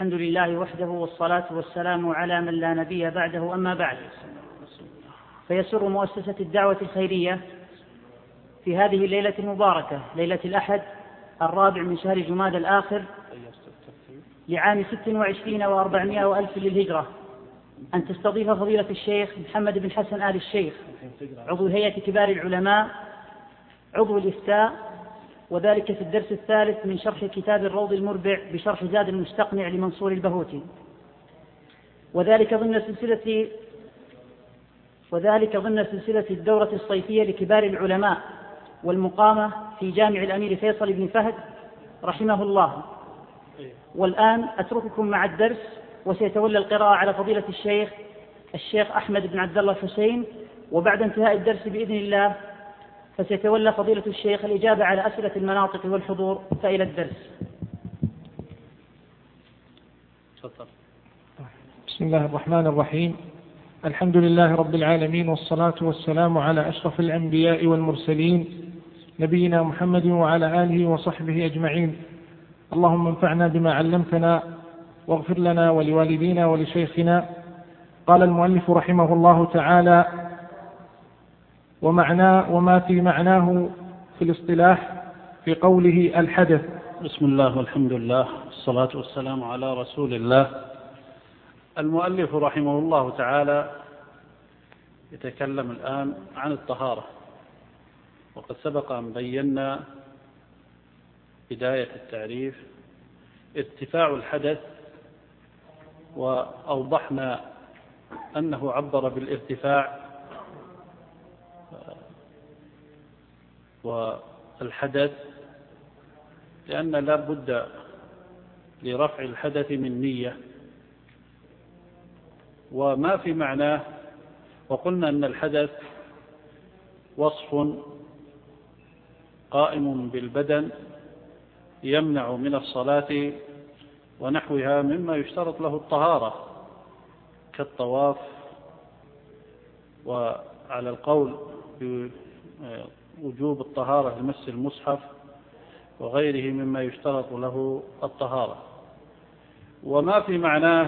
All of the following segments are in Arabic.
الحمد لله وحده والصلاة والسلام على من لا نبي بعده، أما بعد. فيسر مؤسسة الدعوة الخيرية في هذه الليلة المباركة، ليلة الأحد 4 من شهر جمادى الآخر لعام 26 و400 وألف للهجرة، أن تستضيف فضيلة الشيخ محمد بن حسن آل الشيخ، عضو هيئة كبار العلماء، عضو الإفتاء، وذلك في الدرس الثالث من شرح كتاب الروض المربع بشرح زاد المستقنع لمنصور البهوتي، وذلك ضمن سلسلة الدورة الصيفية لكبار العلماء والمقامة في جامع الأمير فيصل بن فهد رحمه الله. والآن أترككم مع الدرس، وسيتولى القراءة على فضيلة الشيخ أحمد بن عبد الله الحسين، وبعد انتهاء الدرس بإذن الله فسيتولى فضيلة الشيخ الإجابة على أسئلة المناطق والحضور. فإلى الدرس. بسم الله الرحمن الرحيم. الحمد لله رب العالمين، والصلاة والسلام على أشرف الأنبياء والمرسلين، نبينا محمد وعلى آله وصحبه أجمعين. اللهم انفعنا بما علمتنا، واغفر لنا ولوالدينا ولشيخنا. قال المؤلف رحمه الله تعالى: وما في معناه في الاصطلاح في قوله الحدث. بسم الله والحمد لله والصلاة والسلام على رسول الله. المؤلف رحمه الله تعالى يتكلم الآن عن الطهارة، وقد سبق أن بينا بداية التعريف ارتفاع الحدث، وأوضحنا أنه عبر بالارتفاع والحدث لأن لا بد لرفع الحدث من نية. وما في معناه، وقلنا أن الحدث وصف قائم بالبدن يمنع من الصلاة ونحوها مما يشترط له الطهارة كالطواف، وعلى القول بوجوب الطهارة لمس المصحف وغيره مما يشترط له الطهارة. وما في معناه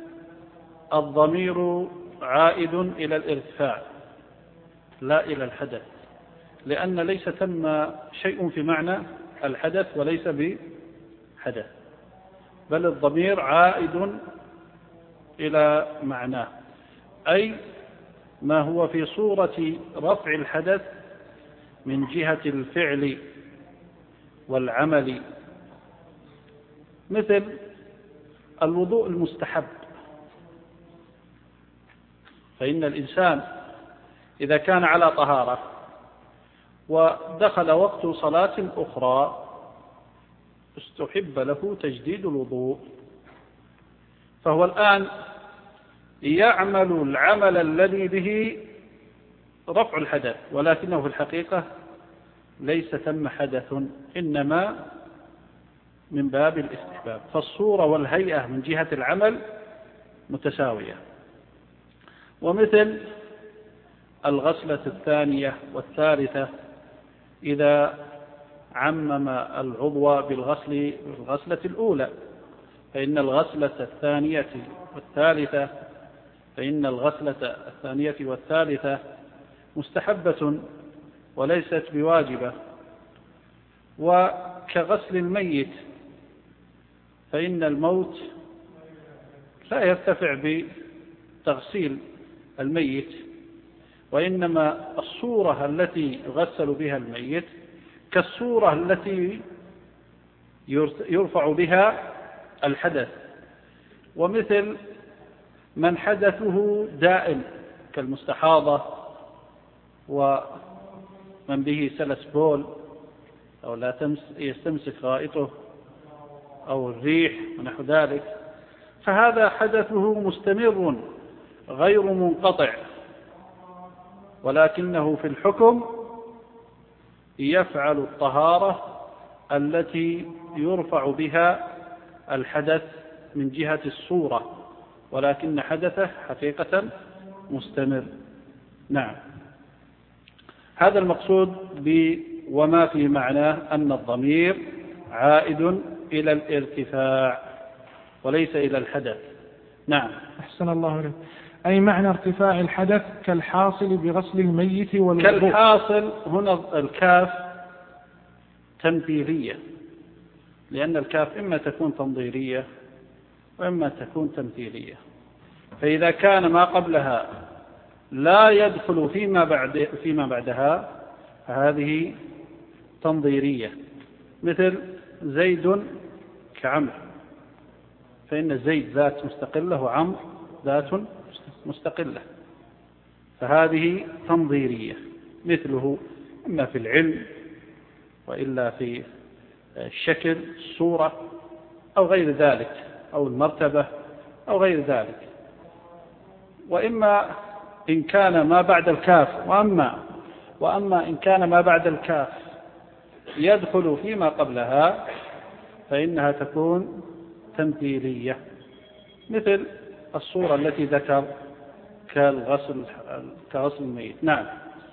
الضمير عائد إلى الارتفاع لا إلى الحدث، لأن ليس ثم شيء في معنى الحدث وليس بحدث، بل الضمير عائد إلى معناه، أي ما هو في صورة رفع الحدث من جهة الفعل والعمل، مثل الوضوء المستحب. فإن الإنسان إذا كان على طهارة ودخل وقت صلاة أخرى استحب له تجديد الوضوء، فهو الآن يعمل العمل الذي به رفع الحدث، ولكنه في الحقيقة ليس ثم حدث، إنما من باب الاستحباب، فالصورة والهيئة من جهة العمل متساوية. ومثل الغسلة الثانية والثالثة إذا عمم العضو بالغسلة الأولى، فإن الغسلة الثانية والثالثة مستحبة وليست بواجبة. وكغسل الميت، فإن الموت لا يرتفع بتغسيل الميت، وإنما الصورة التي يغسل بها الميت كالصورة التي يرفع بها الحدث. ومثل من حدثه دائم كالمستحاضة، ومن به سلس بول أو لا يستمسك غائطه أو الريح ونحو ذلك، فهذا حدثه مستمر غير منقطع، ولكنه في الحكم يفعل الطهارة التي يرفع بها الحدث من جهة الصورة، ولكن حدثه حقيقة مستمر. نعم، هذا المقصود وما في معناه أن الضمير عائد إلى الارتفاع. وليس إلى الحدث. نعم. أحسن الله إليك. أي معنى ارتفاع الحدث كالحاصل بغسل الميت والوضوء. كالحاصل هنا الكاف تمثيلية، لأن الكاف إما تكون تنظيرية وإما تكون تمثيلية. فإذا كان ما قبلها لا يدخل فيما بعدها فهذه تنظيرية، مثل زيد كعمر، فإن زيد ذات مستقلة وعمر ذات مستقلة، فهذه تنظيرية. مثله إما في العلم وإلا في الشكل الصورة أو غير ذلك، أو المرتبة أو غير ذلك. وإما إن كان ما بعد الكاف وأما إن كان ما بعد الكاف يدخل فيما قبلها فإنها تكون تمثيلية، مثل الصورة التي ذكر كغسل الميت. نعم.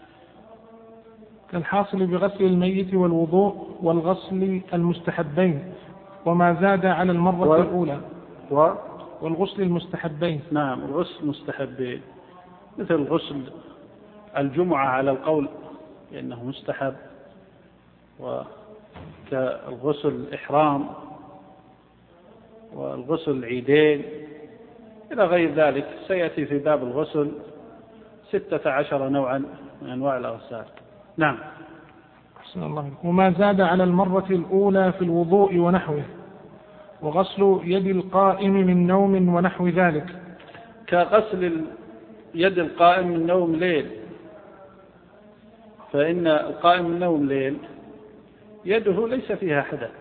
كالحاصل بغسل الميت والوضوء والغسل المستحبين وما زاد على المرة الأولى والغسل المستحبين. نعم، الغسل المستحبين مثل غسل الجمعة على القول لأنه مستحب، وكالغسل الإحرام والغسل العيدين إلى غير ذلك. سيأتي في باب الغسل 16 نوعا من أنواع الأغسال. نعم. أحسن الله. وما زاد على المرة الأولى في الوضوء ونحوه، وغسل يد القائم من نوم ونحو ذلك. كغسل يد القائم من نوم ليل، فإن القائم من نوم ليل يده ليس فيها حدث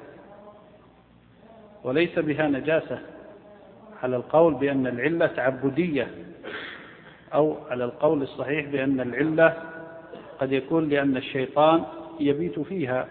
وليس بها نجاسة، على القول بأن العلة تعبدية، أو على القول الصحيح بأن العلة قد يكون لأن الشيطان يبيت فيها،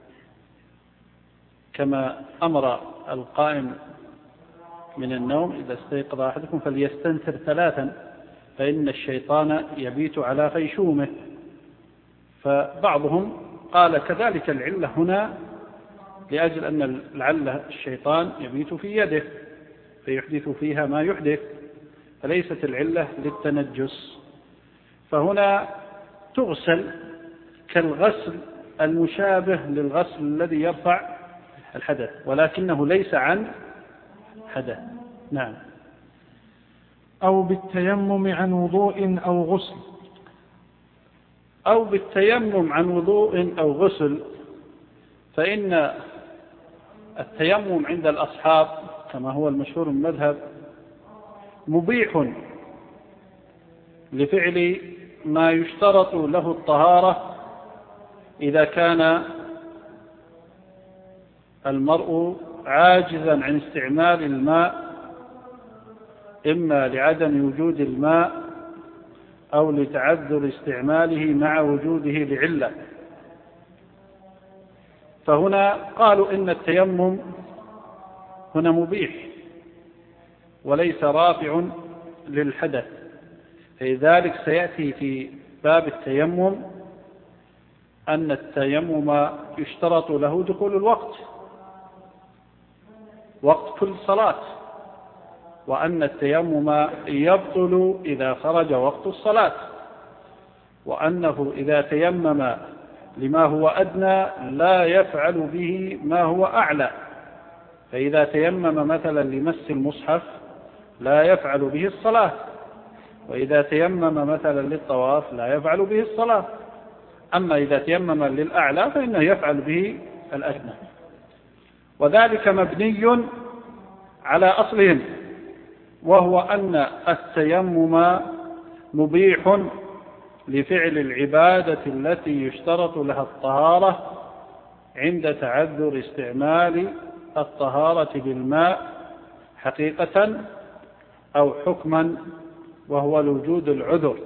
كما أمر القائم من النوم إذا استيقظ أحدكم فليستنثر 3 فإن الشيطان يبيت على خيشومه. فبعضهم قال كذلك العلة هنا لأجل أن لعل الشيطان يبيت في يده فيحدث فيها ما يحدث، فليست العلة للتنجس. فهنا تغسل كالغسل المشابه للغسل الذي يرفع الحدث، ولكنه ليس عن حدث. نعم. أو بالتيمم عن وضوء أو غسل. أو بالتيمم عن وضوء أو غسل، فإن التيمم عند الأصحاب كما هو المشهور من المذهب مبيح لفعل ما يشترط له الطهارة إذا كان المرء عاجزا عن استعمال الماء، إما لعدم وجود الماء أو لتعذر استعماله مع وجوده لعلة. فهنا قالوا إن التيمم هنا مبيح وليس رافع للحدث، فلذلك سيأتي في باب التيمم أن التيمم يشترط له دخول الوقت، وقت كل صلاة، وأن التيمم يبطل إذا خرج وقت الصلاة، وأنه إذا تيمم لما هو أدنى لا يفعل به ما هو أعلى. فإذا تيمم مثلا لمس المصحف لا يفعل به الصلاة، وإذا تيمم مثلا للطواف لا يفعل به الصلاة. أما إذا تيمم للأعلى فإنه يفعل به الأدنى، وذلك مبني على أصلهم، وهو أن التيمم مبيح لفعل العبادة التي يشترط لها الطهارة عند تعذر استعمال الطهارة بالماء حقيقة أو حكما، وهو الوجود العذر.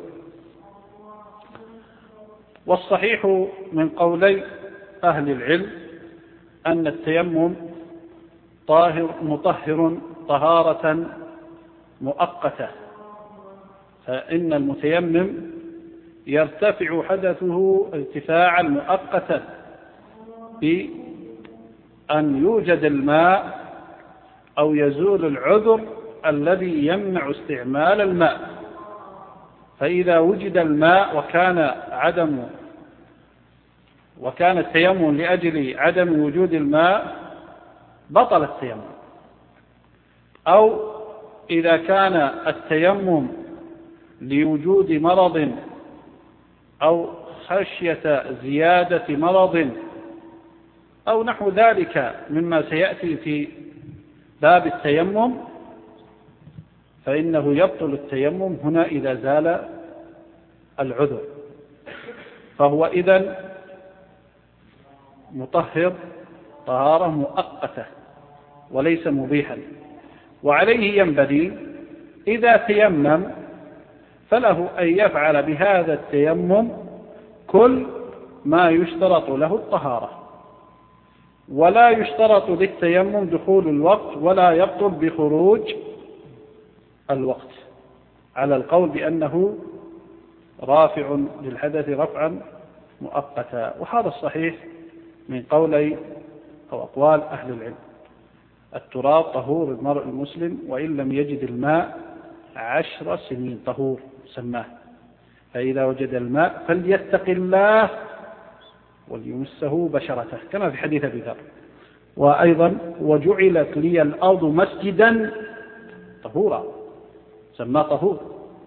والصحيح من قولي أهل العلم أن التيمم مطهر طهارة مؤقتة، فإن المتيمم يرتفع حدثه ارتفاعا مؤقتا بأن يوجد الماء أو يزول العذر الذي يمنع استعمال الماء. فإذا وجد الماء وكان التيمم لأجل عدم وجود الماء بطل التيمم، أو إذا كان التيمم لوجود مرض أو خشية زيادة مرض أو نحو ذلك مما سيأتي في باب التيمم، فإنه يبطل التيمم هنا إذا زال العذر، فهو إذن مطهر طهارة مؤقتة وليس مبيحا. وعليه ينبغي إذا تيمم فله أن يفعل بهذا التيمم كل ما يشترط له الطهارة، ولا يشترط للتيمم دخول الوقت ولا يبطل بخروج الوقت، على القول بأنه رافع للحدث رفعا مؤقتا. وهذا الصحيح من قولي أو أقوال أهل العلم. التراب طهور المرء المسلم وإن لم يجد الماء 10 سنين طهور سماه، فإذا وجد الماء فليتق الله وليمسه بشرته، كما في حديث أبي ذر. وأيضا وجعلت لي الأرض مسجدا طهورا، سماه طهور.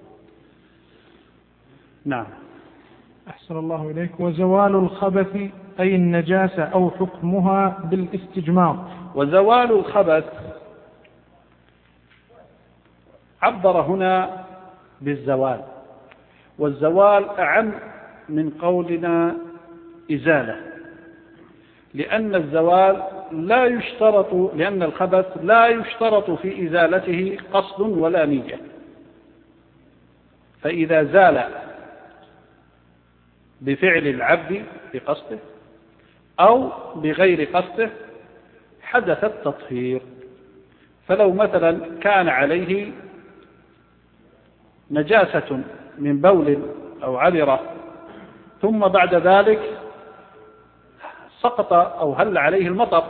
نعم. أحسن الله إليك. وزوال الخبث أي النجاسة أو حكمها بالاستجمار. وزوال الخبث عبر هنا بالزوال، والزوال أعم من قولنا إزالة، لأن الزوال لا يشترط، لأن الخبث لا يشترط في إزالته قصد ولا نية، فإذا زال بفعل العبد بقصده أو بغير قصده حدث التطهير. فلو مثلا كان عليه نجاسة من بول أو عذرة ثم بعد ذلك سقط أو هل عليه المطر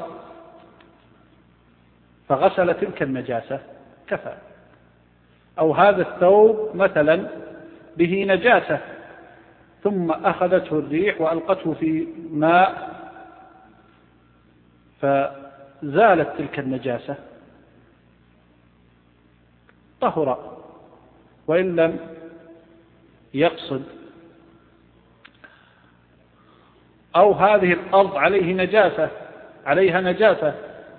فغسل تلك النجاسة كفى. أو هذا الثوب مثلا به نجاسة ثم أخذته الريح وألقته في ماء فزالت تلك النجاسة طهر وإن لم يقصد. أو هذه الأرض عليها نجاسة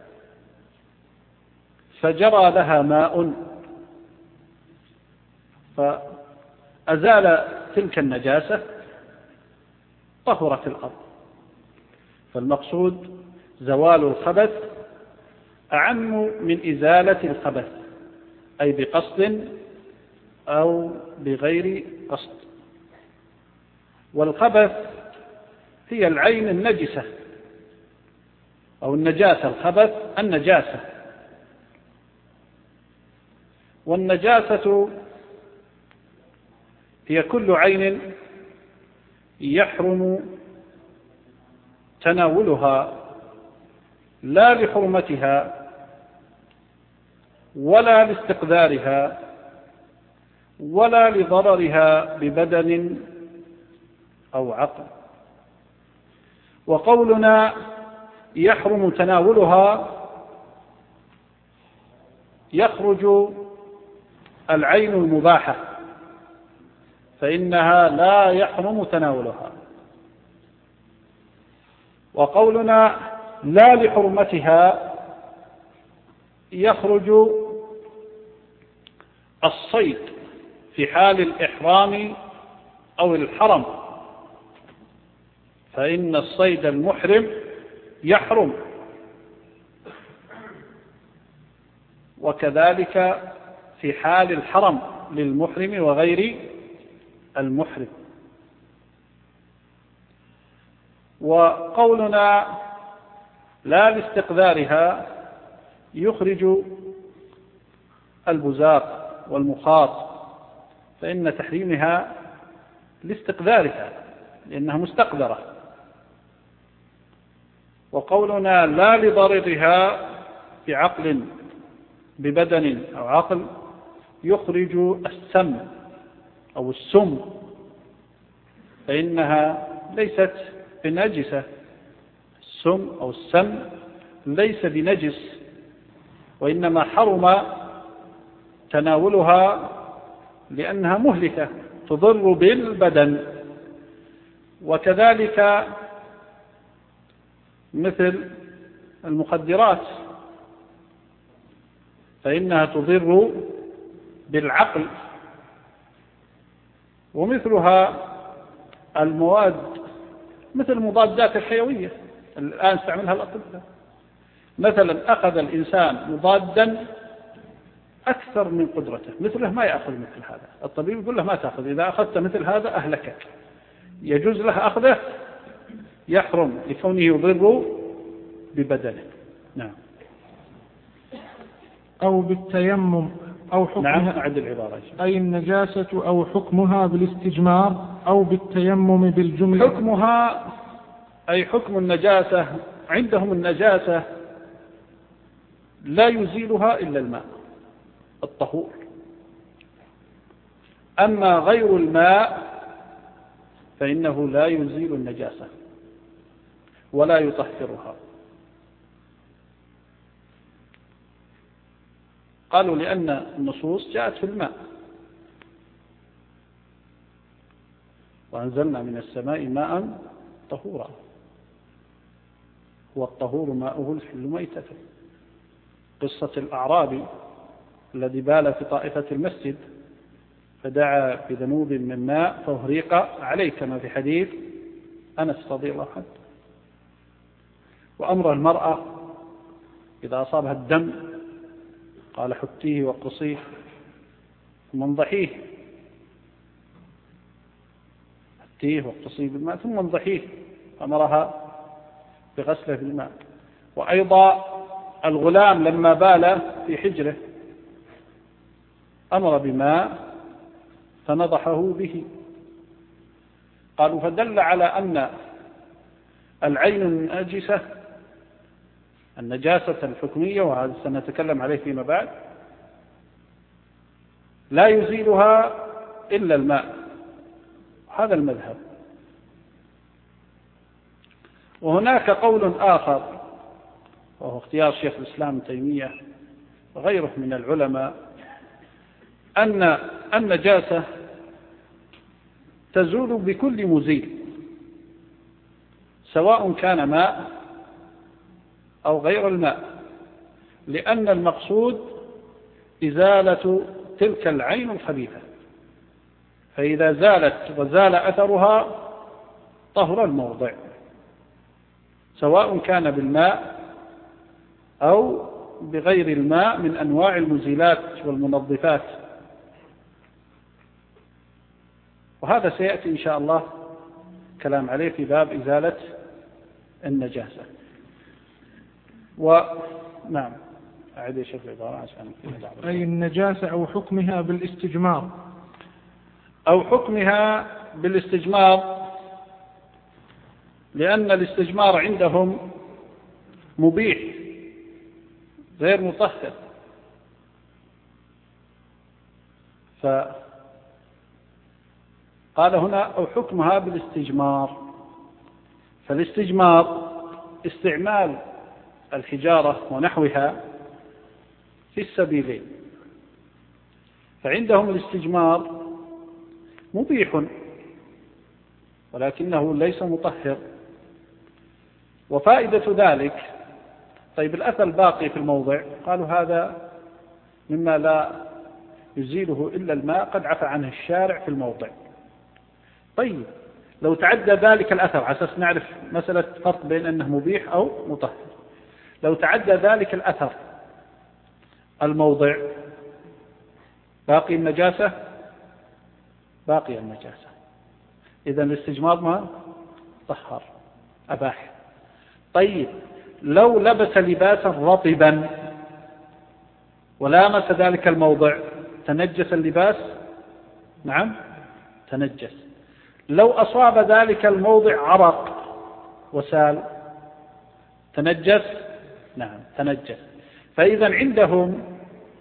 فجرى لها ماء فأزال تلك النجاسة طهرت الأرض. فالمقصود زوال الخبث أعم من إزالة الخبث، أي بقصد أو بغير قصد. والخبث هي العين النجسة أو النجاسة. الخبث النجاسة، والنجاسة هي كل عين يحرم تناولها لا لحرمتها ولا لاستقذارها ولا لضررها ببدن أو عقل. وقولنا يحرم تناولها يخرج العين المباحة فإنها لا يحرم تناولها، وقولنا لا لحرمتها يخرج الصيد في حال الإحرام أو الحرم، فإن الصيد المحرم يحرم، وكذلك في حال الحرم للمحرم وغير المحرم. وقولنا لا لاستقذارها يخرج البزاق والمخاط، فإن تحريمها لاستقذارها لأنها مستقذرة. وقولنا لا لضررها بعقل ببدن أو عقل يخرج السم أو السم، فإنها ليست بنجسة. السم أو السم ليس بنجس، وإنما حرم تناولها لأنها مهلكة تضر بالبدن. وكذلك مثل المخدرات فإنها تضر بالعقل، ومثلها المواد مثل المضادات الحيوية الآن استعملها الأطباء. مثلا أخذ الإنسان مضادا أكثر من قدرته، مثله ما يأخذ مثل هذا، الطبيب يقول له ما تأخذ، إذا أخذت مثل هذا أهلكك، يجوز له أخذه، يحرم لكونه يضر ببدنه. نعم. أو بالتيمم أو حكمها. نعم، أعد العبارة. أي النجاسة أو حكمها بالاستجمار أو بالتيمم بالجملة. حكمها أي حكم النجاسة، عندهم النجاسة لا يزيلها إلا الماء الطهور، أما غير الماء فإنه لا يزيل النجاسة ولا يطهرها. قالوا لأن النصوص جاءت في الماء، وأنزلنا من السماء ماء طهورا، هو الطهور ماؤه الحل ميتته. قصة الأعرابي الذي بال في طائفة المسجد فدعا بذنوب من ماء فأهريق عليه كما في حديث أنس رضي الله عنه. وأمر المرأة إذا أصابها الدم قال حتيه وقصيه ثم انضحيه، حتيه وقصيه بالماء ثم انضحيه، أمرها بغسله بالماء. وأيضا الغلام لما بال في حجره أمر بماء فنضحه به. قالوا فدل على أن العين النجسة النجاسة الحكمية، وهذا سنتكلم عليه فيما بعد، لا يزيلها إلا الماء، هذا المذهب. وهناك قول آخر وهو اختيار شيخ الإسلام ابن تيمية وغيره من العلماء، أن النجاسة تزول بكل مزيل سواء كان ماء أو غير الماء، لأن المقصود إزالة تلك العين الخبيثة، فإذا زالت وزال أثرها طهر الموضع، سواء كان بالماء أو بغير الماء من أنواع المزيلات والمنظفات. وهذا سيأتي إن شاء الله كلام عليه في باب إزالة النجاسة. ونعم، أعيد شكل العبارة عشان أي النجاسة أو حكمها بالاستجمار. أو حكمها بالاستجمار، لأن الاستجمار عندهم مبيح غير مطهر. فقال هنا أو حكمها بالاستجمار، فالاستجمار استعمال الحجارة ونحوها في السبيلين، فعندهم الاستجمار مبيح ولكنه ليس مطهر. وفائدة ذلك، طيب الأثر الباقي في الموضع قالوا هذا مما لا يزيله إلا الماء قد عفى عنه الشارع في الموضع. طيب لو تعدى ذلك الأثر، على أساس نعرف مسألة فرق بين أنه مبيح أو مطهر، لو تعدى ذلك الأثر الموضع باقي النجاسة، باقي النجاسة، إذن الاستجمار ما طهر أباح. طيب لو لبس لباسا رطبا ولامس ذلك الموضع تنجس اللباس؟ نعم تنجس. لو أصاب ذلك الموضع عرق وسال تنجس؟ نعم تنجس. فإذا عندهم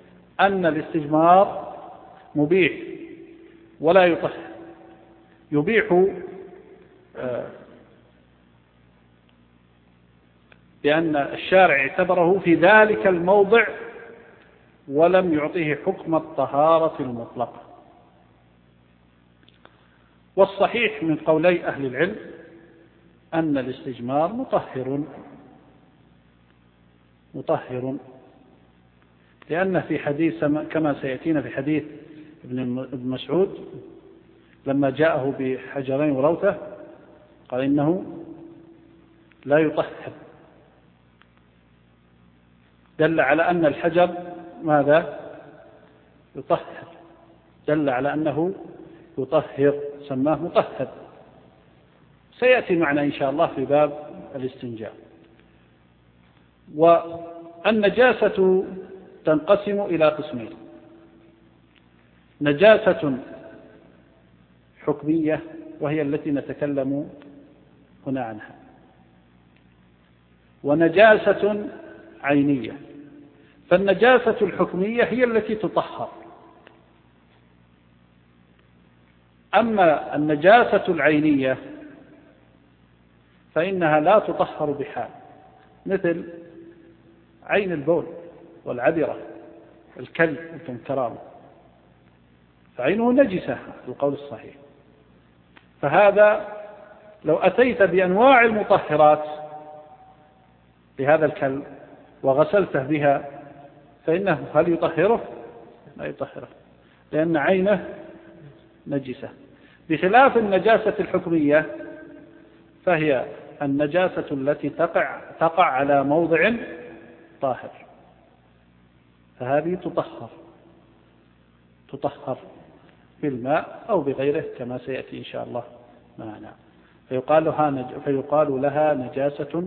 أن الاستجمار مبيح ولا يطهر. يبيح لأن الشارع اعتبره في ذلك الموضع ولم يعطيه حكم الطهارة المطلقة. والصحيح من قولي أهل العلم أن الاستجمار مطهر، لأن في حديث كما سيأتينا في حديث ابن مسعود لما جاءه بحجرين وروثة قال إنه لا يطهر، دل على أن الحجر ماذا؟ يطهر، دل على أنه يطهر، سماه مطهر. سيأتي معنا إن شاء الله في باب الاستنجاء. والنجاسة تنقسم إلى قسمين: نجاسة حكمية وهي التي نتكلم هنا عنها، ونجاسة عينية. فالنجاسة الحكمية هي التي تطهر، أما النجاسة العينية فإنها لا تطهر بحال، مثل عين البول والعذرة، الكلب والكرام، فعينه نجسة القول الصحيح. فهذا لو أتيت بأنواع المطهرات لهذا الكلب وغسلته بها فإنه هل يطهره؟ لا يطهره، لأن عينه نجسة. بخلاف النجاسة الحكمية فهي النجاسة التي تقع على موضع طاهر، فهذه تطهر بالماء أو بغيره كما سيأتي إن شاء الله معنا. فيقال لها نجاسة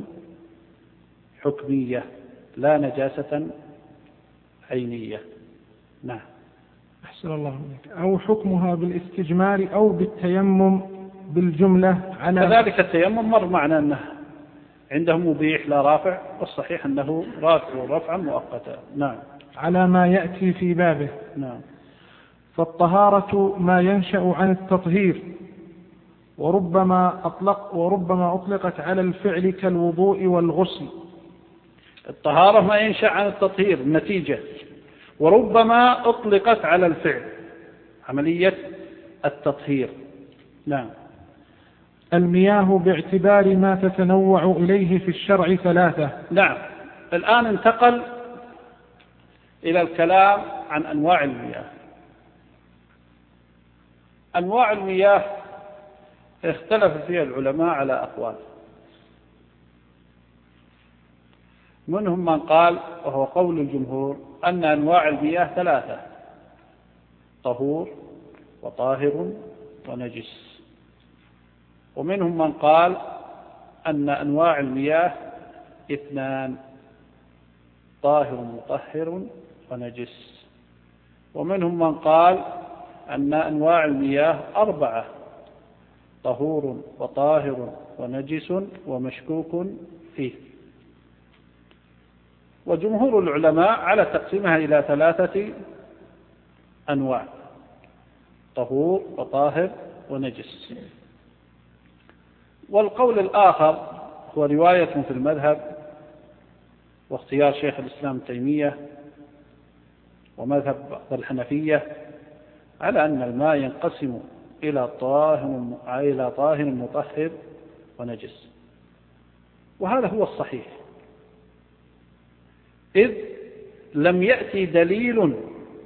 حكمية لا نجاسة عينية. نعم. أحسن الله إليك. أو حكمها بالاستجمار أو بالتيمم بالجملة على كذلك التيمم مر معنا أنه عندهم مبيح لا رافع، والصحيح أنه رافع رفعا مؤقتا. نعم. على ما يأتي في بابه. نعم. فالطهارة ما ينشأ عن التطهير، وربما أطلقت على الفعل كالوضوء والغسل. الطهارة ما ينشأ عن التطهير النتيجة، وربما أطلقت على الفعل عملية التطهير. نعم. المياه باعتبار ما تتنوع إليه في الشرع ثلاثة. نعم. الآن انتقل إلى الكلام عن أنواع المياه. أنواع المياه اختلف فيها العلماء على أقوال. منهم من قال، وهو قول الجمهور، أن أنواع المياه ثلاثة: طهور وطاهر ونجس. ومنهم من قال أن أنواع المياه اثنان: طاهر مطهر ونجس. ومنهم من قال أن أنواع المياه أربعة: طهور وطاهر ونجس ومشكوك فيه. وجمهور العلماء على تقسيمها إلى ثلاثة أنواع: طهور وطاهر ونجس. والقول الآخر هو رواية في المذهب واختيار شيخ الإسلام تيمية ومذهب بعض الحنفية على أن الماء ينقسم إلى طاهر مطهر ونجس. وهذا هو الصحيح، إذ لم يأتي دليل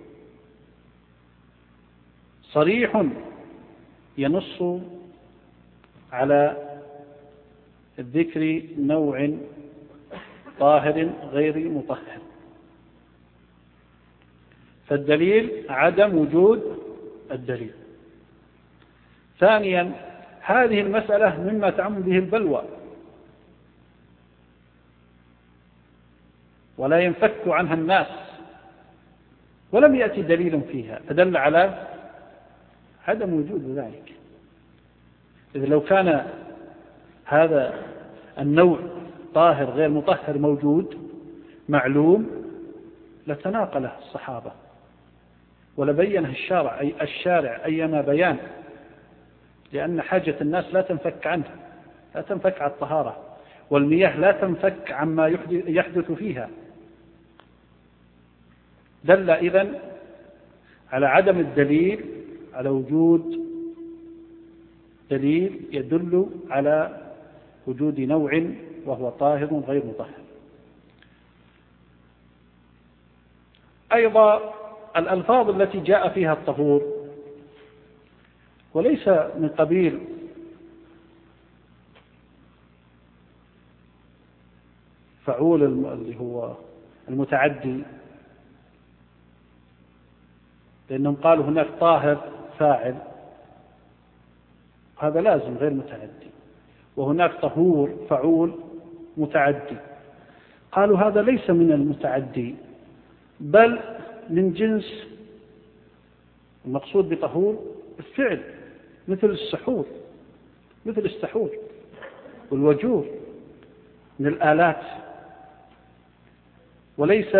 صريح ينص على ذكر نوع طاهر غير مطهر، فالدليل عدم وجود الدليل. ثانيا، هذه المسألة مما تعم به البلوى ولا ينفك عنها الناس، ولم يأتي دليل فيها، فدل على عدم وجود ذلك. إذ لو كان هذا النوع طاهر غير مطهر موجود معلوم لتناقله الصحابة ولبينه الشارع أيما بيان، لأن حاجة الناس لا تنفك عنه، لا تنفك عن الطهارة، والمياه لا تنفك عما يحدث فيها. دل إذن على عدم الدليل، على وجود دليل يدل على وجود نوع وهو طاهر غير مطهر. أيضا الألفاظ التي جاء فيها الطهور وليس من قبيل فعول اللي هو المتعدي، لأنهم قالوا هناك طاهر فاعل، هذا لازم غير متعدي، وهناك طهور فعول متعدي، قالوا هذا ليس من المتعدي بل من جنس المقصود بطهور الفعل، مثل السحور، مثل السحور والوجور من الآلات، وليس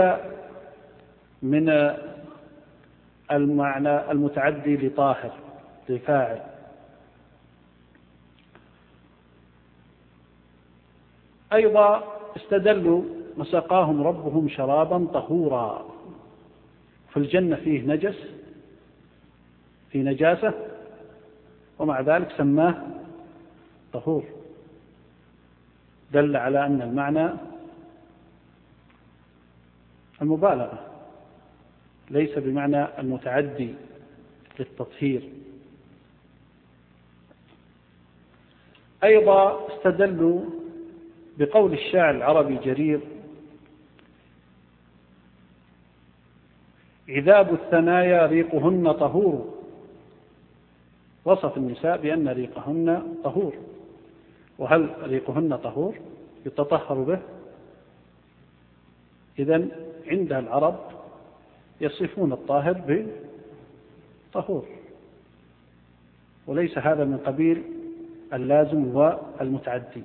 من المعنى المتعدي لطاهر لفاعل. أيضا استدلوا وسقاهم ربهم شرابا طهورا، في الجنة فيه نجس، في نجاسة، ومع ذلك سماه طهور، دل على أن المعنى المبالغة ليس بمعنى المتعدي للتطهير. أيضا استدلوا بقول الشاعر العربي جرير: عذاب الثنايا ريقهن طهور، وصف النساء بأن ريقهن طهور. وهل ريقهن طهور يتطهر به؟ إذن عند العرب يصفون الطاهر بطهور، وليس هذا من قبيل اللازم والمتعدي.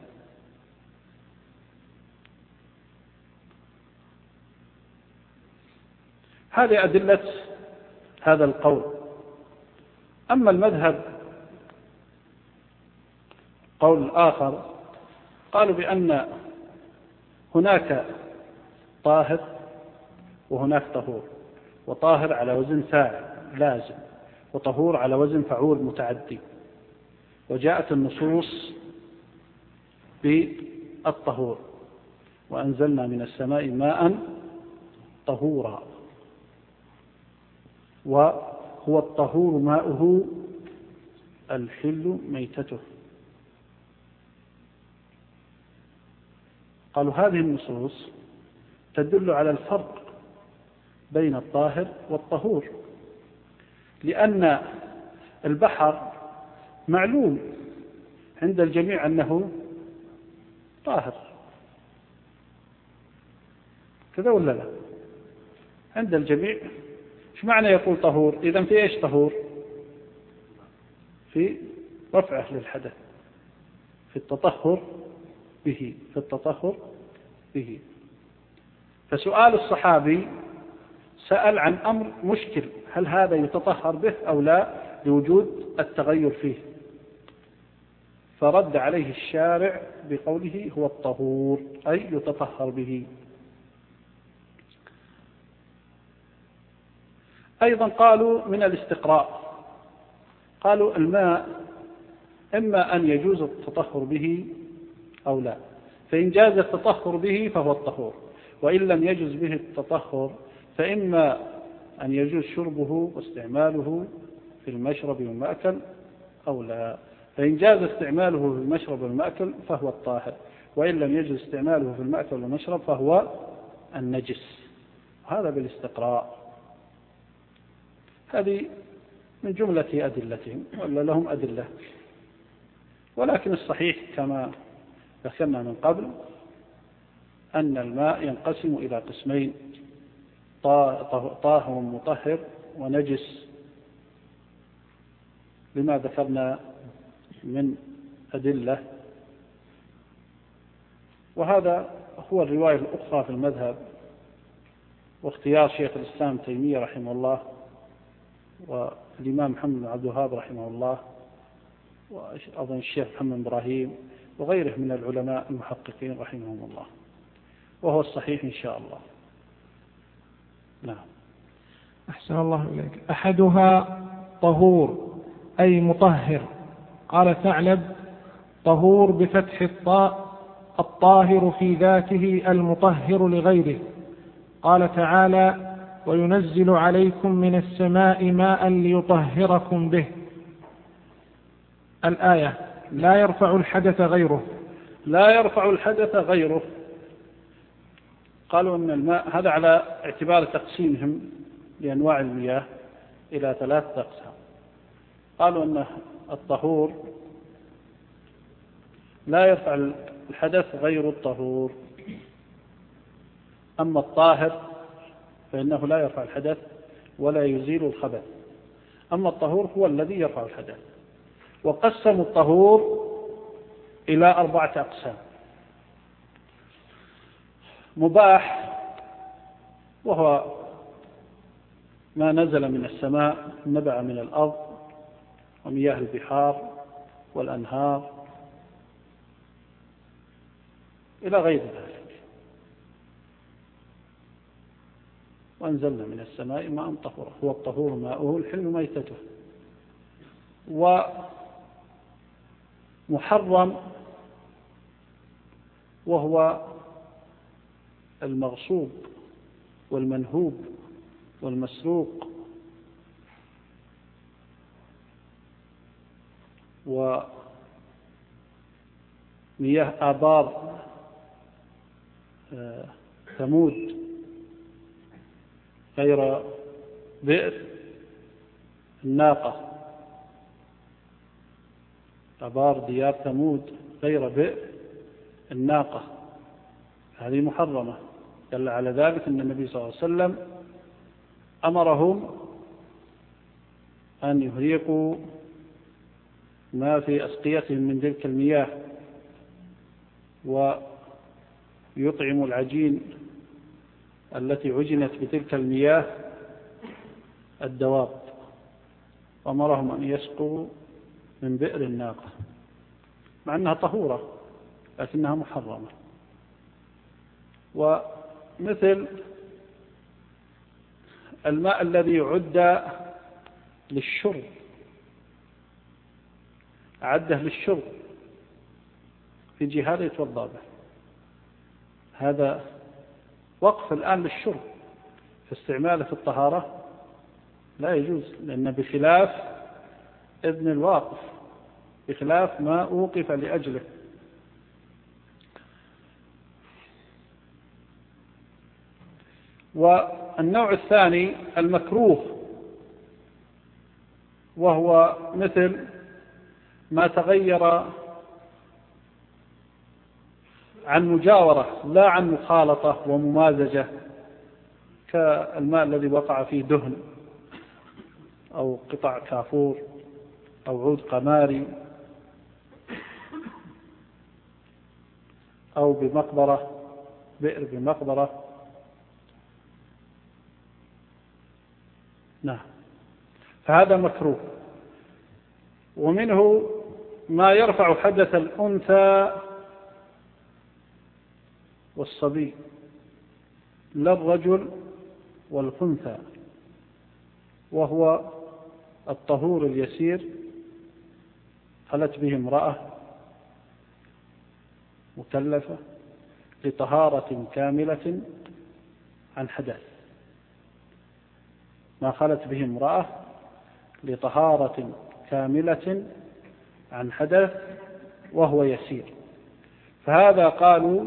هذه أدلة هذا القول. أما المذهب قول آخر، قالوا بأن هناك طاهر وهناك طهور، وطاهر على وزن فاعل لازم، وطهور على وزن فعول متعدي، وجاءت النصوص بالطهور: وأنزلنا من السماء ماء طهورا، وهو الطهور ماؤه الحل ميتته. قالوا هذه النصوص تدل على الفرق بين الطاهر والطهور، لأن البحر معلوم عند الجميع أنه طاهر، كذا ولا لا؟ عند الجميع. ايش معنى يقول طهور؟ إذن في ايش طهور؟ في رفعه للحدث، في التطهر به، في التطهر به. فسؤال الصحابي سأل عن أمر مشكل، هل هذا يتطهر به أو لا، لوجود التغير فيه، فرد عليه الشارع بقوله هو الطهور، أي يتطهر به. أيضا قالوا من الاستقراء، قالوا الماء إما أن يجوز التطهر به أو لا، فإن جاز التطهر به فهو الطهور، وإن لم يجوز به التطهر فإما أن يجوز شربه واستعماله في المشرب والمأكل أو لا. فإن جاز استعماله في المشرب والمأكل فهو الطاهر، وإن لم يجوز استعماله في المأكل والمشرب فهو النجس. هذا بالاستقراء. هذه من جملة أدلتهم، ولا لهم أدلة، ولكن الصحيح كما ذكرنا من قبل أن الماء ينقسم إلى قسمين: طاهر مطهر ونجس، لما ذكرنا من أدلة. وهذا هو الرواية الأخرى في المذهب، واختيار شيخ الإسلام تيمية رحمه الله والإمام محمد بن عبد الوهاب رحمه الله، وأظن الشيخ محمد إبراهيم وغيره من العلماء المحققين رحمهم الله، وهو الصحيح إن شاء الله. نعم. أحسن الله إليك. أحدها طهور أي مطهر. قال ثعلب: طهور بفتح الطاء، الطاهر في ذاته المطهر لغيره. قال تعالى: وينزل عليكم من السماء ماء ليطهركم به. الآية: لا يرفع الحدث غيره. لا يرفع الحدث غيره. قالوا أن الماء هذا على اعتبار تقسيمهم لأنواع المياه إلى 3 أقسام. قالوا أن الطهور لا يرفع الحدث غير الطهور، أما الطاهر فإنه لا يرفع الحدث ولا يزيل الخبث، أما الطهور هو الذي يرفع الحدث. وقسموا الطهور إلى 4 أقسام: مباح وهو ما نزل من السماء، نبع من الأرض ومياه البحار والأنهار إلى غير ذلك، وأنزلنا من السماء ماء طهورا، هو الطهور ماؤه الحل ميتته. ومحرم وهو المغصوب والمنهوب والمسروق ومياه آبار ثمود غير بئر الناقة، آبار ديار ثمود غير بئر الناقة، هذه محرمة. دل على ذلك أن النبي صلى الله عليه وسلم أمرهم أن يهريقوا ما في أسقيتهم من تلك المياه ويطعموا العجين التي عجنت بتلك المياه الدواب، وأمرهم أن يسقوا من بئر الناقة، مع أنها طهورة لكنها محرمة. ومثل الماء الذي يعد للشرب، أعده للشرب في جهاد يتوضأ به، هذا وقف الآن للشرب، فاستعماله في الطهارة لا يجوز، لأن بخلاف إذن الواقف، بخلاف ما أوقف لأجله. والنوع الثاني المكروه، وهو مثل ما تغير عن مجاورة لا عن مخالطة وممازجة، كالماء الذي وقع فيه دهن أو قطع كافور أو عود قماري أو بمقبرة، بئر بمقبرة. نعم، فهذا مكروه. ومنه ما يرفع حدث الأنثى والصبي، لا الرجل والخنثى، وهو الطهور اليسير خلت به امرأة مكلفة لطهارة كاملة عن حدث، ما خلت به امرأة لطهارة كاملة عن حدث وهو يسير، فهذا قالوا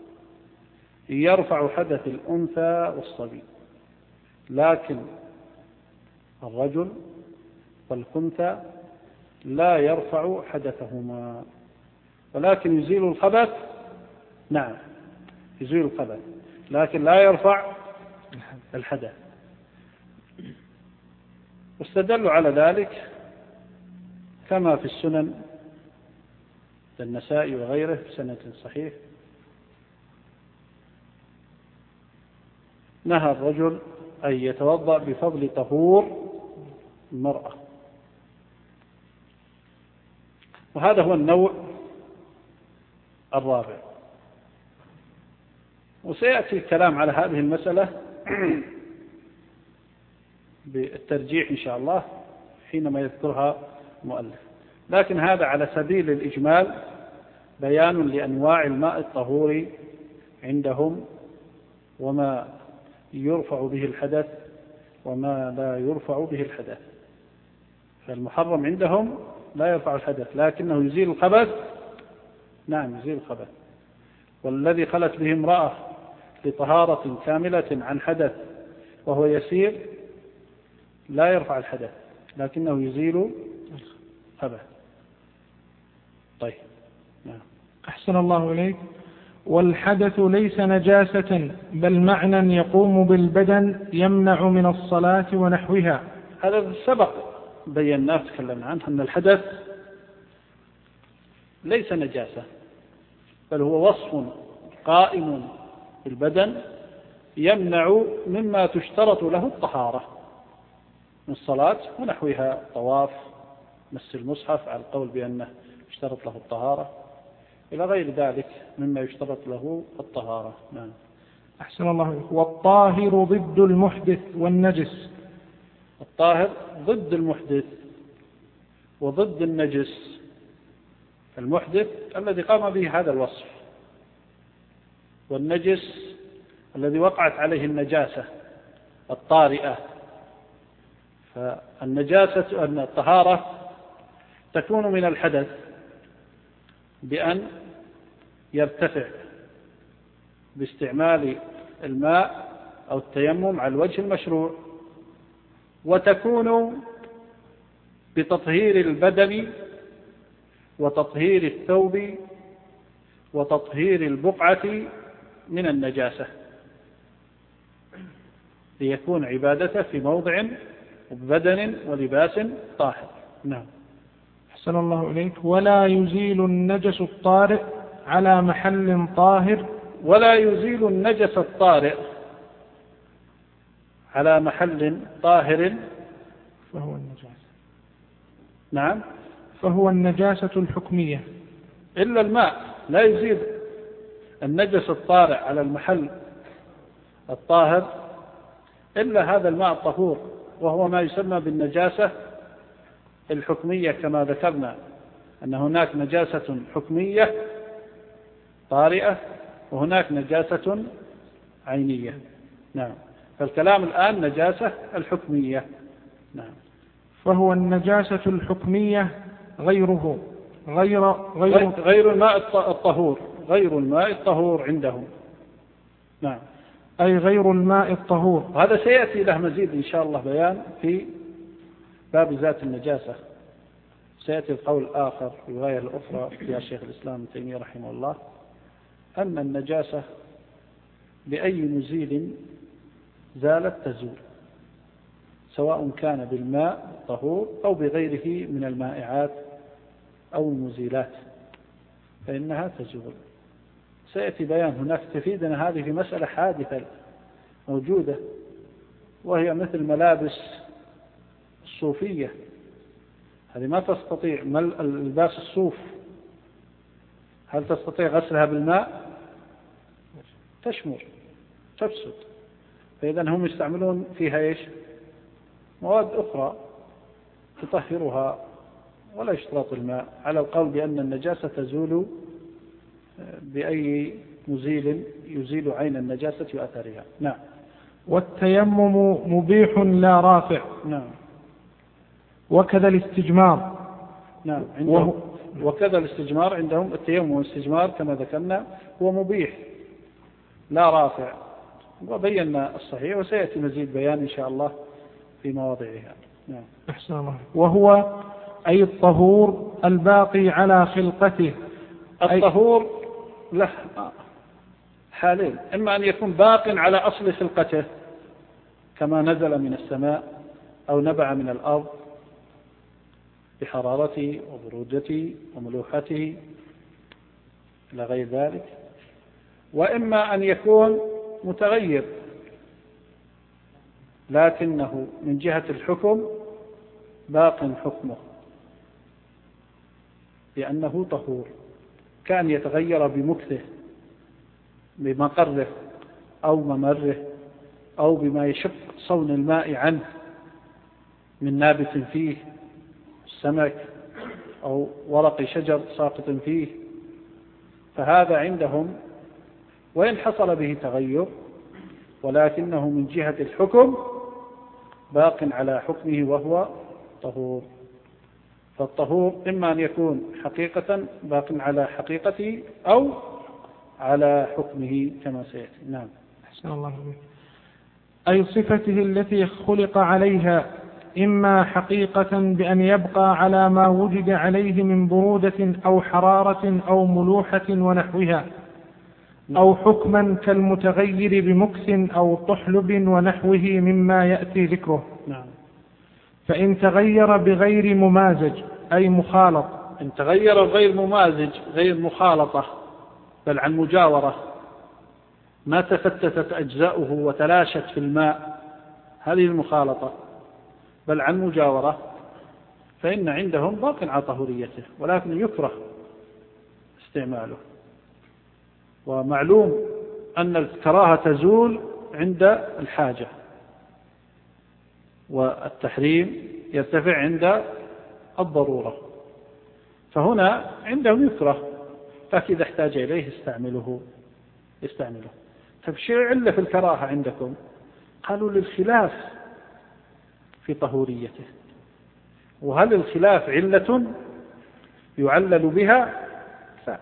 يرفع حدث الأنثى والصبي، لكن الرجل والخنثى لا يرفع حدثهما، ولكن يزيل الخبث. نعم، يزيل الخبث لكن لا يرفع الحدث. واستدلوا على ذلك كما في السنن النسائي وغيره بسند صحيح، نهى الرجل أن يتوضأ بفضل طهور المرأة. وهذا هو النوع الرابع. وسيأتي الكلام على هذه المسألة بالترجيح إن شاء الله حينما يذكرها المؤلف، لكن هذا على سبيل الإجمال بيان لأنواع الماء الطهور عندهم، وما يرفع به الحدث وما لا يرفع به الحدث. فالمحرم عندهم لا يرفع الحدث لكنه يزيل الخبث. نعم يزيل الخبث. والذي خلت به امرأة لطهارة كاملة عن حدث وهو يسير لا يرفع الحدث لكنه يزيل الخبث. طيب نعم. أحسن الله إليك. والحدث ليس نجاسة بل معنى يقوم بالبدن يمنع من الصلاة ونحوها. هذا سبق بيناه تكلمنا عنه أن الحدث ليس نجاسة بل هو وصف قائم بالبدن يمنع مما تشترط له الطهارة من الصلاة ونحوها، طواف، مس المصحف على القول بأنه يشترط له الطهارة، إلى غير ذلك مما يشترط له الطهارة. نعم. أحسن الله إليك. والطاهر ضد المحدث والنجس. الطاهر ضد المحدث وضد النجس. المحدث الذي قام به هذا الوصف، والنجس الذي وقعت عليه النجاسة الطارئة. فالنجاسة أن الطهارة تكون من الحدث بأن يرتفع باستعمال الماء أو التيمم على الوجه المشروع، وتكون بتطهير البدن وتطهير الثوب وتطهير البقعة من النجاسة، ليكون عبادته في موضع بدن ولباس طاهر. نعم. أحسن الله إليك. ولا يزيل النجس الطارئ على محل طاهر. ولا يزيل النجس الطارئ على محل طاهر فهو النجاسة. نعم. فهو النجاسة الحكمية. إلا الماء لا يزيل النجس الطارئ على المحل الطاهر إلا هذا الماء الطهور، وهو ما يسمى بالنجاسة الحكمية، كما ذكرنا أن هناك نجاسة حكمية طارئة وهناك نجاسة عينية. نعم. فالكلام الآن نجاسة الحكمية. نعم. فهو النجاسة الحكمية غيره غير الماء الطهور، غير الماء الطهور عندهم. نعم. أي غير الماء الطهور. هذا سيأتي له مزيد إن شاء الله بيان في باب ذات النجاسة. سيأتي القول الآخر في الرواية الأخرى فيها شيخ الإسلام ابن تيمية رحمه الله أن النجاسة بأي مزيل زالت تزول، سواء كان بالماء الطهور أو بغيره من المائعات أو المزيلات فإنها تزول. سيأتي بيان هناك تفيدنا هذه في مسألة حادثة موجودة، وهي مثل ملابس الصوفية. هذه ما تستطيع الباس الصوف، هل تستطيع غسلها بالماء؟ تشمر تفسد. فإذا هم يستعملون فيها إيش؟ مواد أخرى تطهرها ولا يشترط الماء، على القول بأن النجاسة تزول بأي مزيل يزيل عين النجاسة وأثرها. نعم. والتيمم مبيح لا رافع. نعم. وكذا الاستجمار. نعم. وكذا الاستجمار عندهم. التيمم والاستجمار كما ذكرنا هو مبيح لا رافع، وبينا الصحيح وسيأتي مزيد بيان إن شاء الله في مواضعها. نعم. أحسن الله. وهو أي الطهور الباقي على خلقته. الطهور له حالين، إما أن يكون باق على أصل خلقته كما نزل من السماء أو نبع من الأرض بحرارته وبرودته وملوحته إلى غير ذلك، وإما أن يكون متغير لكنه من جهة الحكم باق حكمه لأنه طهور، كان يتغير بمكثه بمقره أو ممره أو بما يشق صون الماء عنه من نابت فيه السمك أو ورق شجر ساقط فيه، فهذا عندهم وإن حصل به تغير ولكنه من جهة الحكم باق على حكمه وهو طهور. فالطهور إما أن يكون حقيقة باق على حقيقته أو على حكمه كما سيأتي. نعم. أحسن الله عليك. أي صفته التي خلق عليها، إما حقيقة بأن يبقى على ما وجد عليه من برودة أو حرارة أو ملوحة ونحوها، أو حكما كالمتغير بمكث أو طحلب ونحوه مما يأتي ذكره. نعم. فإن تغير بغير ممازج أي مخالط، إن تغير غير ممازج غير مخالطة بل عن مجاورة، ما تفتتت أجزاؤه وتلاشت في الماء، هذه المخالطة، بل عن مجاورة، فإن عندهم باق على طهوريته ولكن يكره استعماله. ومعلوم أن الكراهة تزول عند الحاجة، والتحريم يرتفع عند الضرورة، فهنا عندهم يكره، لكن إذا احتاج إليه يستعمله. فبشيء علة في الكراهة عندكم؟ قالوا للخلاف في طهوريته. وهل الخلاف علة يعلل بها؟ لا،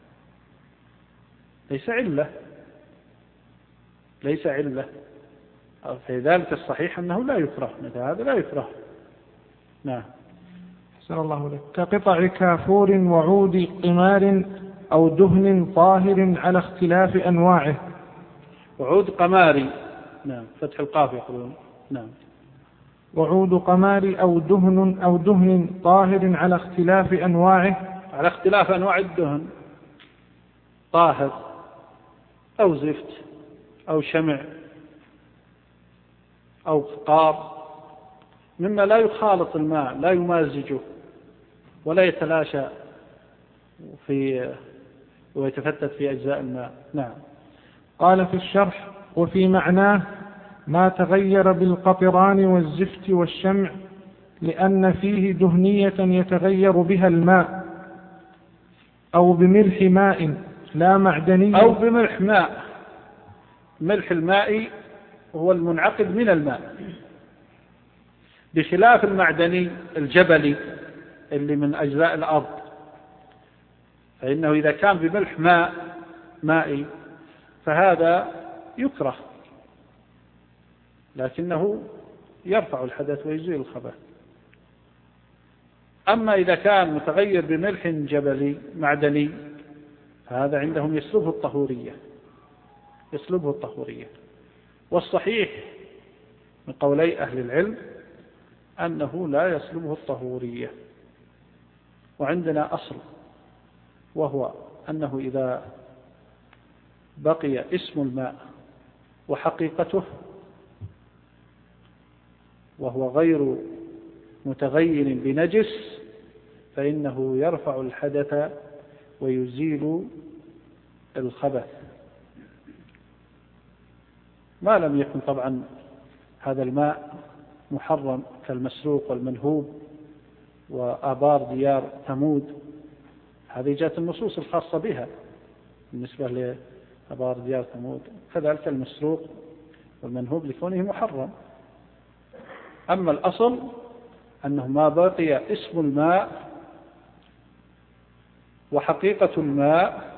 ليس علة. فلذلك الصحيح أنه لا يكره، مثل هذا لا يكره. نعم. أحسن الله لك. كقطع كافور وعود قمار أو دهن طاهر على اختلاف أنواعه. وعود قماري، نعم، فتح القاف يقولون. نعم. وعود قمار أو دهن طاهر على اختلاف أنواعه. على اختلاف أنواع الدهن، طاهر أو زفت أو شمع أو قار، مما لا يخالط الماء، لا يمازجه ولا يتلاشى ويتفتت في أجزاء الماء. نعم. قال في الشرح: وفي معناه ما تغير بالقطران والزفت والشمع، لأن فيه دهنية يتغير بها الماء، أو بملح ماء لا معدني، أو بملح ماء. ملح الماء هو المنعقد من الماء، بخلاف المعدني الجبلي اللي من أجزاء الأرض، فإنه إذا كان بملح مائي فهذا يكره، لكنه يرفع الحدث ويزيل الخبث. أما إذا كان متغير بملح جبلي معدني فهذا عندهم يسلبه الطهورية. والصحيح من قولي أهل العلم أنه لا يسلبه الطهورية. وعندنا أصل، وهو أنه إذا بقي اسم الماء وحقيقته وهو غير متغير بنجس فإنه يرفع الحدث ويزيل الخبث، ما لم يكن طبعا هذا الماء محرم كالمسروق والمنهوب وآبار ديار ثمود، هذه جاءت النصوص الخاصة بها بالنسبة لآبار ديار ثمود، كذلك المسروق والمنهوب لكونه محرم. أما الأصل أنه ما بقي اسم الماء وحقيقة الماء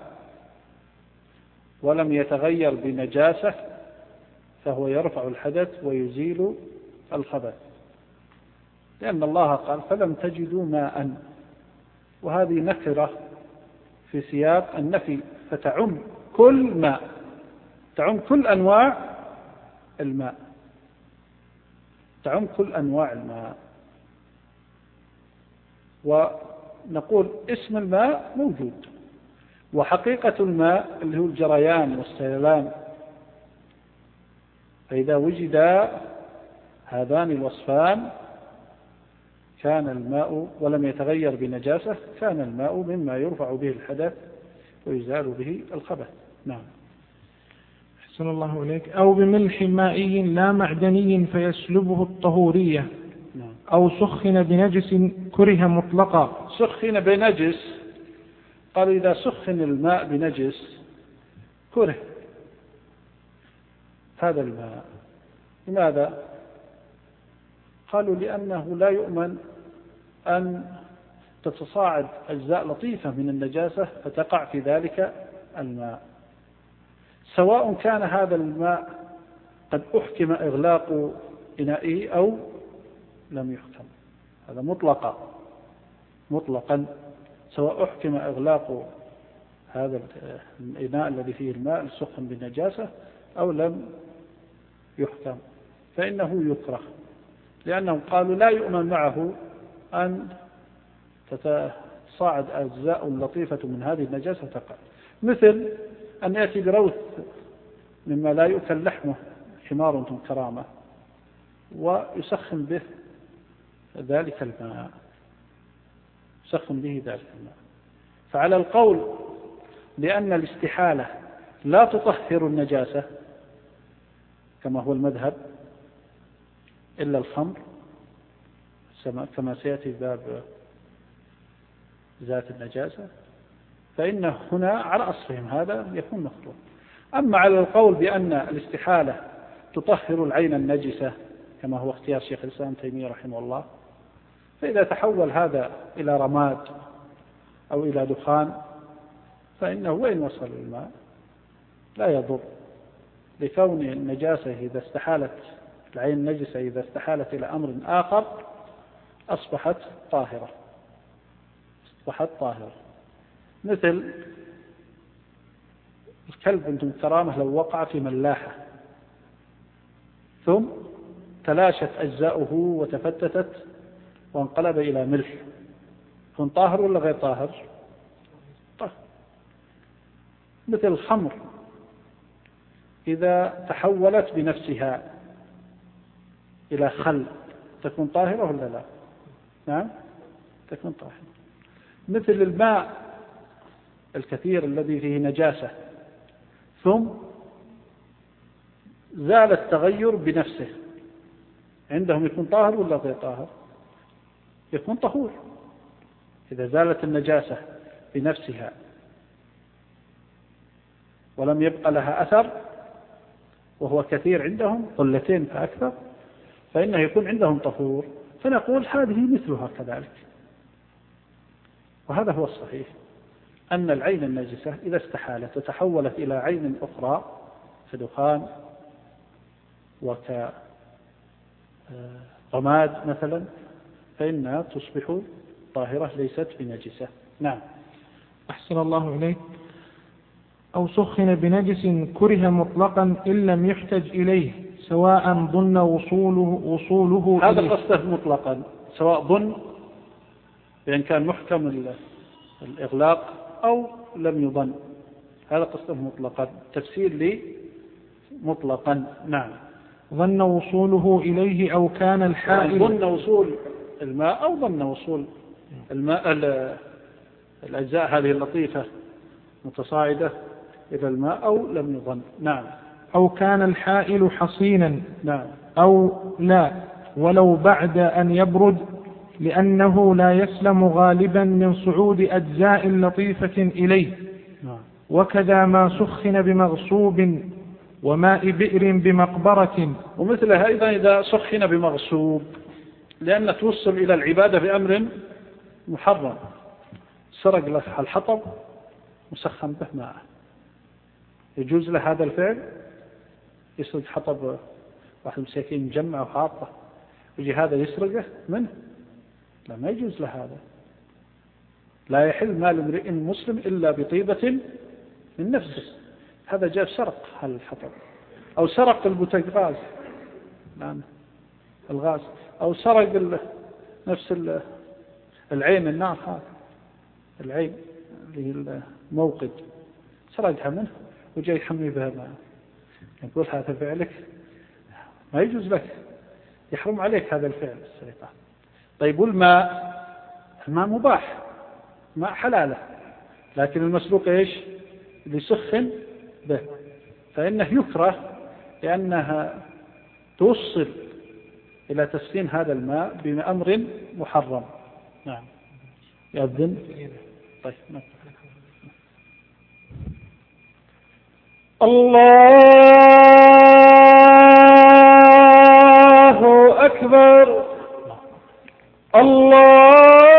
ولم يتغير بنجاسة فهو يرفع الحدث ويزيل الخبث، لأن الله قال: فلم تجدوا ماء، وهذه نكرة في سياق النفي، فتعم كل ماء، تعم كل أنواع الماء، تعم كل أنواع الماء. ونقول اسم الماء موجود، وحقيقة الماء اللي هو الجريان والسيلان، فإذا وجد هذان الوصفان كان الماء ولم يتغير بنجاسة كان الماء مما يرفع به الحدث ويزال به الخبث. نعم. أحسن الله إليك. أو بملح مائي لا معدني فيسلبه الطهورية. نعم. أو سخن بنجس كره مطلقا. سخن بنجس، قال إذا سخن الماء بنجس كره هذا الماء. لماذا؟ قالوا لأنه لا يؤمن أن تتصاعد أجزاء لطيفة من النجاسة فتقع في ذلك الماء، سواء كان هذا الماء قد أحكم إغلاق إنائه أو لم يحكم. هذا مطلقا سواء أحكم إغلاق هذا الإناء الذي فيه الماء السخن بالنجاسة أو لم يحكم فإنه يكره، لأنهم قالوا لا يؤمن معه أن تتصاعد أجزاء لطيفة من هذه النجاسة تقع، مثل أن يأتي بروث مما لا يؤكل لحمه حمار كرامة ويسخن به ذلك الماء، يسخن به ذلك الماء. فعلى القول بأن الاستحالة لا تطهر النجاسة كما هو المذهب إلا الخمر كما سيأتي باب ذات النجاسة، فإن هنا على أصلهم هذا يكون مخلوق. أما على القول بأن الاستحالة تطهر العين النجسة كما هو اختيار شيخ الإسلام تيمية رحمه الله، فإذا تحول هذا إلى رماد أو إلى دخان فإنه وإن وصل الماء لا يضر، لكون النجاسة إذا استحالت العين النجسة إذا استحالت إلى أمر آخر أصبحت طاهرة. مثل الكلب عند الكرامة لو وقع في ملاحة ثم تلاشت أجزاؤه وتفتتت وانقلب إلى ملح، يكون طاهر ولا غير طاهر؟ طاهر. مثل الخمر إذا تحولت بنفسها إلى خل تكون طاهرة ولا لا؟ نعم تكون طاهرة. مثل الماء الكثير الذي فيه نجاسة ثم زال التغير بنفسه، عندهم يكون طاهر ولا غير طاهر؟ يكون طهور إذا زالت النجاسة بنفسها ولم يبقى لها أثر وهو كثير عندهم قلتين فأكثر فإنه يكون عندهم طهور، فنقول هذه مثلها كذلك. وهذا هو الصحيح أن العين النجسة إذا استحالت وتحولت إلى عين أخرى كدخان وكرماد مثلا فإنها تصبح طاهرة ليست بنجسة. نعم. أحسن الله إليك. أو سخن بنجس كره مطلقا إن لم يحتج إليه سواء ظن وصوله هذا قصده مطلقا، سواء ظن بأن كان محكم الإغلاق أو لم يظن، هذا قصده مطلقا. تفسير لي مطلقا. نعم. ظن وصوله إليه أو كان الحائل ظن وصول الماء أو ظن وصول الماء الأجزاء هذه اللطيفة متصاعدة إلى الماء أو لم يظن. نعم. أو كان الحائل حصينا. نعم. أو لا ولو بعد أن يبرد لأنه لا يسلم غالبا من صعود أجزاء لطيفة إليه. نعم. وكذا ما سخن بمغصوب وماء بئر بمقبرة. ومثلها أيضا إذا سخن بمغصوب لأن توصل إلى العبادة بأمر محرم، سرق له الحطب مسخن به ماء، يجوز له هذا الفعل؟ يسرق حطب واحد مساكين مجمع وحاطه يجي هذا يسرقه منه؟ لا، ما يجوز له هذا. لا يحل مال امرئ مسلم إلا بطيبة من نفسه. هذا جاء سرق الحطب أو سرق البوتاغاز الغاز أو سرق نفس العين النار، هذا العين اللي هي الموقد سرقها منه وجاي يحمي بها ماء، يقول هذا فعلك ما يجوز لك، يحرم عليك هذا الفعل السرقة. طيب والماء؟ الماء مباح، ماء حلاله، لكن المسلوق إيش؟ لسخن به، فإنه يكره لأنها توصل إلى تسخين هذا الماء بأمر محرم. نعم. يأذن. طيب. الله أكبر. الله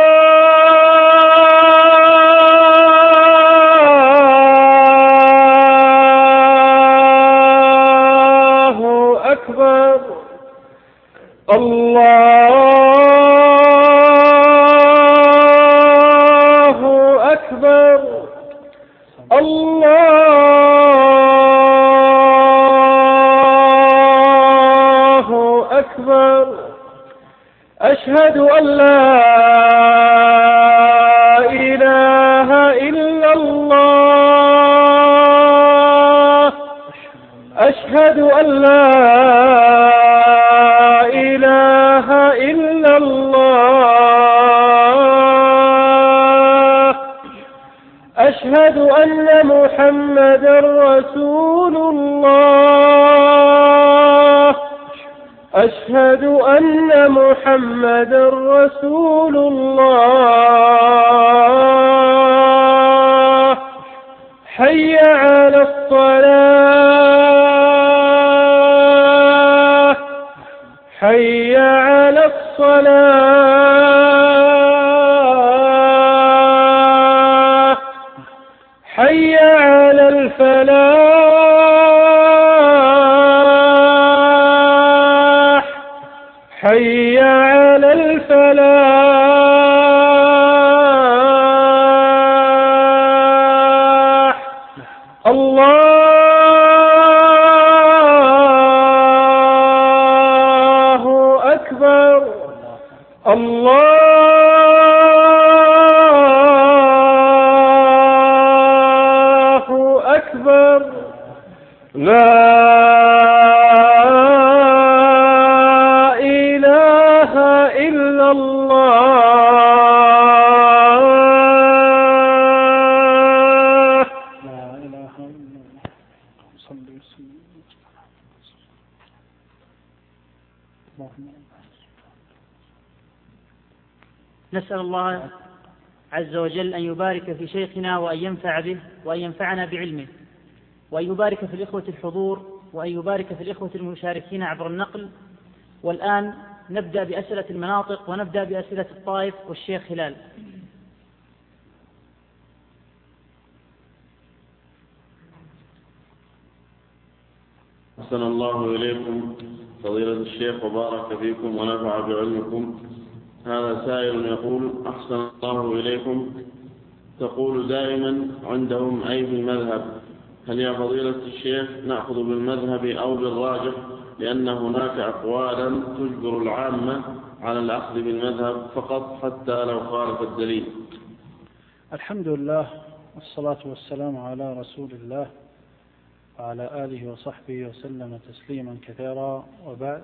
أكبر. الله أكبر. الله أكبر. أشهد أن لا إله إلا الله. أشهد أن لا إله إلا الله. أشهد أن محمدا رسول الله. أشهد أن محمدا رسول الله. حي على الصلاة. حي على الصلاة. حي على الفلاح. حي على الفلاح. الله أكبر. الله أكبر. لا إله إلا الله. لا إله إلا الله. صلى وسلم. نسأل الله عز وجل أن يبارك في شيخنا وأن ينفع به وأن ينفعنا بعلمه، وأن يبارك في الإخوة الحضور، وأن يبارك في الإخوة المشاركين عبر النقل. والآن نبدأ بأسئلة المناطق، ونبدأ بأسئلة الطائف والشيخ هلال. أحسن الله إليكم فضيلة الشيخ وبارك فيكم ونفع بعلمكم. هذا سائل يقول: أحسن الله إليكم، تقول دائما عندهم أي بالمذهب، هل يا فضيلة الشيخ نأخذ بالمذهب أو بالراجح؟ لأن هناك أقوالا تجبر العامة على الأخذ بالمذهب فقط حتى لو خالف الدليل. الحمد لله والصلاة والسلام على رسول الله وعلى آله وصحبه وسلم تسليما كثيرا، وبعد.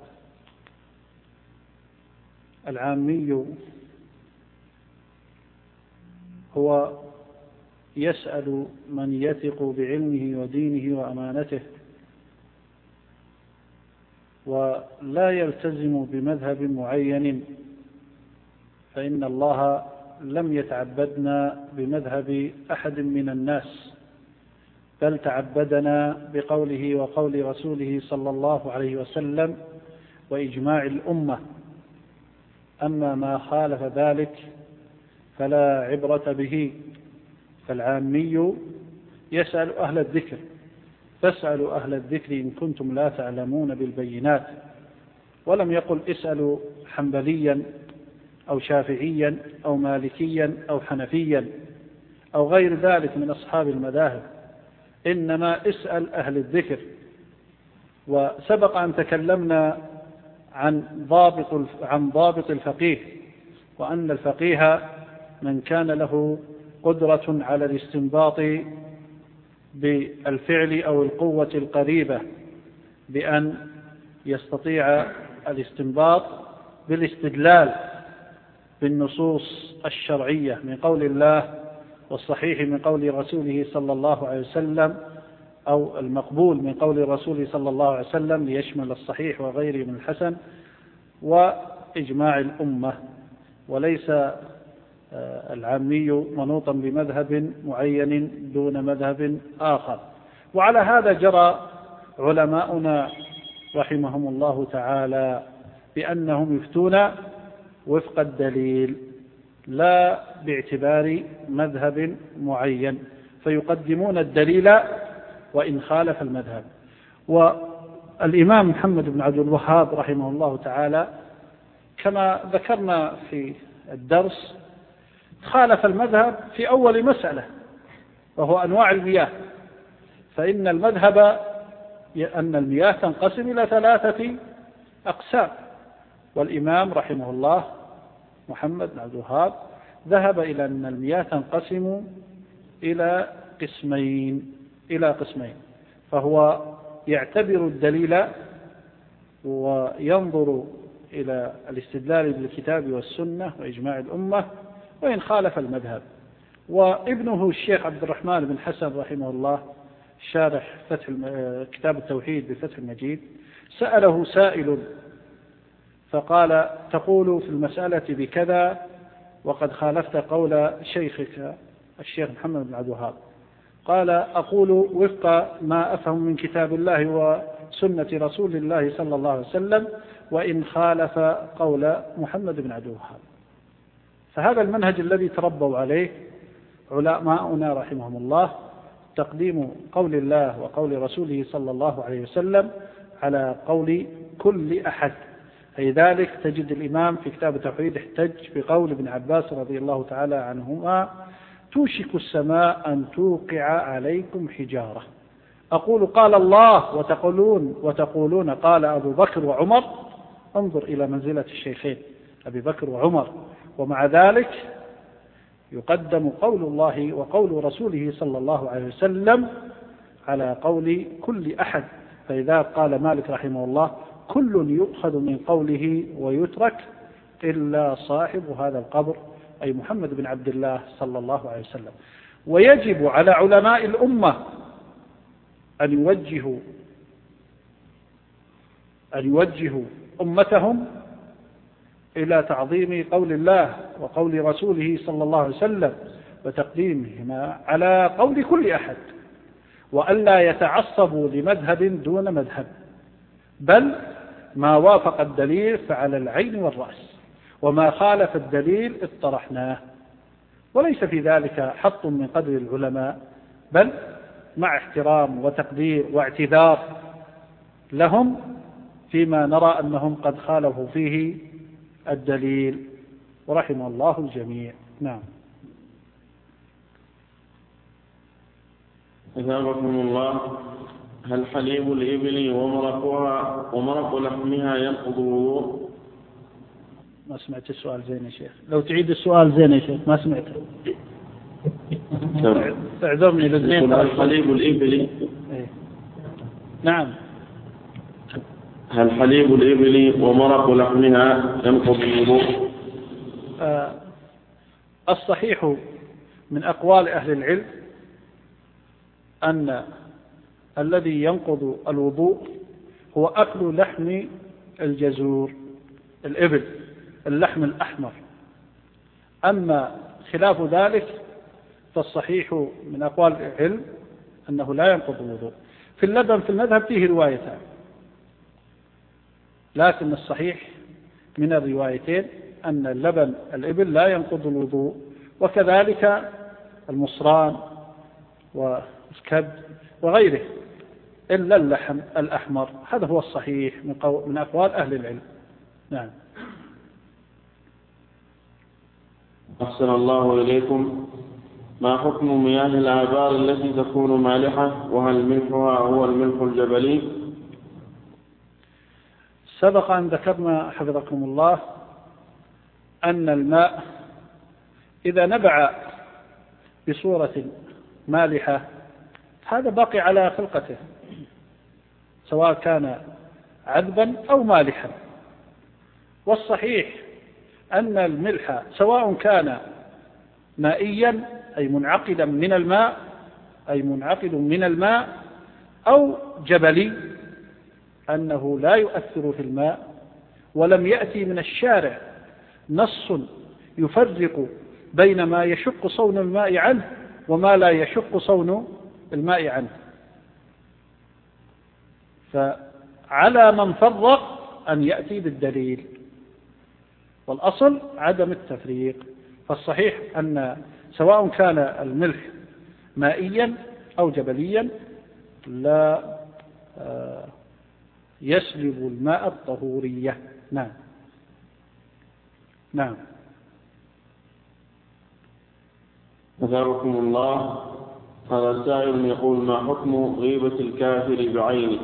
العامي هو يسأل من يثق بعلمه ودينه وأمانته، ولا يلتزم بمذهب معين، فإن الله لم يتعبدنا بمذهب أحد من الناس، بل تعبدنا بقوله وقول رسوله صلى الله عليه وسلم وإجماع الأمة. أما ما خالف ذلك فلا عبرة به. فالعامي يسأل أهل الذكر، فاسألوا أهل الذكر إن كنتم لا تعلمون بالبينات. ولم يقل اسألوا حنبليا أو شافعيا أو مالكيا أو حنفيا أو غير ذلك من أصحاب المذاهب، إنما اسأل أهل الذكر. وسبق أن تكلمنا عن ضابط الفقيه، وأن الفقيه من كان له قدرة على الاستنباط بالفعل أو القوة القريبة، بأن يستطيع الاستنباط بالاستدلال بالنصوص الشرعية من قول الله والصحيح من قول رسوله صلى الله عليه وسلم، أو المقبول من قول رسوله صلى الله عليه وسلم ليشمل الصحيح وغيره من الحسن، وإجماع الأمة، وليس العامي منوطا بمذهب معين دون مذهب آخر. وعلى هذا جرى علماؤنا رحمهم الله تعالى بأنهم يفتون وفق الدليل لا باعتبار مذهب معين، فيقدمون الدليل وإن خالف المذهب. والإمام محمد بن عبد الوهاب رحمه الله تعالى كما ذكرنا في الدرس خالف المذهب في أول مسألة وهو أنواع المياه، فإن المذهب أن المياه تنقسم إلى 3 أقسام، والإمام رحمه الله محمد بن عبد الوهاب ذهب إلى أن المياه تنقسم إلى قسمين، فهو يعتبر الدليل وينظر إلى الاستدلال بالكتاب والسنة وإجماع الأمة وإن خالف المذهب. وابنه الشيخ عبد الرحمن بن حسن رحمه الله شارح كتاب التوحيد بفتح المجيد سأله سائل فقال: تقول في المسألة بكذا وقد خالفت قول شيخك الشيخ محمد بن عبد الوهاب. قال: أقول وفق ما أفهم من كتاب الله وسنة رسول الله صلى الله عليه وسلم وإن خالف قول محمد بن عبد الوهاب. فهذا المنهج الذي تربوا عليه علماؤنا رحمهم الله، تقديم قول الله وقول رسوله صلى الله عليه وسلم على قول كل أحد. لذلك تجد الإمام في كتاب التوحيد احتج بقول ابن عباس رضي الله تعالى عنهما: توشك السماء أن توقع عليكم حجارة. أقول قال الله وتقولون قال أبو بكر وعمر. انظر إلى منزلة الشيخين أبي بكر وعمر، ومع ذلك يقدم قول الله وقول رسوله صلى الله عليه وسلم على قول كل أحد. فإذا قال مالك رحمه الله: كل يؤخذ من قوله ويترك إلا صاحب هذا القبر، أي محمد بن عبد الله صلى الله عليه وسلم. ويجب على علماء الأمة أن يوجهوا أمتهم إلى تعظيم قول الله وقول رسوله صلى الله عليه وسلم وتقديمهما على قول كل أحد، وألا يتعصبوا لمذهب دون مذهب، بل ما وافق الدليل فعلى العين والرأس، وما خالف الدليل اطرحناه. وليس في ذلك حط من قدر العلماء، بل مع احترام وتقدير واعتذار لهم فيما نرى أنهم قد خالفوا فيه الدليل، ورحم الله الجميع. نعم. أثابكم الله. هل حليب الإبل ومرق لحمها ينقض الوضوء؟ ما سمعت السؤال زين يا شيخ، لو تعيد السؤال زين يا شيخ، ما سمعته. اعذرني لزين. هل حليب الإبل نعم. هل حليب الإبل ومرق لحمها ينقض الوضوء؟ الصحيح من أقوال أهل العلم أن الذي ينقض الوضوء هو أكل لحم الجزور الإبل، اللحم الأحمر. أما خلاف ذلك فالصحيح من أقوال العلم أنه لا ينقض الوضوء. في اللبن في المذهب فيه روايتان، لكن الصحيح من الروايتين أن اللبن الإبل لا ينقض الوضوء، وكذلك المصران والكبد وغيره، إلا اللحم الأحمر. هذا هو الصحيح من أقوال أهل العلم. نعم. أحسن الله إليكم. ما حكم مياه الآبار التي تكون مالحة، وهل ملحها هو الملح الجبلي؟ سبق أن ذكرنا حفظكم الله أن الماء إذا نبع بصورة مالحة هذا باقي على خلقته، سواء كان عذبا أو مالحا. والصحيح أن الملح سواء كان مائيا أي منعقدا من الماء أو جبلي، أنه لا يؤثر في الماء، ولم يأتي من الشارع نص يفرق بين ما يشق صون الماء عنه وما لا يشق صون الماء عنه. فعلى من فرق أن يأتي بالدليل، والأصل عدم التفريق. فالصحيح أن سواء كان الملح مائيا أو جبليا لا يسلب الماء الطهورية. نعم. نعم. جزاكم الله. هذا سائل يقول: ما حكم غيبة الكافر بعينه؟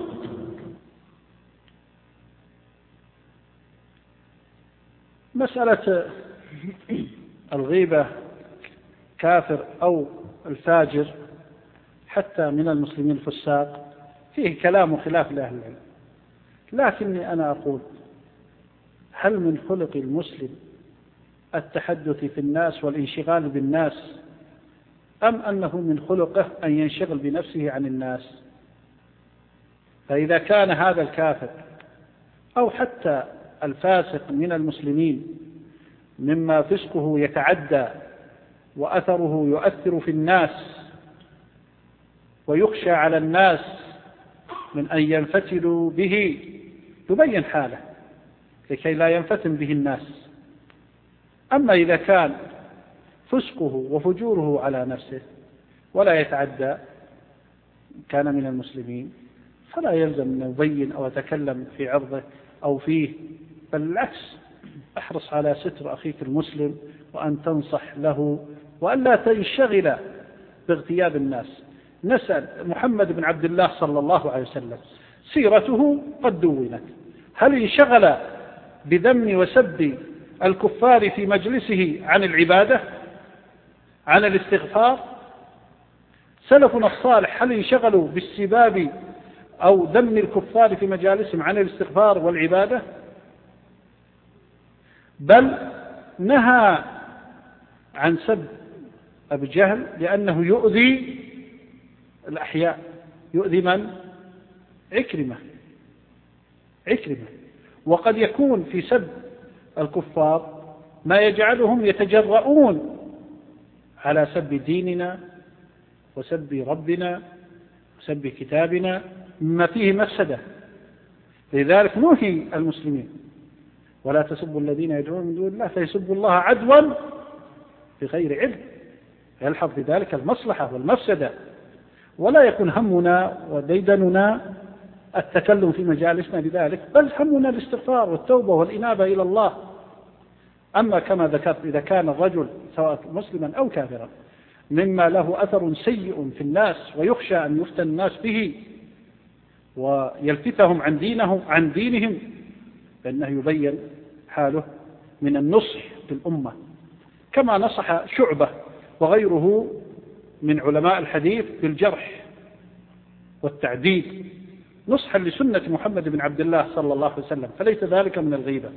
مسألة الغيبة كافر أو الفاجر حتى من المسلمين الفساق فيه كلام وخلاف لأهل العلم، لكني أنا أقول: هل من خلق المسلم التحدث في الناس والانشغال بالناس، أم أنه من خلقه أن ينشغل بنفسه عن الناس؟ فإذا كان هذا الكافر أو حتى الفاسق من المسلمين مما فسقه يتعدى وأثره يؤثر في الناس ويخشى على الناس من أن ينفتلوا به، يبين حاله لكي لا ينفتن به الناس. أما إذا كان فسقه وفجوره على نفسه ولا يتعدى كان من المسلمين، فلا يلزم أن يبين أو يتكلم في عرضه أو فيه، بل بالعكس، احرص على ستر أخيك المسلم وأن تنصح له وأن لا تنشغل باغتياب الناس. نسأل محمد بن عبد الله صلى الله عليه وسلم سيرته قد دونت، هل انشغل بذم وسب الكفار في مجلسه عن العبادة عن الاستغفار؟ سلفنا الصالح هل انشغلوا بالسباب أو ذم الكفار في مجالسهم عن الاستغفار والعبادة؟ بل نهى عن سب أبي جهل لأنه يؤذي الأحياء. يؤذي من؟ عكرمة. وقد يكون في سب الكفار ما يجعلهم يتجرؤون على سب ديننا وسب ربنا وسب كتابنا مما فيه مفسدة. لذلك نهي المسلمين: ولا تسبوا الذين يدعون من دون الله فيسبوا الله عدوا بغير علم. يلحظ في ذلك المصلحة والمفسدة، ولا يكون همنا وديدننا التكلم في مجالسنا بذلك، بل همنا الاستغفار والتوبة والإنابة إلى الله. أما كما ذكرت إذا كان الرجل سواء مسلما أو كافرا مما له أثر سيء في الناس ويخشى أن يفتن الناس به ويلفتهم عن دينهم، فإنه يبين حاله من النصح للأمة، كما نصح شعبة وغيره من علماء الحديث بالجرح والتعديل نصحا لسنة محمد بن عبد الله صلى الله عليه وسلم، فليس ذلك من الغيبة.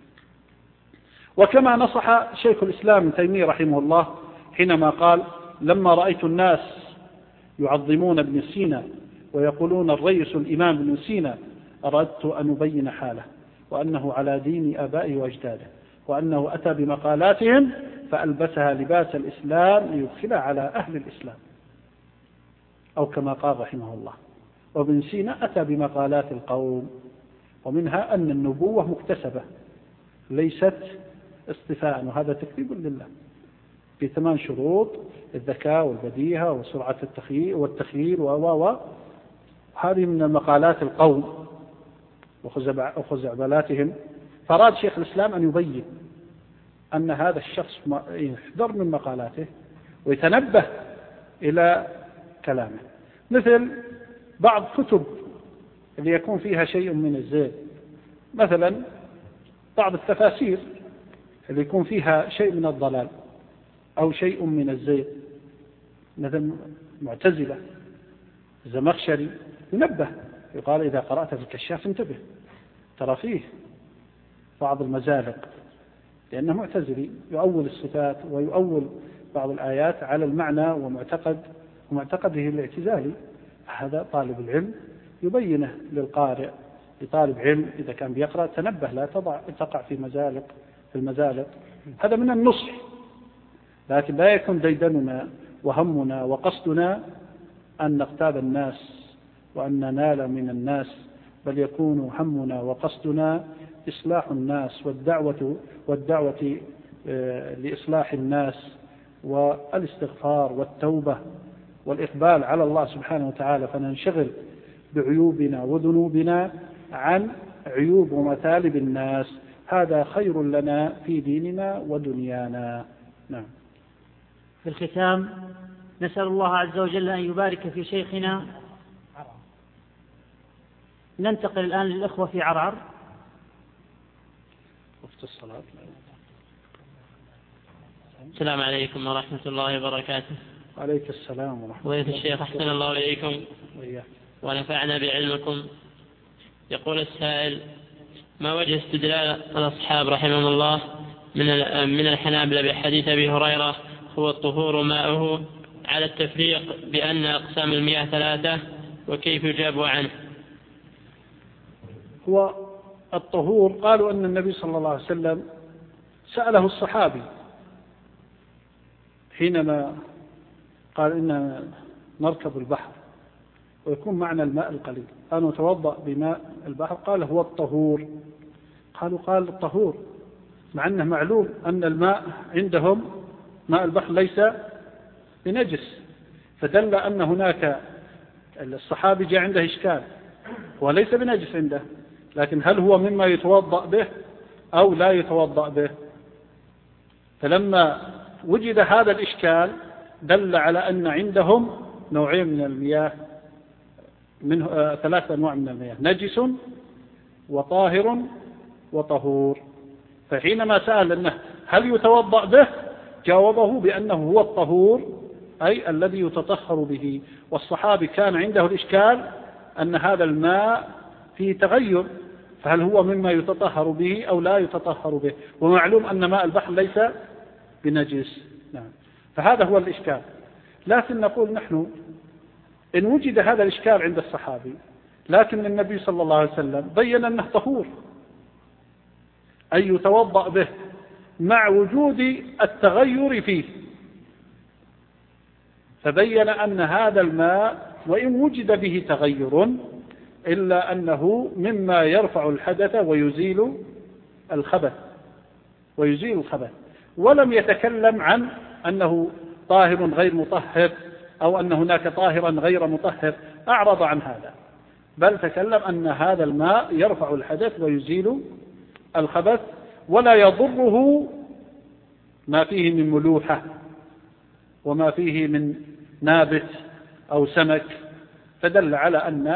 وكما نصح شيخ الإسلام ابن تيمية رحمه الله حينما قال: لما رأيت الناس يعظمون ابن سينا ويقولون الرئيس الإمام ابن سينا أردت أن أبين حاله، وأنه على دين آبائه وأجداده، وأنه أتى بمقالاتهم فألبسها لباس الإسلام ليدخلها على أهل الإسلام، أو كما قال رحمه الله. وابن سينا أتى بمقالات القوم، ومنها أن النبوة مكتسبة ليست اصطفاء، وهذا تكذيب لله ب8 شروط: الذكاء والبديهة وسرعة والتخييل هذه من مقالات القوم وخزعبلاتهم. فراد شيخ الإسلام أن يبين أن هذا الشخص يحذر من مقالاته ويتنبه إلى كلامه، مثل بعض كتب اللي يكون فيها شيء من الزيغ، مثلا بعض التفاسير اللي يكون فيها شيء من الضلال أو شيء من الزيغ، مثل معتزلة الزمخشري ينبه، يقال: إذا قرأت في الكشاف انتبه، ترى فيه بعض المزالق لأنه معتزلي يؤول الصفات ويؤول بعض الآيات على المعنى ومعتقده الاعتزالي. هذا طالب العلم يبينه للقارئ، لطالب علم إذا كان بيقرأ تنبه لا تقع في المزالق. هذا من النصح، لكن لا يكون ديدننا وهمنا وقصدنا أن نغتاب الناس وأن ننال من الناس، بل يكون همنا وقصدنا إصلاح الناس والدعوة لإصلاح الناس والاستغفار والتوبة والإقبال على الله سبحانه وتعالى، فننشغل بعيوبنا وذنوبنا عن عيوب ومثالب الناس. هذا خير لنا في ديننا ودنيانا. نعم. في الختام نسأل الله عز وجل أن يبارك في شيخنا. ننتقل الآن للإخوة في عرعر. وقت الصلاة. السلام عليكم ورحمة الله وبركاته. وعليك السلام ورحمة الله. ضيف الشيخ أحسن الله إليكم ونفعنا بعلمكم. يقول السائل: ما وجه استدلال الأصحاب رحمهم الله من الحنابلة بحديث أبي هريرة هو الطهور ماؤه على التفريق بأن أقسام المياه 3، وكيف يجاب عنه؟ هو الطهور، قالوا أن النبي صلى الله عليه وسلم سأله الصحابي حينما قال إن نركب البحر ويكون معنا الماء القليل، قالوا نتوضأ بماء البحر، قال هو الطهور. قال الطهور، مع أنه معلوم أن الماء عندهم ماء البحر ليس بنجس، فدل أن هناك الصحابي جاء عنده إشكال، هو ليس بنجس عنده، لكن هل هو مما يتوضأ به أو لا يتوضأ به؟ فلما وجد هذا الإشكال دل على أن عندهم نوعين من المياه، من 3 أنواع من المياه: نجس وطاهر وطهور. فحينما سأل أنه هل يتوضأ به، جاوبه بأنه هو الطهور، أي الذي يتطهر به. والصحابي كان عنده الإشكال أن هذا الماء فيه تغير، فهل هو مما يتطهر به أو لا يتطهر به؟ ومعلوم أن ماء البحر ليس بنجس. نعم. فهذا هو الإشكال. لكن نقول نحن إن وجد هذا الإشكال عند الصحابي، لكن النبي صلى الله عليه وسلم بين أنه طهور، أي يتوضأ به مع وجود التغير فيه، فبين أن هذا الماء وإن وجد به تغير إلا أنه مما يرفع الحدث ويزيل الخبث ولم يتكلم عن أنه طاهر غير مطهر أو أن هناك طاهرا غير مطهر، أعرض عن هذا، بل تكلم أن هذا الماء يرفع الحدث ويزيل الخبث ولا يضره ما فيه من ملوحة وما فيه من نابت أو سمك. فدل على أن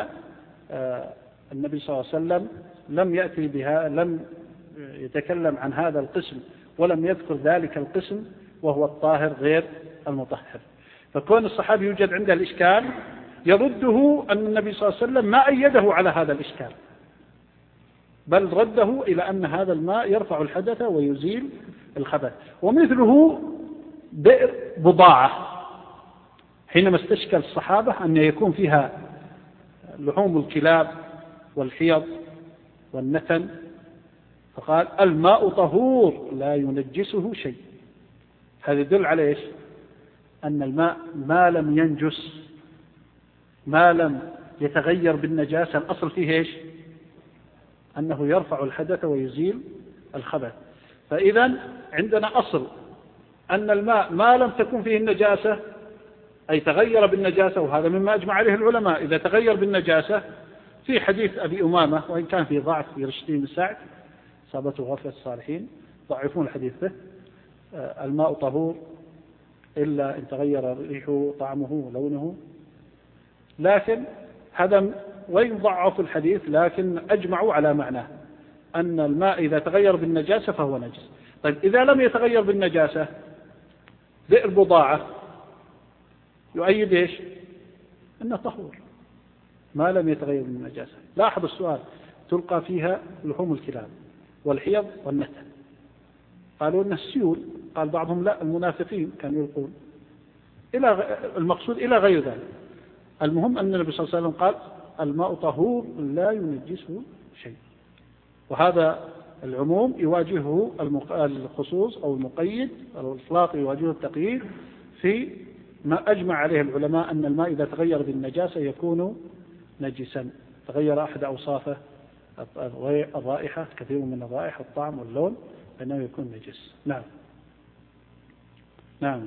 النبي صلى الله عليه وسلم لم يأتي بها، لم يتكلم عن هذا القسم ولم يذكر ذلك القسم وهو الطاهر غير المطهر. فكون الصحابي يوجد عنده الإشكال يرده أن النبي صلى الله عليه وسلم ما أيده على هذا الإشكال، بل رده إلى أن هذا الماء يرفع الحدث ويزيل الخبث. ومثله بئر بضاعة، حينما استشكل الصحابة أن يكون فيها لحوم الكلاب والحيض والنتن، فقال الماء طهور لا ينجسه شيء. هذا يدل على إيش؟ أن الماء ما لم ينجس، ما لم يتغير بالنجاسة، الأصل فيه إيش؟ أنه يرفع الحدث ويزيل الخبث. فإذا عندنا أصل أن الماء ما لم تكن فيه النجاسة، أي تغير بالنجاسة، وهذا مما أجمع عليه العلماء. إذا تغير بالنجاسة، في حديث أبي أمامة وإن كان في ضعف في رشدين بن سعد صابته غفلة الصالحين ضعفون الحديث به، الماء طهور إلا إن تغير ريحه طعمه ولونه، لكن هذا وإن ضعفوا الحديث لكن أجمعوا على معناه أن الماء إذا تغير بالنجاسة فهو نجس. طيب إذا لم يتغير بالنجاسة، بئر بضاعة يؤيد إيش؟ أنه طهور ما لم يتغير بالنجاسة. لاحظ السؤال، تلقى فيها لحوم الكلاب والحيض والنتن، قالوا إنه السيول، قال بعضهم لا المنافقين كانوا يلقون، المقصود إلى غير ذلك. المهم أن النبي صلى الله عليه وسلم قال الماء طهور لا ينجسه شيء، وهذا العموم يواجهه الخصوص أو المقيد، أو الإطلاق يواجهه التقييد في ما أجمع عليه العلماء أن الماء إذا تغير بالنجاسة يكون نجسا، تغير أحد أوصافه الرائحة، كثير من الرائحة الطعم واللون، فإنه يكون نجس. نعم. نعم.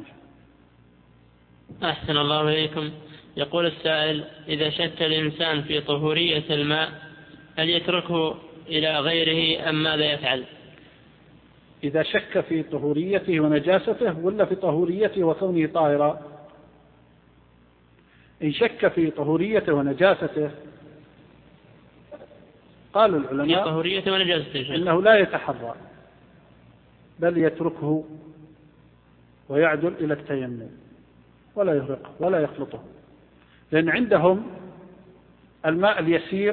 أحسن الله إليكم. يقول السائل: إذا شك الإنسان في طهورية الماء هل يتركه إلى غيره أم ماذا يفعل؟ إذا شك في طهوريته ونجاسته ولا في طهوريته وكونه طاهرا؟ إن شك في طهوريته ونجاسته قال العلماء في طهوريته ونجاسته إنه لا يتحرى، بل يتركه ويعدل إلى التيمم ولا يهرقه ولا يخلطه، لأن عندهم الماء اليسير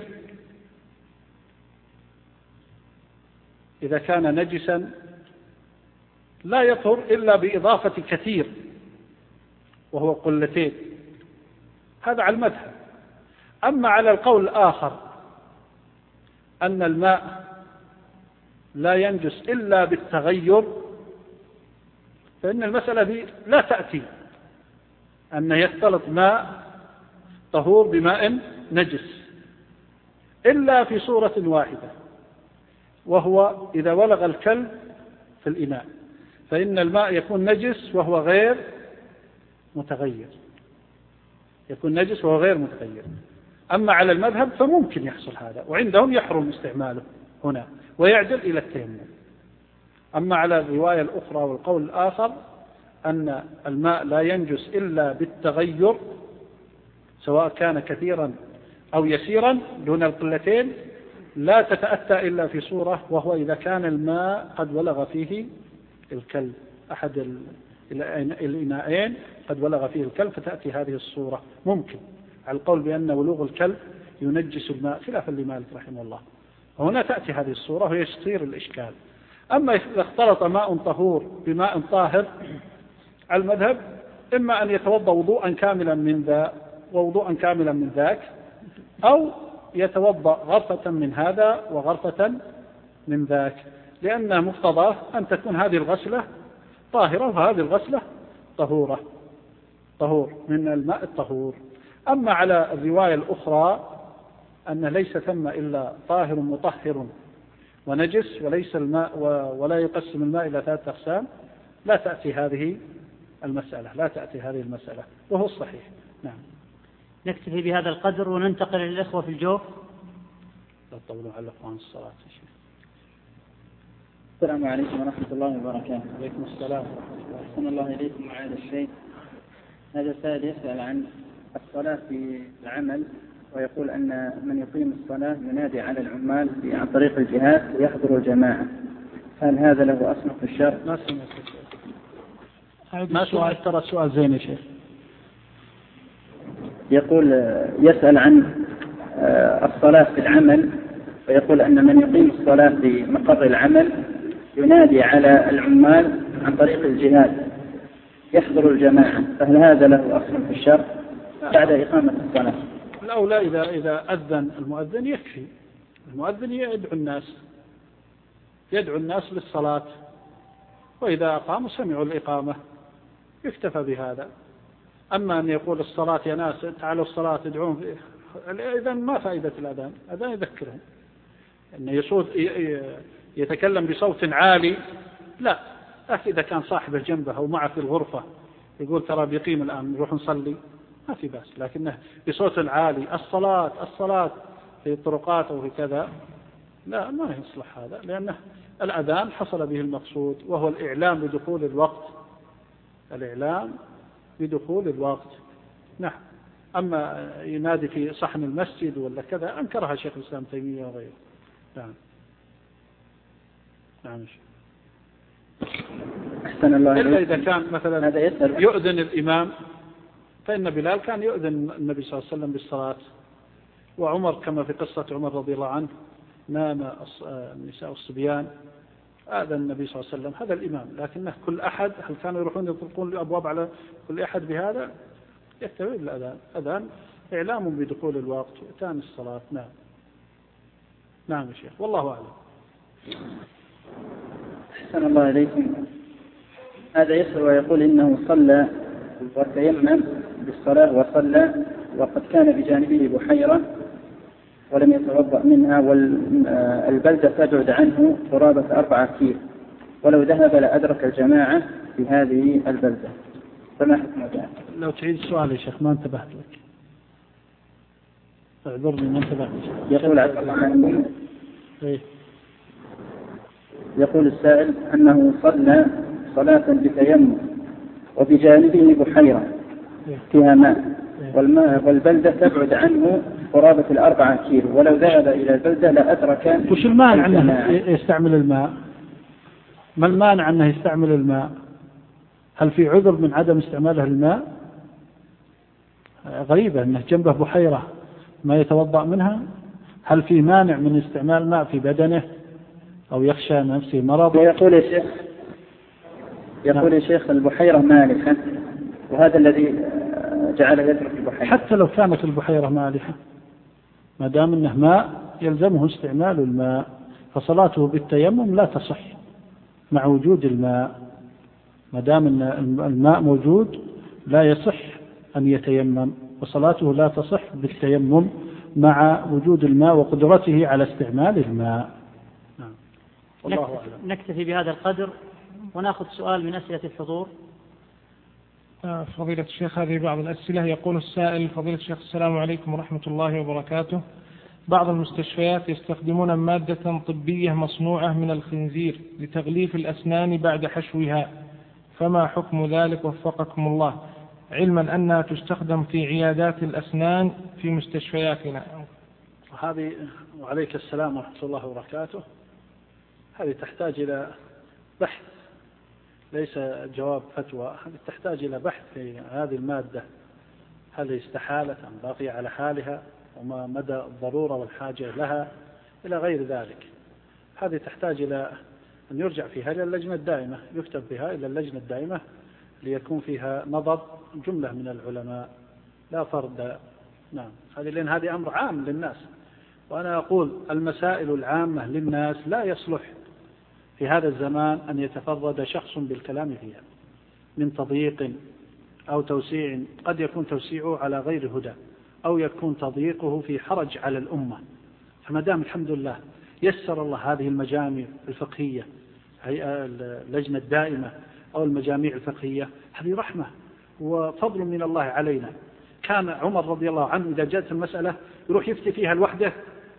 إذا كان نجسا لا يطهر إلا بإضافة كثير وهو قلتين، هذا على المذهب. أما على القول الآخر أن الماء لا ينجس إلا بالتغير، فإن المسألة دي لا تأتي أن يختلط ماء طهور بماء نجس إلا في صورة واحدة، وهو إذا ولغ الكلب في الإناء، فإن الماء يكون نجس وهو غير متغير، يكون نجس وهو غير متغير. أما على المذهب فممكن يحصل هذا، وعندهم يحرم استعماله هنا ويعدل إلى التيمم. أما على الرواية الأخرى والقول الآخر أن الماء لا ينجس إلا بالتغير سواء كان كثيرا أو يسيرا دون القلتين، لا تتأتى إلا في صورة، وهو إذا كان الماء قد ولغ فيه الكلب، أحد الإناءين قد ولغ فيه الكلب، فتأتي هذه الصورة ممكن، على القول بأن ولوغ الكلب ينجس الماء خلافا لمالك رحمه الله، وهنا تأتي هذه الصورة ويصير الإشكال. أما إذا اختلط ماء طهور بماء طاهر على المذهب إما أن يتوضأ وضوءا كاملا من ذا ووضوءا كاملا من ذاك، أو يتوضأ غرفة من هذا وغرفة من ذاك، لأن مقتضاه أن تكون هذه الغسلة طاهرة وهذه الغسلة طهور من الماء الطهور. أما على الرواية الأخرى أن ليس ثم إلا طاهر مطهر ونجس وليس الماء ولا يقسم الماء إلى 3 أقسام، لا تأتي هذه المسألة، وهو الصحيح. نعم. نكتفي بهذا القدر وننتقل للإخوة في الجوف. لا تطولوا على الأخوان الصلاة. السلام عليكم ورحمة الله وبركاته. عليكم السلام ورحمة الله. أحسن الله إليكم وعلى الشيخ. هذا سائل يسأل عن الصلاة في العمل، ويقول أن من يقيم الصلاة ينادي على العمال عن طريق الجهات ويحضر الجماعة، هل هذا له أصل في الشرع؟ ما سمعت ترى السؤال زين يا شيخ. يقول يسأل عن الصلاة في العمل، ويقول أن من يقيم الصلاة في مقر العمل ينادي على العمال عن طريق الجهات يحضر الجماعة، فهل هذا له أصل في الشرع بعد إقامة الصلاة؟ الأولى إذا أذن المؤذن يكفي، المؤذن يدعو الناس للصلاة، وإذا أقاموا سمعوا الإقامة يكتفى بهذا. أما أن يقول الصلاة يا ناس تعالوا الصلاة تدعون إذن ما فائدة الأذان؟ أذان يذكرهم أن يتكلم بصوت عالي، لا، إذا كان صاحبه جنبه أو معه في الغرفة يقول ترى بيقيم الآن نروح نصلي ما في بأس، لكنه بصوت عالي الصلاة في الطرقات أو في كذا لا، ما يصلح هذا، لأنه الأذان حصل به المقصود وهو الإعلام بدخول الوقت. نعم. أما ينادي في صحن المسجد ولا كذا أنكرها شيخ الإسلام تيمية وغيره. نعم. أحسن الله إليك. إلا إذا كان مثلا يؤذن الإمام، فإن بلال كان يؤذن النبي صلى الله عليه وسلم بالصلاة، وعمر كما في قصة عمر رضي الله عنه نام النساء والصبيان هذا النبي صلى الله عليه وسلم هذا الإمام، لكنه كل أحد هل كانوا يروحون يطلقون الأبواب على كل أحد بهذا؟ يكتفي بالأذان، أذان إعلام بدخول الوقت وإتان الصلاة. نعم. نعم يا شيخ، والله أعلم. أحسن الله إليكم. هذا يسأل ويقول إنه صلى وتيمم بالصلاة وصلى وقد كان بجانبه بحيرة ولم يتوضأ منها، والبلدة تبعد عنه قرابة 4 كيلو، ولو ذهب لأدرك الجماعة في هذه البلدة، فما حكم ذلك؟ لو تعيد السؤال يا شيخ، ما انتبهت لك. اعذرني ما انتبهت. يقول عبد الرحمن إيه؟ يقول السائل أنه صلى صلاة بتيمم وبجانبه بحيرة فيها ماء، والبلدة تبعد عنه قرابة 4 كيلو، ولو ذهب إلى البلدة لأدرك. وش المانع أنه يستعمل الماء؟ ما المانع أنه يستعمل الماء؟ هل في عذر من عدم استعماله الماء؟ غريبة أنه جنبه بحيرة ما يتوضأ منها. هل في مانع من استعمال الماء في بدنه أو يخشى نفسه مرض؟ ويقول يا شيخ البحيرة مالحة، وهذا الذي جعل يترك البحيرة. حتى لو كانت البحيرة مالحة ما دام أنه ماء يلزمه استعمال الماء، فصلاته بالتيمم لا تصح مع وجود الماء. ما دام أن الماء موجود لا يصح أن يتيمم، وصلاته لا تصح بالتيمم مع وجود الماء وقدرته على استعمال الماء. نكتفي بهذا القدر ونأخذ سؤال من أسئلة الحضور. فضيلة الشيخ، هذه بعض الأسئلة. يقول السائل: فضيلة الشيخ السلام عليكم ورحمة الله وبركاته. بعض المستشفيات يستخدمون مادة طبية مصنوعة من الخنزير لتغليف الأسنان بعد حشوها، فما حكم ذلك وفقكم الله، علما أنها تستخدم في عيادات الأسنان في مستشفياتنا؟ هذه وعليك السلام ورحمة الله وبركاته. هذه تحتاج إلى بحث، ليس جواب فتوى. هذه تحتاج إلى بحث في هذه المادة، هل استحالت أم باقية على حالها، وما مدى الضرورة والحاجة لها إلى غير ذلك. هذه تحتاج إلى أن يرجع فيها إلى اللجنة الدائمة، يكتب بها إلى اللجنة الدائمة ليكون فيها نظر جملة من العلماء لا فرد. نعم، لأن هذه أمر عام للناس، وأنا أقول المسائل العامة للناس لا يصلح في هذا الزمان أن يتفرد شخص بالكلام فيها من تضييق أو توسيع، قد يكون توسيعه على غير هدى أو يكون تضييقه في حرج على الأمة. فما دام الحمد لله يسر الله هذه المجامع الفقهية، اللجنة الدائمة أو المجاميع الفقهية، هذه رحمة وفضل من الله علينا. كان عمر رضي الله عنه إذا جاءت المسألة يروح يفتي فيها لوحده.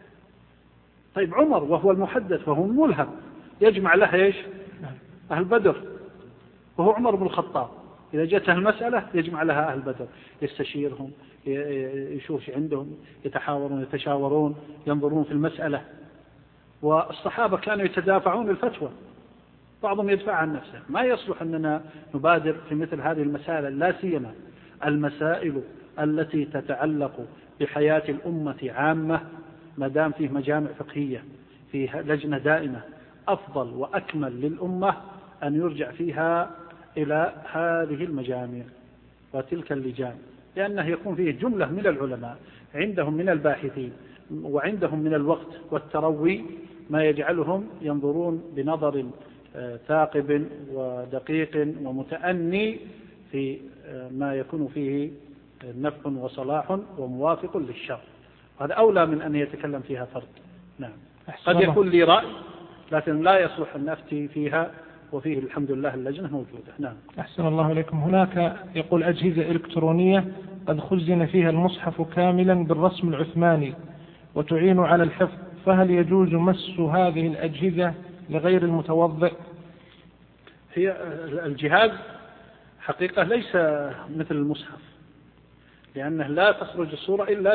طيب عمر وهو المحدث وهو الملهم يجمع لها إيش؟ أهل بدر، وهو عمر بن الخطاب إذا جاءت المسألة يجمع لها أهل بدر، يستشيرهم، يشوف عندهم، يتحاورون يتشاورون، ينظرون في المسألة. والصحابة كانوا يتدافعون الفتوى، بعضهم يدفع عن نفسه. ما يصلح أننا نبادر في مثل هذه المسائل، لا سيما المسائل التي تتعلق بحياة الأمة عامة. ما دام فيه مجامع فقهية في لجنة دائمة، أفضل وأكمل للأمة أن يرجع فيها إلى هذه المجامع وتلك اللجان، لأنه يكون فيه جملة من العلماء عندهم من الباحثين وعندهم من الوقت والتروي ما يجعلهم ينظرون بنظر ثاقب ودقيق ومتأني في ما يكون فيه نفع وصلاح وموافق للشر. هذا أولى من أن يتكلم فيها فرد. نعم، قد يكون لي رأي لكن لا يصلح أن أفتي فيها، وفيه الحمد لله اللجنة موجودة. نعم. أحسن الله إليكم. هناك يقول أجهزة إلكترونية قد خزن فيها المصحف كاملا بالرسم العثماني وتعين على الحفظ، فهل يجوز مس هذه الأجهزة لغير المتوضئ؟ هي الجهاز حقيقة ليس مثل المصحف، لأنه لا تخرج الصورة إلا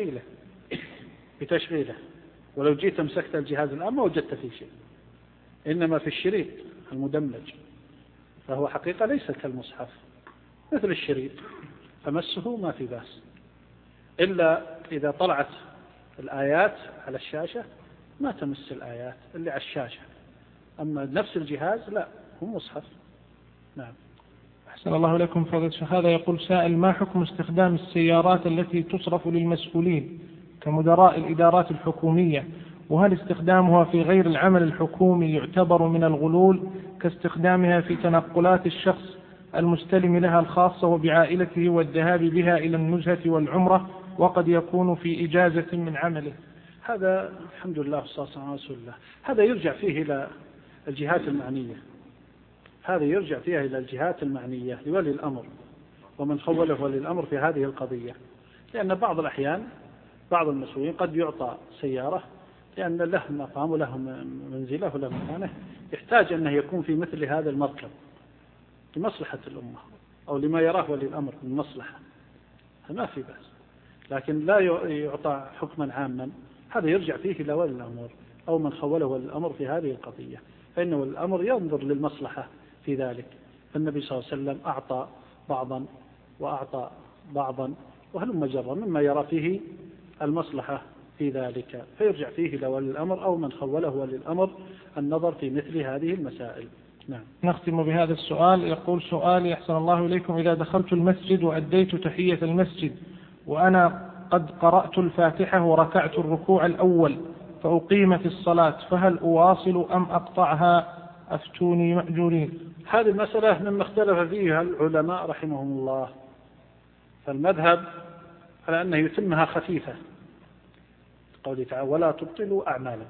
بتشغيله. ولو جيت مسكت الجهاز الآن ما وجدت فيه شيء، إنما في الشريط المدمج، فهو حقيقة ليس كالمصحف مثل الشريط، فمسه ما في بأس، إلا إذا طلعت الآيات على الشاشة ما تمس الآيات اللي على الشاشة، أما نفس الجهاز لا، هو مصحف. نعم. أحسن الله لكم فضيلة الشيخ. هذا يقول سائل: ما حكم استخدام السيارات التي تصرف للمسؤولين كمدراء الإدارات الحكومية، وهل استخدامها في غير العمل الحكومي يعتبر من الغلول كاستخدامها في تنقلات الشخص المستلم لها الخاصة وبعائلته والذهاب بها إلى النزهة والعمرة، وقد يكون في إجازة من عمله؟ هذا الحمد لله والصلاة والسلام على رسول الله، هذا يرجع فيه إلى الجهات المعنية، هذا يرجع فيها إلى الجهات المعنية لولي الأمر ومن خوله ولي الأمر في هذه القضية، لأن بعض الأحيان بعض المسؤولين قد يعطى سيارة لأن له مقام وله منزله وله مكانه، يحتاج أنه يكون في مثل هذا المركب لمصلحة الأمة أو لما يراه ولي الأمر من مصلحة، ما في بأس. لكن لا يعطى حكما عاما، هذا يرجع فيه إلى ولي الأمر أو من خوله ولي الأمر في هذه القضية، فإن ولي الأمر ينظر للمصلحة في ذلك. فالنبي صلى الله عليه وسلم أعطى بعضا وأعطى بعضا وهلم جرا مما يرى فيه المصلحة في ذلك، فيرجع فيه إلى ولي الأمر أو من خوله ولي الأمر النظر في مثل هذه المسائل. نعم. نختم بهذا السؤال. يقول سؤالي: أحسن الله إليكم، إذا دخلت المسجد وأديت تحية المسجد وأنا قد قرأت الفاتحة وركعت الركوع الأول فأقيمت الصلاة، فهل أواصل أم أقطعها؟ أفتوني مأجورين. هذه المسألة مما اختلف فيها العلماء رحمهم الله، فالمذهب على أنه يتمها خفيفة، قوله تعالى: ولا تبطلوا أعمالكم.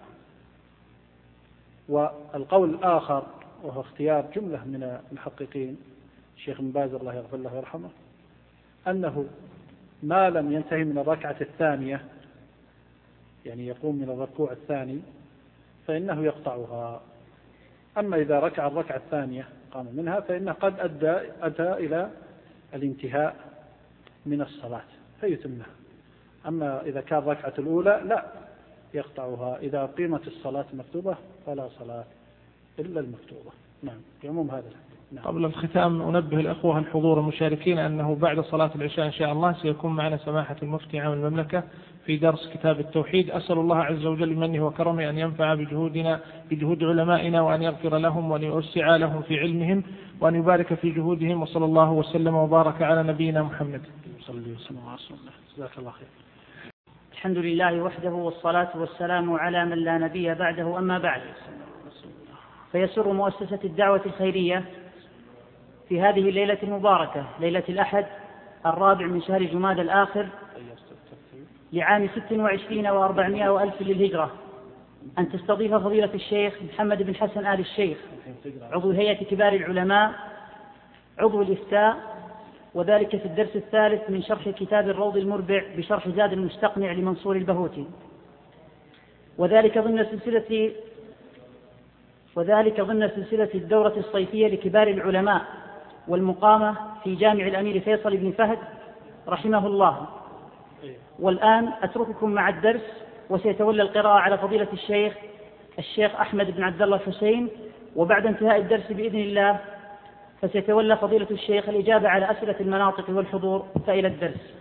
والقول الآخر وهو اختيار جملة من المحققين، الشيخ ابن باز الله يغفر له ويرحمه، أنه ما لم ينتهي من الركعة الثانية، يعني يقوم من الركوع الثاني، فإنه يقطعها. أما إذا ركع الركعة الثانية قام منها فإنه قد أتى إلى الانتهاء من الصلاة فيتمها. أما إذا كان الركعة الأولى لا يقطعها، إذا قيمت الصلاة مكتوبة فلا صلاة إلا المكتوبة. نعم، بعموم هذا. نعم. قبل الختام أنبه الأخوة الحضور المشاركين أنه بعد صلاة العشاء إن شاء الله سيكون معنا سماحة المفتي عام المملكة في درس كتاب التوحيد. أسأل الله عز وجل بمنه وكرمه أن ينفع بجهود علمائنا، وأن يغفر لهم وأن يوسع لهم في علمهم وأن يبارك في جهودهم، وصلى الله وسلم وبارك على نبينا محمد. صلى الله وسلم على رسول الله. جزاك الله خير. الحمد لله وحده والصلاة والسلام على من لا نبي بعده، أما بعد، فيسر مؤسسة الدعوة الخيرية في هذه الليلة المباركة، ليلة الأحد 4 من شهر جمادى الآخر لعام 26 و400 وألف للهجرة، أن تستضيف فضيلة الشيخ محمد بن حسن آل الشيخ عضو هيئة كبار العلماء عضو الإفتاء، وذلك في الدرس الثالث من شرح كتاب الروض المربع بشرح زاد المستقنع لمنصور البهوتي، وذلك ضمن سلسلة الدورة الصيفية لكبار العلماء والمقامة في جامع الأمير فيصل بن فهد رحمه الله. والآن أترككم مع الدرس، وسيتولى القراءة على فضيلة الشيخ أحمد بن عبد الله الحسين، وبعد انتهاء الدرس بإذن الله فسيتولى فضيلة الشيخ الإجابة على أسئلة المناطق والحضور. فإلى الدرس.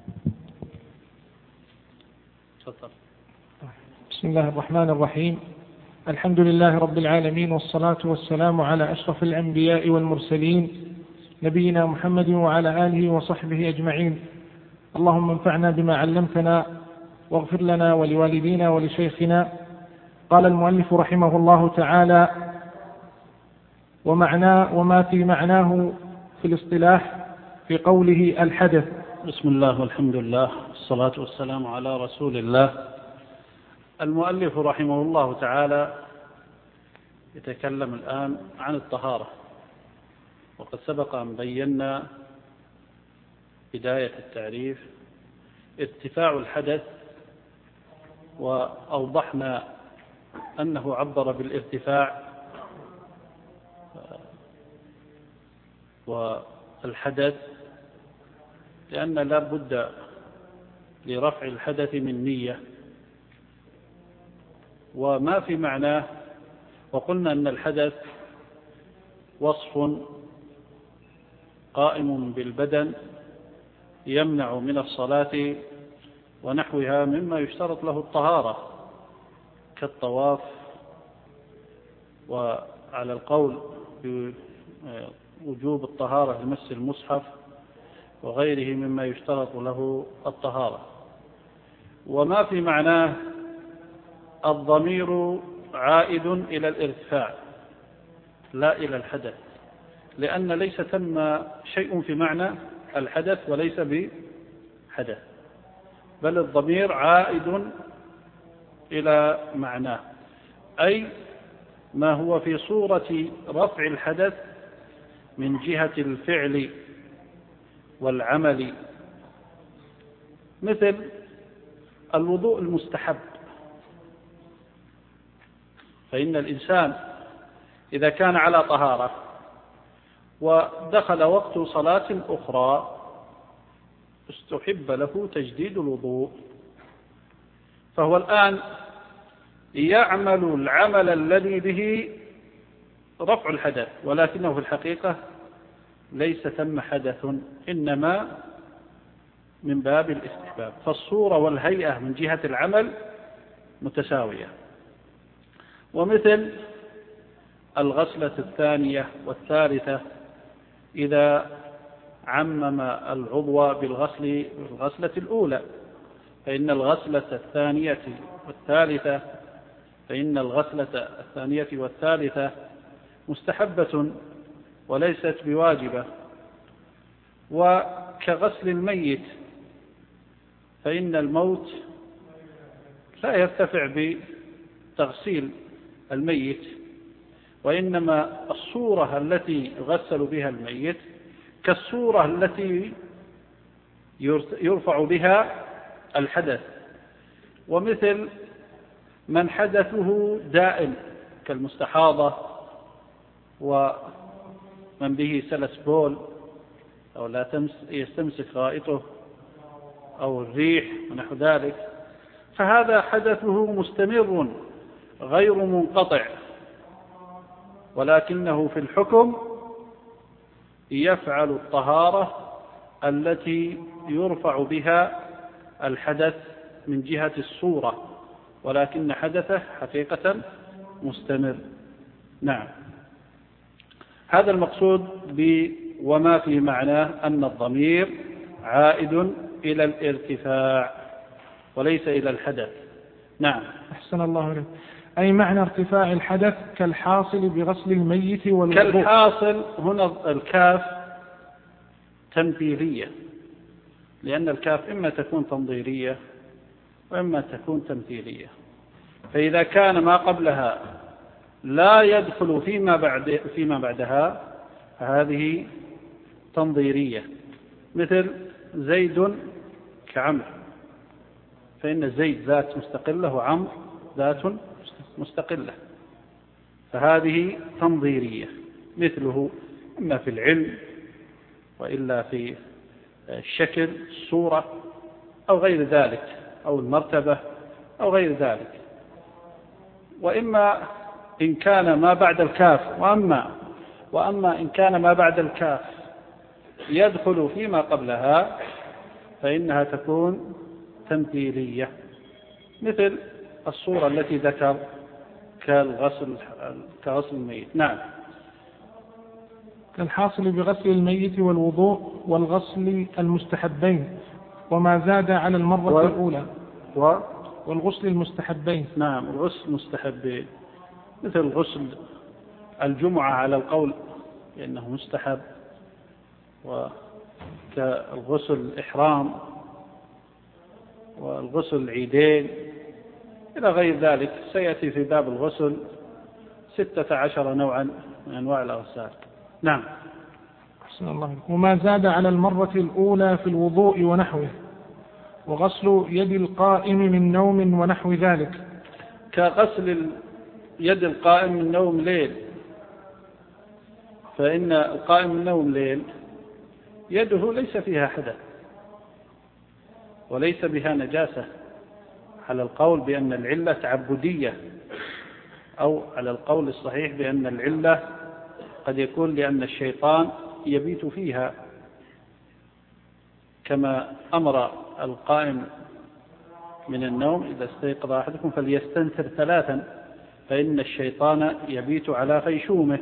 بسم الله الرحمن الرحيم. الحمد لله رب العالمين، والصلاة والسلام على أشرف الأنبياء والمرسلين نبينا محمد وعلى آله وصحبه أجمعين. اللهم انفعنا بما علمتنا واغفر لنا ولوالدينا ولشيخنا. قال المؤلف رحمه الله تعالى: وما في معناه في الاصطلاح في قوله الحدث. بسم الله والحمد لله والصلاة والسلام على رسول الله. المؤلف رحمه الله تعالى يتكلم الآن عن الطهارة، وقد سبق أن بينا بداية التعريف ارتفاع الحدث، وأوضحنا أنه عبر بالارتفاع، والحدث لأن لا بد لرفع الحدث من نية. وما في معناه، وقلنا أن الحدث وصف قائم بالبدن يمنع من الصلاة ونحوها مما يشترط له الطهارة، كالطواف وعلى القول بوجوب الطهارة لمس المصحف وغيره مما يشترط له الطهارة. وما في معناه الضمير عائد إلى الارتفاع لا إلى الحدث، لأن ليس ثم شيء في معنى الحدث وليس بحدث، بل الضمير عائد إلى معناه، أي ما هو في صورة رفع الحدث من جهة الفعل والعمل، مثل الوضوء المستحب. فإن الإنسان إذا كان على طهارة ودخل وقت صلاة أخرى استحب له تجديد الوضوء، فهو الآن يعمل العمل الذي به رفع الحدث، ولكنه في الحقيقة ليس ثم حدث، إنما من باب الاستحباب، فالصورة والهيئة من جهة العمل متساوية. ومثل الغسلة الثانية والثالثة إذا عمم العضو بالغسلة الأولى، فإن الغسلة الثانية والثالثة مستحبة وليست بواجبة. وكغسل الميت، فإن الموت لا يرتفع بتغسيل الميت، وإنما الصورة التي يغسل بها الميت كالصورة التي يرفع بها الحدث. ومثل من حدثه دائم كالمستحاضة ومن به سلس بول أو لا يستمسك غائطه أو الريح ونحو ذلك، فهذا حدثه مستمر غير منقطع، ولكنه في الحكم يفعل الطهارة التي يرفع بها الحدث من جهة الصورة، ولكن حدثه حقيقة مستمر. نعم، هذا المقصود وما في معناه أن الضمير عائد إلى الارتفاع وليس إلى الحدث. نعم. أحسن الله إليك. أي معنى ارتفاع الحدث كالحاصل بغسل الميت والوضوء. كالحاصل هنا الكاف تمثيلية، لأن الكاف إما تكون تنظيرية وإما تكون تمثيلية، فإذا كان ما قبلها لا يدخل فيما بعدها هذه تنظيرية، مثل زيد كعمر، فإن زيد ذات مستقلة وعمر ذات مستقلة، فهذه تنظيرية. مثله إما في العلم وإلا في الشكل الصورة أو غير ذلك، أو المرتبة أو غير ذلك. وإما إن كان ما بعد الكاف وأما إن كان ما بعد الكاف يدخل فيما قبلها فإنها تكون تمثيلية، مثل الصورة التي ذكر كغسل الميت. نعم. كالحاصل بغسل الميت والوضوء والغسل المستحبين وما زاد على المرة الأولى والغسل المستحبين. نعم، الغسل المستحبين مثل غسل الجمعة على القول لأنه مستحب، وكالغسل الإحرام والغسل العيدين إلى غير ذلك. سيأتي في باب الغسل 16 نوعا من أنواع الأغسال. نعم. أحسن الله. وما زاد على المرة الأولى في الوضوء ونحوه، وغسل يد القائم من نوم ونحو ذلك. كغسل يد القائم من نوم ليل، فإن القائم من نوم ليل يده ليس فيها حدث وليس بها نجاسة، على القول بأن العلة تعبدية، أو على القول الصحيح بأن العلة قد يكون لأن الشيطان يبيت فيها، كما أمر القائم من النوم إذا استيقظ أحدكم فليستنثر 3، فإن الشيطان يبيت على خيشومه.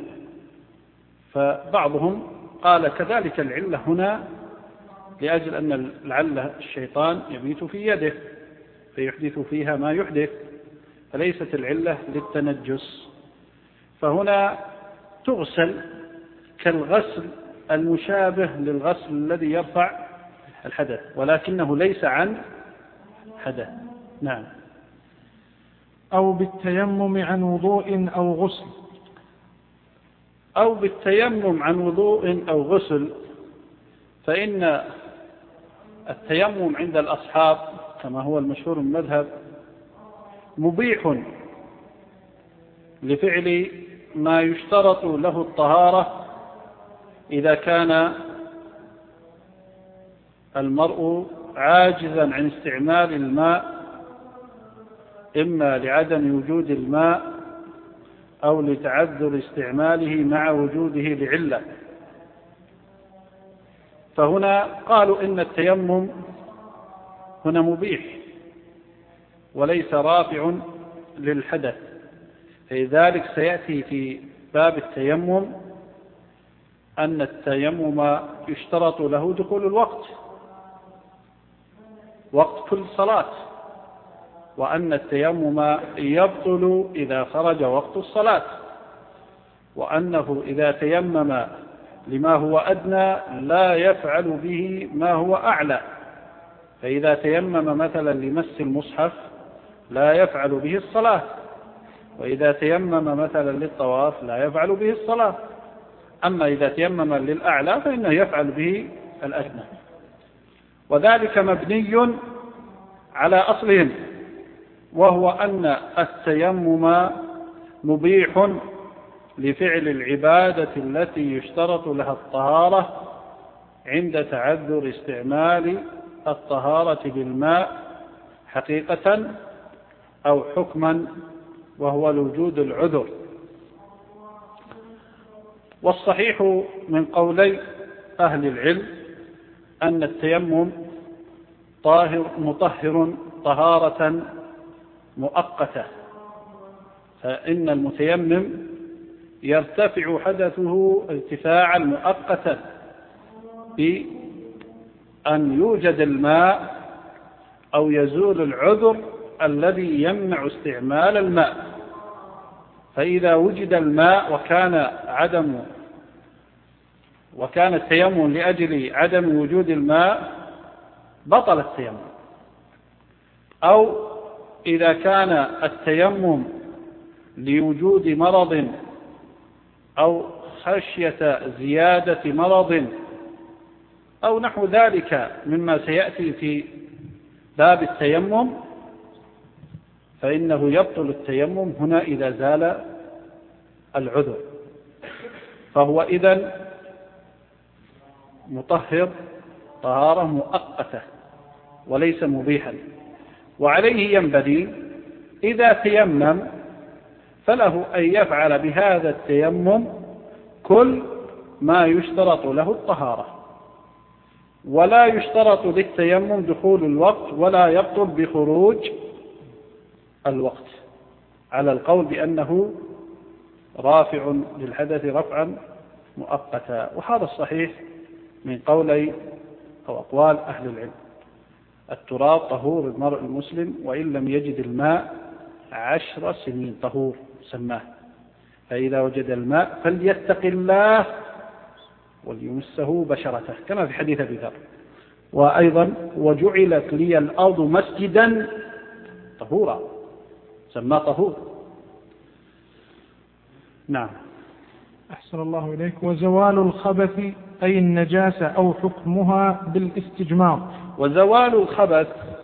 فبعضهم قال كذلك العلة هنا لأجل أن لعل الشيطان يبيت في يده فيحدث فيها ما يحدث، فليست العلة للتنجس. فهنا تغسل كالغسل المشابه للغسل الذي يرفع الحدث، ولكنه ليس عن حدث. نعم. أو بالتيمم عن وضوء أو غسل. أو بالتيمم عن وضوء أو غسل، فإن التيمم عند الأصحاب كما هو المشهور من المذهب مبيح لفعل ما يشترط له الطهارة إذا كان المرء عاجزا عن استعمال الماء، إما لعدم وجود الماء أو لتعذر استعماله مع وجوده لعلة. فهنا قالوا إن التيمم هنا مبيح وليس رافع للحدث، فلذلك سيأتي في باب التيمم أن التيمم يشترط له دخول الوقت، وقت كل صلاة، وأن التيمم يبطل إذا خرج وقت الصلاة، وأنه إذا تيمم لما هو أدنى لا يفعل به ما هو أعلى. فإذا تيمم مثلا لمس المصحف لا يفعل به الصلاة، وإذا تيمم مثلا للطواف لا يفعل به الصلاة. أما إذا تيمم للأعلى فإنه يفعل به الأدنى، وذلك مبني على أصلهم، وهو أن التيمم مبيح لفعل العبادة التي يشترط لها الطهارة عند تعذر استعمال الطهارة بالماء حقيقة أو حكما، وهو الوجود العذر. والصحيح من قولي أهل العلم أن التيمم مطهر طهارة مؤقتة، فإن المتيمم يرتفع حدثه ارتفاعا مؤقتا بأن يوجد الماء أو يزول العذر الذي يمنع استعمال الماء. فإذا وجد الماء وكان التيمم لأجل عدم وجود الماء بطل التيمم، أو إذا كان التيمم لوجود مرض أو خشية زيادة مرض أو نحو ذلك مما سيأتي في باب التيمم، فإنه يبطل التيمم هنا إذا زال العذر. فهو إذن مطهر طهارة مؤقتة وليس مبيحا. وعليه ينبغي إذا تيمم فله أن يفعل بهذا التيمم كل ما يشترط له الطهارة، ولا يشترط للتيمم دخول الوقت ولا يبطل بخروج الوقت، على القول بأنه رافع للحدث رفعا مؤقتا. وهذا الصحيح من قولي أو أقوال أهل العلم. التراب طهور المرء المسلم وإن لم يجد الماء 10 سنين طهور سماه، فإذا وجد الماء فليتق الله وليمسه بشرته، كما في حديث أبي ذر. وأيضا وجعلت لي الأرض مسجدا طهورا، سماه طهور. نعم. أحسن الله إليك. وزوال الخبث أي النجاسة أو حكمها بالاستجمار. وزوال الخبث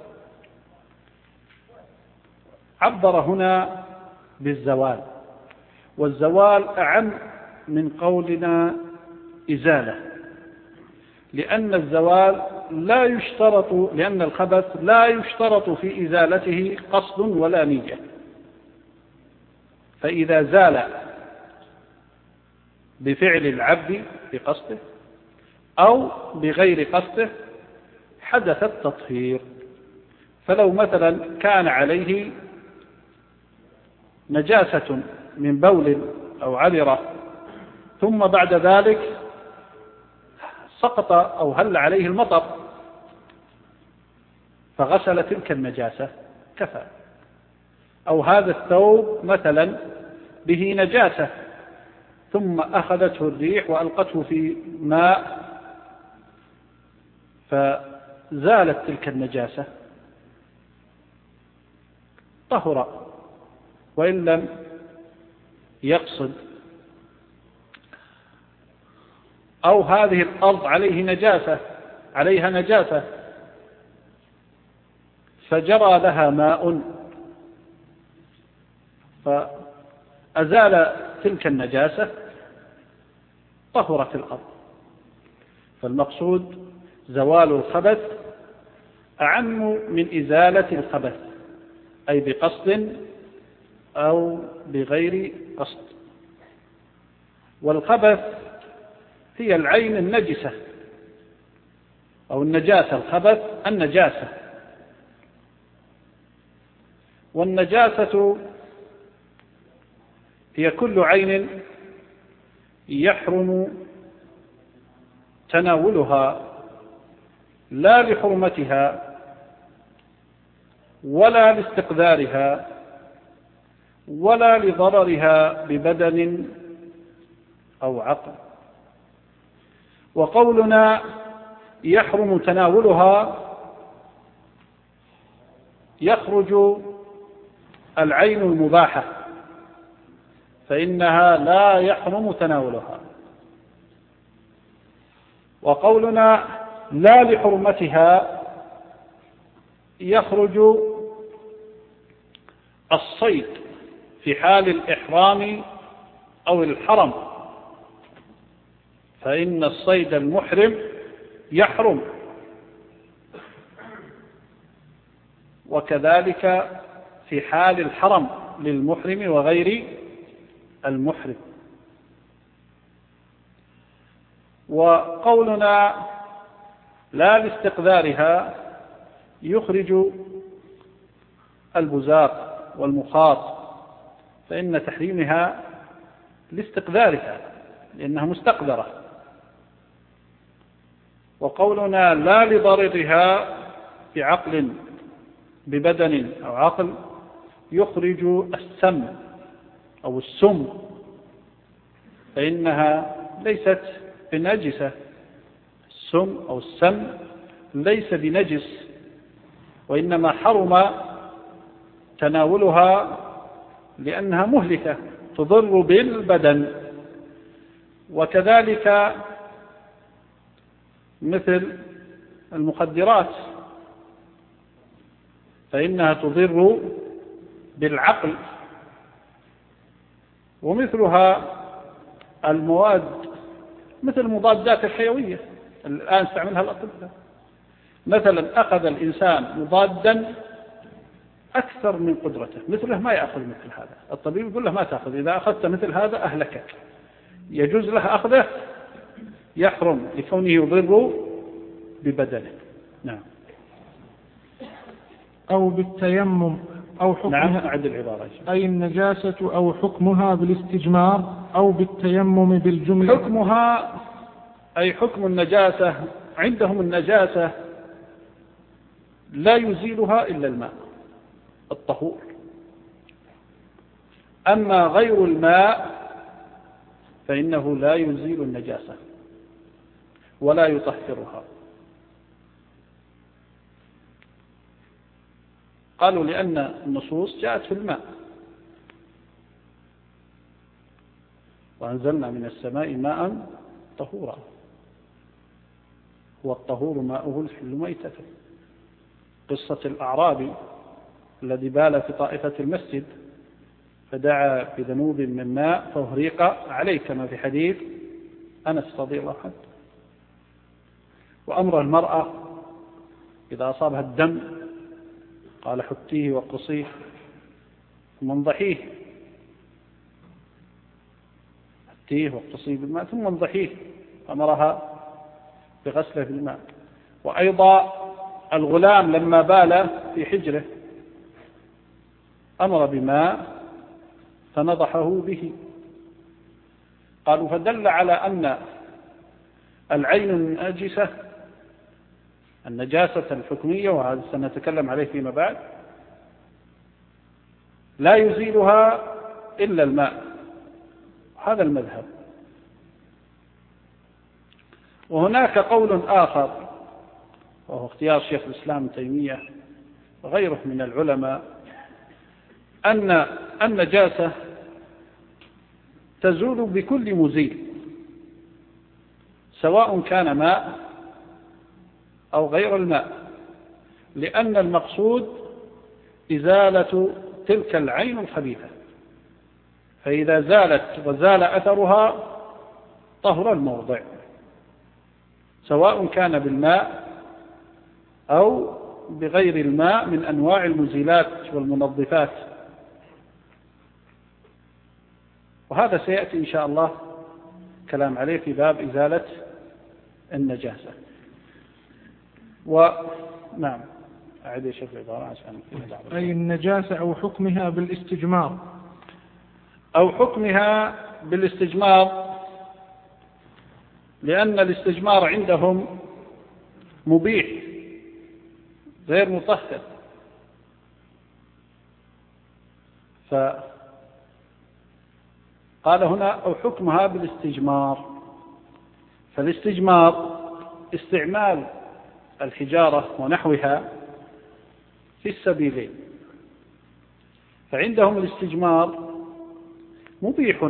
عبر هنا بالزوال، والزوال أعم من قولنا إزالة، لأن الزوال لا يشترط، لأن الخبث لا يشترط في إزالته قصد ولا نية. فإذا زال بفعل العبد بقصده أو بغير قصده حدث التطهير. فلو مثلا كان عليه نجاسة من بول أو عذرة ثم بعد ذلك سقط أو هل عليه المطر فغسل تلك النجاسة كفى. أو هذا الثوب مثلا به نجاسة ثم أخذته الريح وألقته في ماء فزالت تلك النجاسة طهر وإن لم يقصد. أو هذه الأرض عليها نجاسة فجرى لها ماء فأزال تلك النجاسة طهرت الأرض. فالمقصود زوال الخبث أعم من إزالة الخبث، أي بقصد أو بغير قصد. والخبث هي العين النجسة أو النجاسة. الخبث النجاسة، والنجاسة هي كل عين يحرم تناولها لا لحرمتها ولا لاستقذارها ولا لضررها ببدن أو عقل. وقولنا يحرم تناولها يخرج العين المباحة فإنها لا يحرم تناولها، وقولنا لا لحرمتها يخرج الصيد في حال الإحرام أو الحرم، فإن الصيد المحرم يحرم، وكذلك في حال الحرم للمحرم وغير المحرم. وقولنا لا لاستقذارها يخرج البزاق والمخاط، فإن تحريمها لاستقذارها لأنها مستقذرة. وقولنا لا لضررها بعقل ببدن أو عقل يخرج السم أو السم، فإنها ليست بنجسة. السم أو السم ليس بنجس، وإنما حرم تناولها لأنها مهلكة تضر بالبدن. وكذلك مثل المخدرات فإنها تضر بالعقل، ومثلها المواد مثل المضادات الحيوية الآن استعملها الأطباء. مثلا أخذ الإنسان مضادا أكثر من قدرته، مثله ما يأخذ مثل هذا، الطبيب يقول له ما تأخذ، إذا أخذت مثل هذا أهلكك. يجوز له أخذه؟ يحرم لكونه يضر ببدنه. نعم. أو بالتيمم أو حكمها. نعم، أعد العبارة. أي النجاسة أو حكمها بالاستجمار أو بالتيمم بالجملة. حكمها أي حكم النجاسة. عندهم النجاسة لا يزيلها إلا الماء الطهور، أما غير الماء فإنه لا يزيل النجاسة ولا يطهرها. قالوا لأن النصوص جاءت في الماء، وأنزلنا من السماء ماء طهورا، هو الطهور ماؤه الحل ميتته. قصة الأعرابي الذي بال في طائفة المسجد فدعا بذنوب من ماء فأهريق عليه كما في حديث أنس رضي الله عنه. وأمر المرأة إذا أصابها الدم قال حتيه وقصيه ثم انضحيه، حتيه وقصيه بالماء ثم انضحيه، أمرها بغسله بالماء. وأيضا الغلام لما بال في حجره أمر بماء فنضحه به. قالوا فدل على أن العين الناجسة النجاسة الحكمية، وهذا سنتكلم عليه فيما بعد، لا يزيلها إلا الماء. هذا المذهب. وهناك قول آخر وهو اختيار شيخ الإسلام ابن تيمية وغيره من العلماء، أن النجاسة تزول بكل مزيل سواء كان ماء أو غير الماء، لأن المقصود إزالة تلك العين الخبيثة، فإذا زالت وزال أثرها طهر الموضع، سواء كان بالماء أو بغير الماء من أنواع المزيلات والمنظفات. وهذا سيأتي إن شاء الله كلام عليه في باب إزالة النجاسة. ونعم أعيد شيخ العبارة عشان أي النجاسة أو حكمها بالاستجمار، أو حكمها بالاستجمار، لأن الاستجمار عندهم مبيح غير مطهر. فقال هنا أو حكمها بالاستجمار، فالاستجمار استعمال الحجارة ونحوها في السبيلين، فعندهم الاستجمار مبيح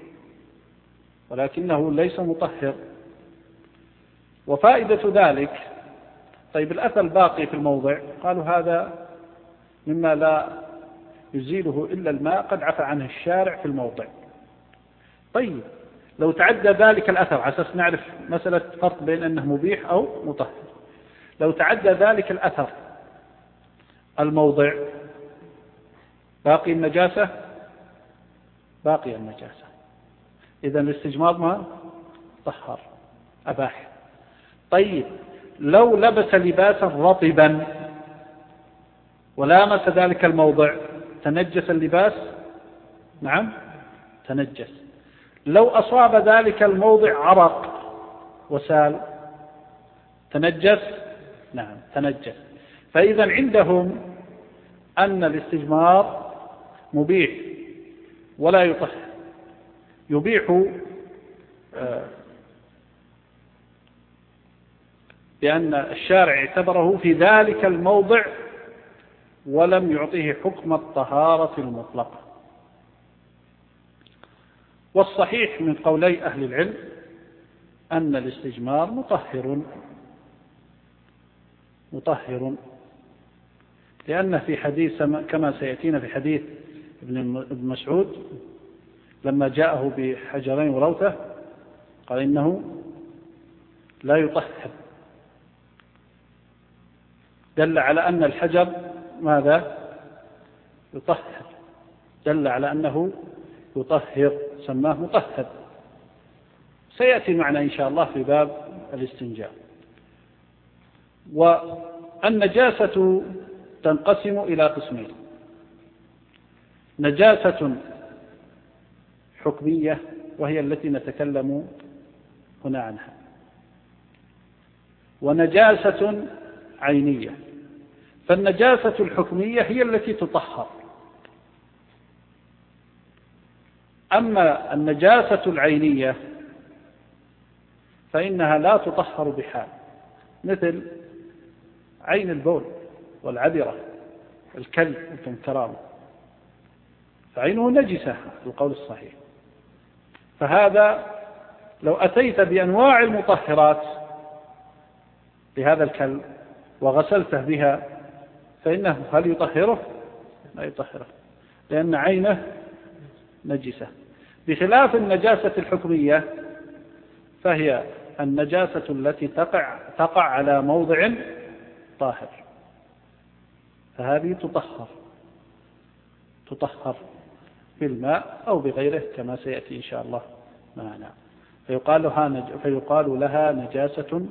ولكنه ليس مطهر. وفائدة ذلك، طيب الأثر الباقي في الموضع قالوا هذا مما لا يزيله إلا الماء قد عفى عنه الشارع في الموضع. طيب لو تعدى ذلك الأثر، على أساس نعرف مسألة فرق بين أنه مبيح أو مطهر، لو تعدى ذلك الأثر الموضع باقي النجاسة، باقي النجاسة، إذن الاستجمار ما طهر أباح. طيب لو لبس لباسا رطبا ولامس ذلك الموضع تنجس اللباس؟ نعم تنجس. لو أصاب ذلك الموضع عرق وسال تنجس؟ نعم تنجس. فإذا عندهم أن الاستجمار مبيح ولا يطهر، يبيح لأن الشارع اعتبره في ذلك الموضع ولم يعطيه حكم الطهارة المطلقة. والصحيح من قولي أهل العلم أن الاستجمار مطهر، لأن في حديث كما سيأتينا في حديث ابن مسعود لما جاءه بحجرين وروثة قال إنه لا يطهر، دل على أن الحجر ماذا؟ يطهر، دل على أنه يطهر، سماه مطهر. سيأتي معنا إن شاء الله في باب الاستنجاء. والنجاسة تنقسم إلى قسمين: نجاسة حكمية وهي التي نتكلم هنا عنها، ونجاسة عينية. فالنجاسة الحكمية هي التي تطهر، أما النجاسة العينية فإنها لا تطهر بحال، مثل عين البول والعذرة الكلب والكرام، فعينه نجسة في القول الصحيح. فهذا لو أتيت بأنواع المطهرات لهذا الكلب وغسلته بها فإنه هل يطهره؟ لا يطهره، لأن عينه نجسة. بخلاف النجاسة الحكمية فهي النجاسة التي تقع على موضع طاهر، فهذه تطهر بالماء أو بغيره كما سيأتي إن شاء الله معنا. فيقال لها نجاسة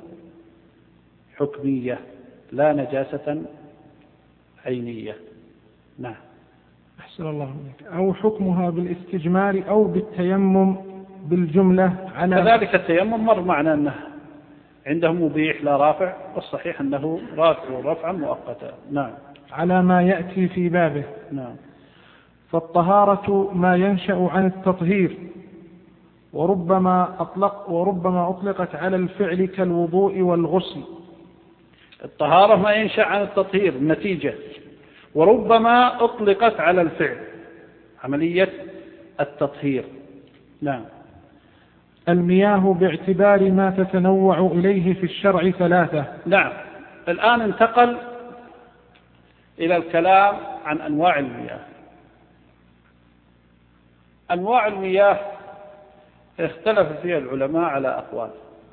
حكمية لا نجاسة عينية. نعم. أحسن الله عليك. أو حكمها بالاستجمار أو بالتيمم بالجملة على كذلك التيمم مر معنا أنه عندهم مبيح لا رافع، والصحيح أنه رافع رفعا مؤقتا. نعم. على ما يأتي في بابه. نعم. فالطهارة ما ينشأ عن التطهير، وربما أطلقت على الفعل كالوضوء والغسل. الطهارة ما ينشأ عن التطهير النتيجة، وربما أطلقت على الفعل عملية التطهير. نعم. المياه باعتبار ما تتنوع إليه في الشرع ثلاثة. نعم. الآن انتقل إلى الكلام عن أنواع المياه. أنواع المياه اختلف فيها العلماء على أقوال.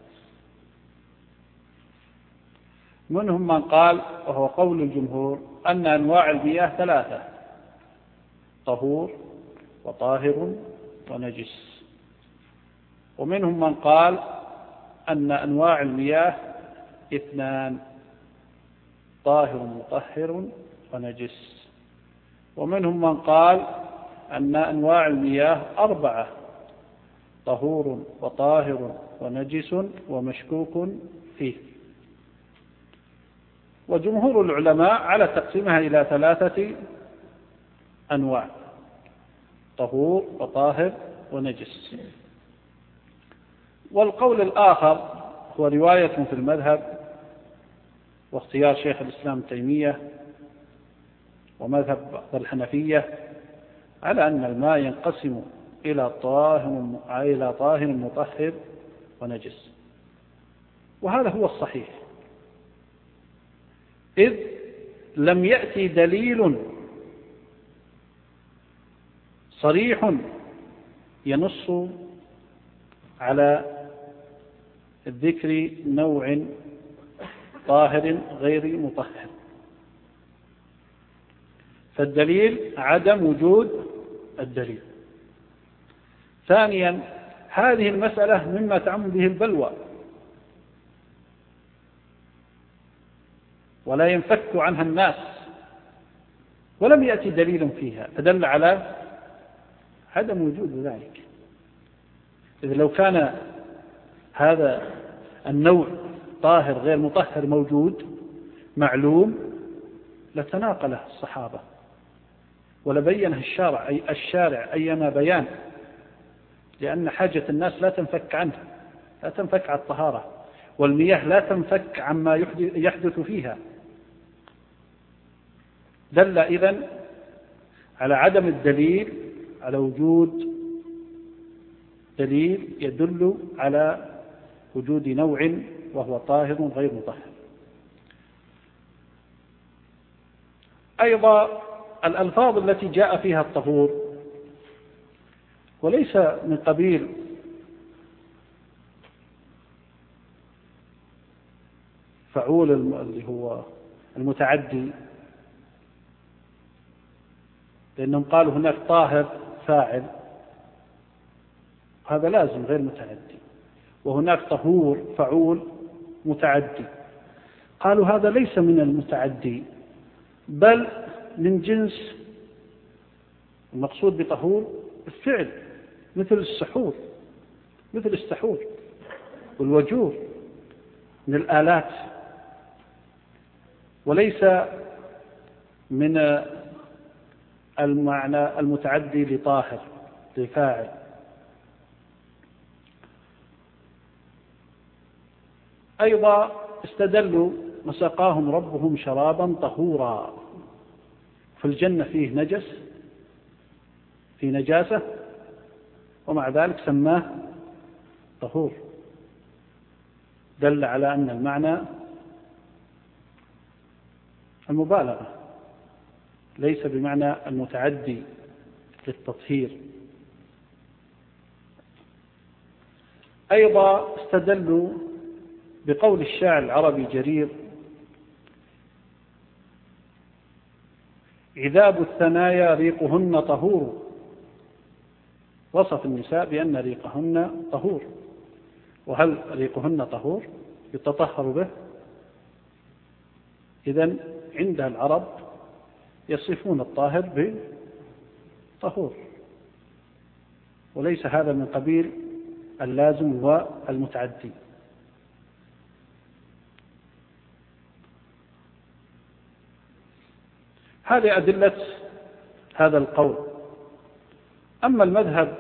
منهم من قال، وهو قول الجمهور، أن أنواع المياه ثلاثة: طهور وطاهر ونجس. ومنهم من قال أن أنواع المياه اثنان: طاهر مطهر ونجس. ومنهم من قال أن أنواع المياه أربعة: طهور وطاهر ونجس ومشكوك فيه. وجمهور العلماء على تقسيمها إلى ثلاثة أنواع: طهور وطاهر ونجس. والقول الآخر هو رواية في المذهب واختيار شيخ الإسلام ابن تيمية ومذهب بعض الحنفية على أن الماء ينقسم إلى طاهر مطهر ونجس. وهذا هو الصحيح، إذ لم يأتي دليل صريح ينص على الذكر نوع طاهر غير مطهر، فالدليل عدم وجود الدليل. ثانيا، هذه المسألة مما تعم به البلوى ولا ينفك عنها الناس، ولم يأتي دليل فيها فدل على عدم وجود ذلك. إذ لو كان هذا النوع طاهر غير مطهر موجود معلوم لتناقله الصحابة ولبينه الشارع أيما بيان، لأن حاجة الناس لا تنفك عنه، لا تنفك عن الطهارة، والمياه لا تنفك عما يحدث فيها. دل إذن على عدم الدليل على وجود دليل يدل على وجود نوع وهو طاهر غير مطهر. أيضا الألفاظ التي جاء فيها الطهور وليس من قبيل فعول اللي هو المتعدي، لأنهم قالوا هناك طاهر فاعل، هذا لازم غير متعدي، وهناك طهور فعول متعدي. قالوا هذا ليس من المتعدي بل من جنس المقصود بطهور الفعل، مثل السحور، مثل السحور والوجور من الآلات، وليس من المعنى المتعدي لطاهر لفاعل. أيضا استدلوا وسقاهم ربهم شرابا طهورا، في الجنة فيه نجس، في نجاسة، ومع ذلك سماه طهور، دل على أن المعنى المبالغة ليس بمعنى المتعدي للتطهير. أيضا استدلوا بقول الشاعر العربي جرير: عذاب الثنايا ريقهن طهور. وصف النساء بأن ريقهن طهور، وهل ريقهن طهور يتطهر به؟ إذن عند العرب يصفون الطاهر طهور، وليس هذا من قبيل اللازم والمتعدي. هذه أدلة هذا القول. أما المذهب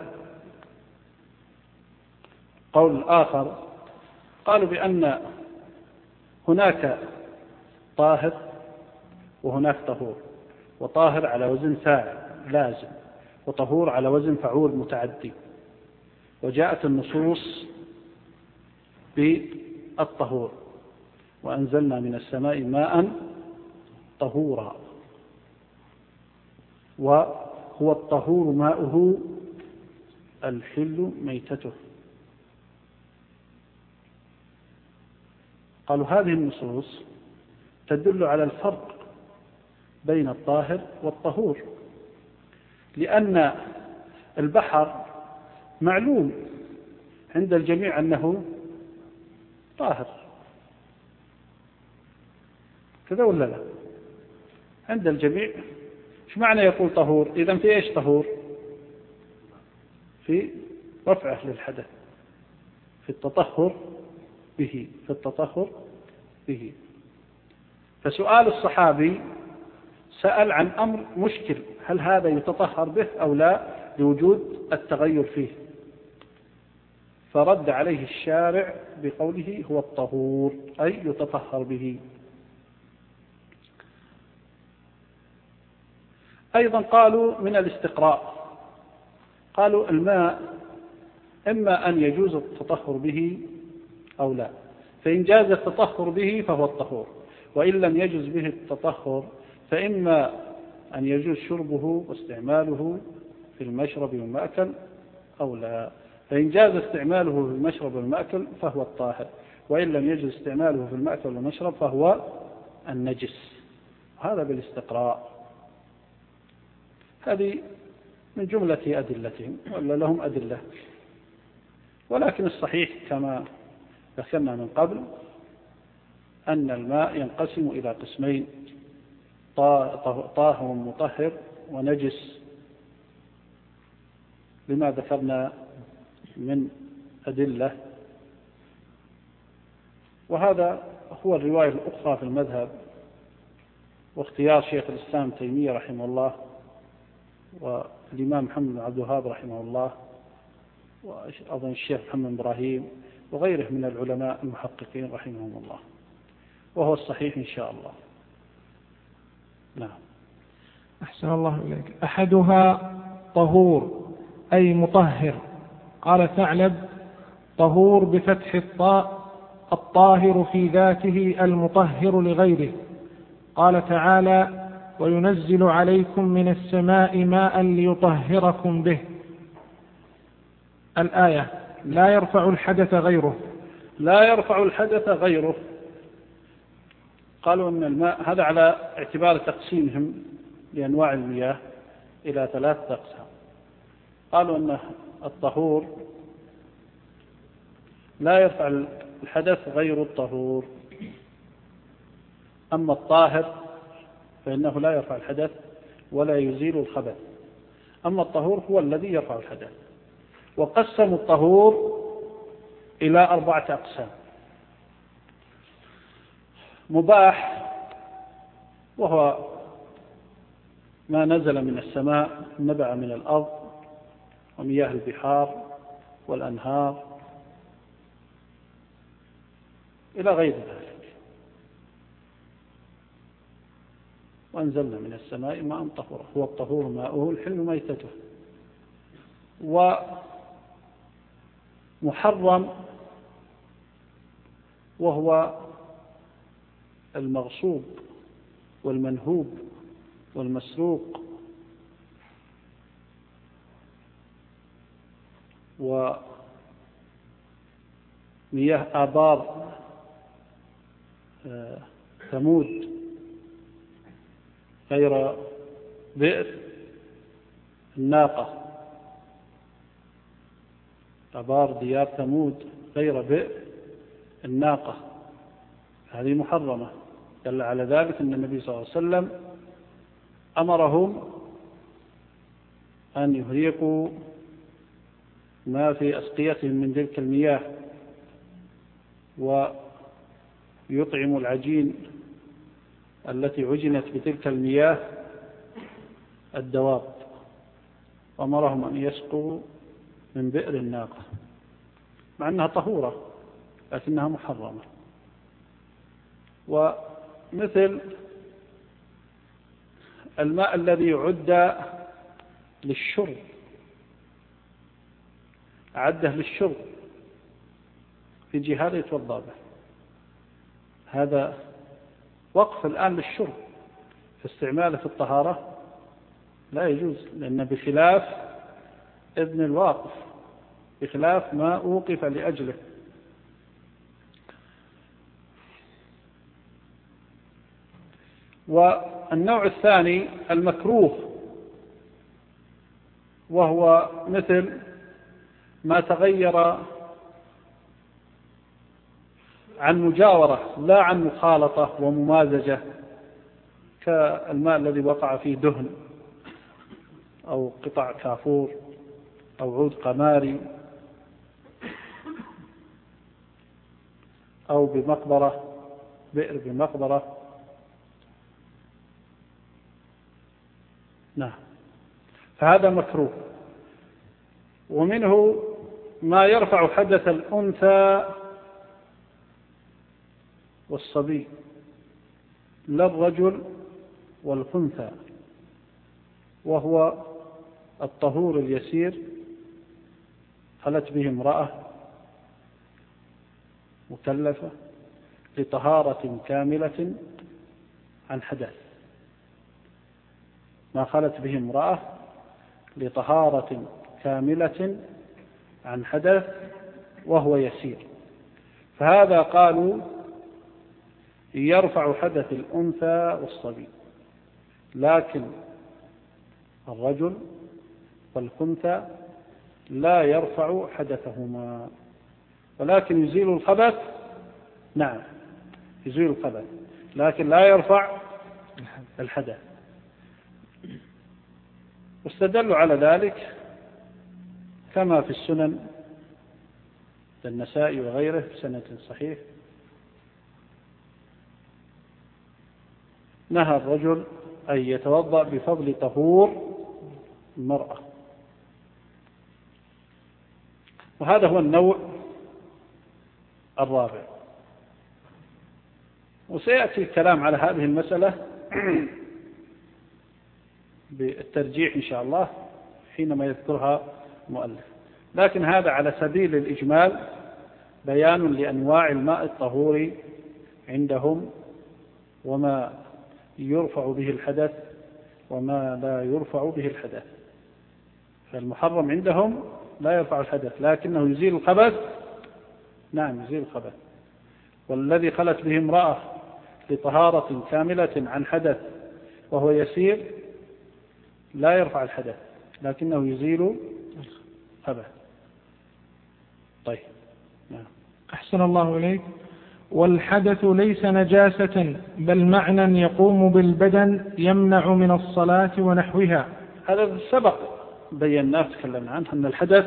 قول آخر، قالوا بأن هناك طاهر وهناك طهور، وطاهر على وزن فاعل لازم، وطهور على وزن فعول متعدي، وجاءت النصوص بالطهور: وأنزلنا من السماء ماء طهورا، وهو الطهور ماؤه الحل ميتته. قالوا هذه النصوص تدل على الفرق بين الطاهر والطهور، لأن البحر معلوم عند الجميع أنه طاهر، كذا ولا لا؟ عند الجميع. ايش معنى يقول طهور؟ إذن في ايش طهور؟ في رفعه للحدث، في التطهر به، في التطهر به. فسؤال الصحابي سأل عن أمر مشكل: هل هذا يتطهر به أو لا، لوجود التغير فيه؟ فرد عليه الشارع بقوله هو الطهور، أي يتطهر به. أيضا قالوا من الاستقراء، قالوا الماء إما أن يجوز التطهر به أو لا، فإن جاز التطهر به فهو الطهور، وإن لم يجوز به التطهر فإما أن يجوز شربه واستعماله في المشرب والمأكل أو لا. فإن جاز استعماله في المشرب والمأكل فهو الطاهر، وإن لم يجوز استعماله في المأكل والمشرب فهو النجس. هذا بالاستقراء. هذه من جملة أدلتهم، ولا لهم أدلة، ولكن الصحيح كما ذكرنا من قبل أن الماء ينقسم إلى قسمين: طاهر مطهر ونجس، لما ذكرنا من أدلة. وهذا هو الرواية الأخرى في المذهب، واختيار شيخ الإسلام تيمية رحمه الله، والإمام محمد بن عبد الوهاب رحمه الله، وأظن الشيخ محمد إبراهيم، وغيره من العلماء المحققين رحمهم الله، وهو الصحيح إن شاء الله. نعم. أحسن الله إليك. أحدها طهور أي مطهر. قال ثعلب: طهور بفتح الطاء، الطاهر في ذاته المطهر لغيره. قال تعالى: وينزل عليكم من السماء ماء ليطهركم به. الآية: لا يرفع الحدث غيره. لا يرفع الحدث غيره. قالوا أن الماء هذا على اعتبار تقسيمهم لأنواع المياه إلى 3 أقسام. قالوا أن الطهور لا يرفع الحدث غير الطهور، أما الطاهر فإنه لا يرفع الحدث ولا يزيل الخبث، أما الطهور هو الذي يرفع الحدث. وقسموا الطهور إلى 4 أقسام: مباح، وهو ما نزل من السماء، نبع من الأرض، ومياه البحار والأنهار إلى غير ذلك. وأنزلنا من السماء ماء طهورا، هو الطهور ماؤه الحل ميتته. ومحرم، وهو المغصوب والمنهوب والمسروق ومياه آبار ثمود غير بئر الناقة، آبار ديار ثمود غير بئر الناقة، هذه محرمة. دل على ذلك أن النبي صلى الله عليه وسلم أمرهم أن يهريقوا ما في أسقيتهم من تلك المياه ويطعموا العجين التي عجنت بتلك المياه الدواب، أمرهم أن يسقوا من بئر الناقة مع أنها طهورة لكنها محرمة. ومثل الماء الذي يعد للشرب، أعده للشرب في جهاز يتوضأ به، هذا وقف الآن للشرب، فاستعماله في الطهارة لا يجوز، لأن بخلاف إذن الواقف، بخلاف ما أوقف لأجله. والنوع الثاني المكروه، وهو مثل ما تغير عن مجاورة لا عن مخالطة وممازجة، كالماء الذي وقع فيه دهن أو قطع كافور أو عود قماري أو بمقبرة، بئر بمقبرة. نعم، فهذا مكروه. ومنه ما يرفع حدث الأنثى والصبي، لا الرجل والخنثى، وهو الطهور اليسير خلت به امرأة مكلفة لطهارة كاملة عن حدث، ما خلت به امرأة لطهارة كاملة عن حدث وهو يسير، فهذا قالوا يرفع حدث الأنثى والصبي، لكن الرجل والخنثى لا يرفع حدثهما، ولكن يزيل الخبث. نعم، يزيل الخبث لكن لا يرفع الحدث. واستدلوا على ذلك كما في السنن النسائي وغيره بسند صحيح، نهى الرجل أن يتوضأ بفضل طهور المرأة، وهذا هو النوع الرابع. وسيأتي الكلام على هذه المسألة بالترجيح إن شاء الله حينما يذكرها المؤلف، لكن هذا على سبيل الإجمال بيان لأنواع الماء الطهور عندهم، وما يرفع به الحدث وما لا يرفع به الحدث. فالمحرم عندهم لا يرفع الحدث لكنه يزيل الخبث. نعم، يزيل الخبث. والذي خلت به امرأة لطهارة كاملة عن حدث وهو يسير لا يرفع الحدث لكنه يزيل الخبث. طيب، نعم. أحسن الله إليك. والحدث ليس نجاسة بل معنى يقوم بالبدن يمنع من الصلاة ونحوها. هذا سبق بيناه تكلمنا عنه، أن الحدث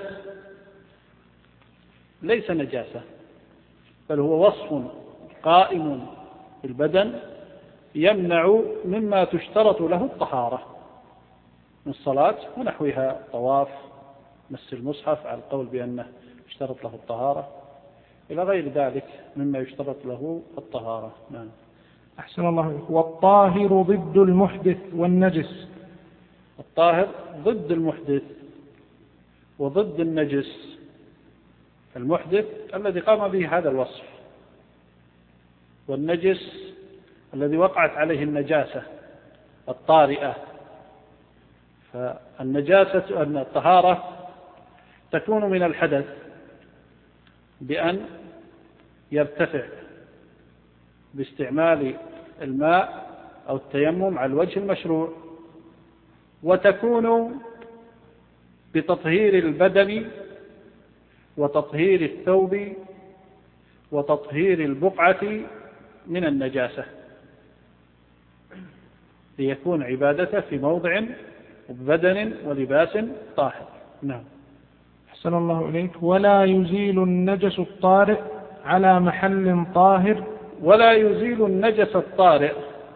ليس نجاسة بل هو وصف قائم بالبدن يمنع مما تشترط له الطهارة من الصلاة ونحوها، طواف، مس المصحف على القول بأنه يشترط له الطهارة، إلى غير ذلك مما يشترط له الطهارة. نعم. أحسن الله إليك. والطاهر ضد المحدث والنجس. الطاهر ضد المحدث وضد النجس. المحدث الذي قام به هذا الوصف، والنجس الذي وقعت عليه النجاسة الطارئة. فالنجاسة أن الطهارة تكون من الحدث بأن يرتفع باستعمال الماء أو التيمم على الوجه المشروع، وتكون بتطهير البدن وتطهير الثوب وتطهير البقعة من النجاسة، ليكون عبادته في موضع وببدن ولباس طاهر. نعم. أحسن الله إليك. ولا يزيل النجس الطارئ على محل طاهر. ولا يزيل النجس الطارئ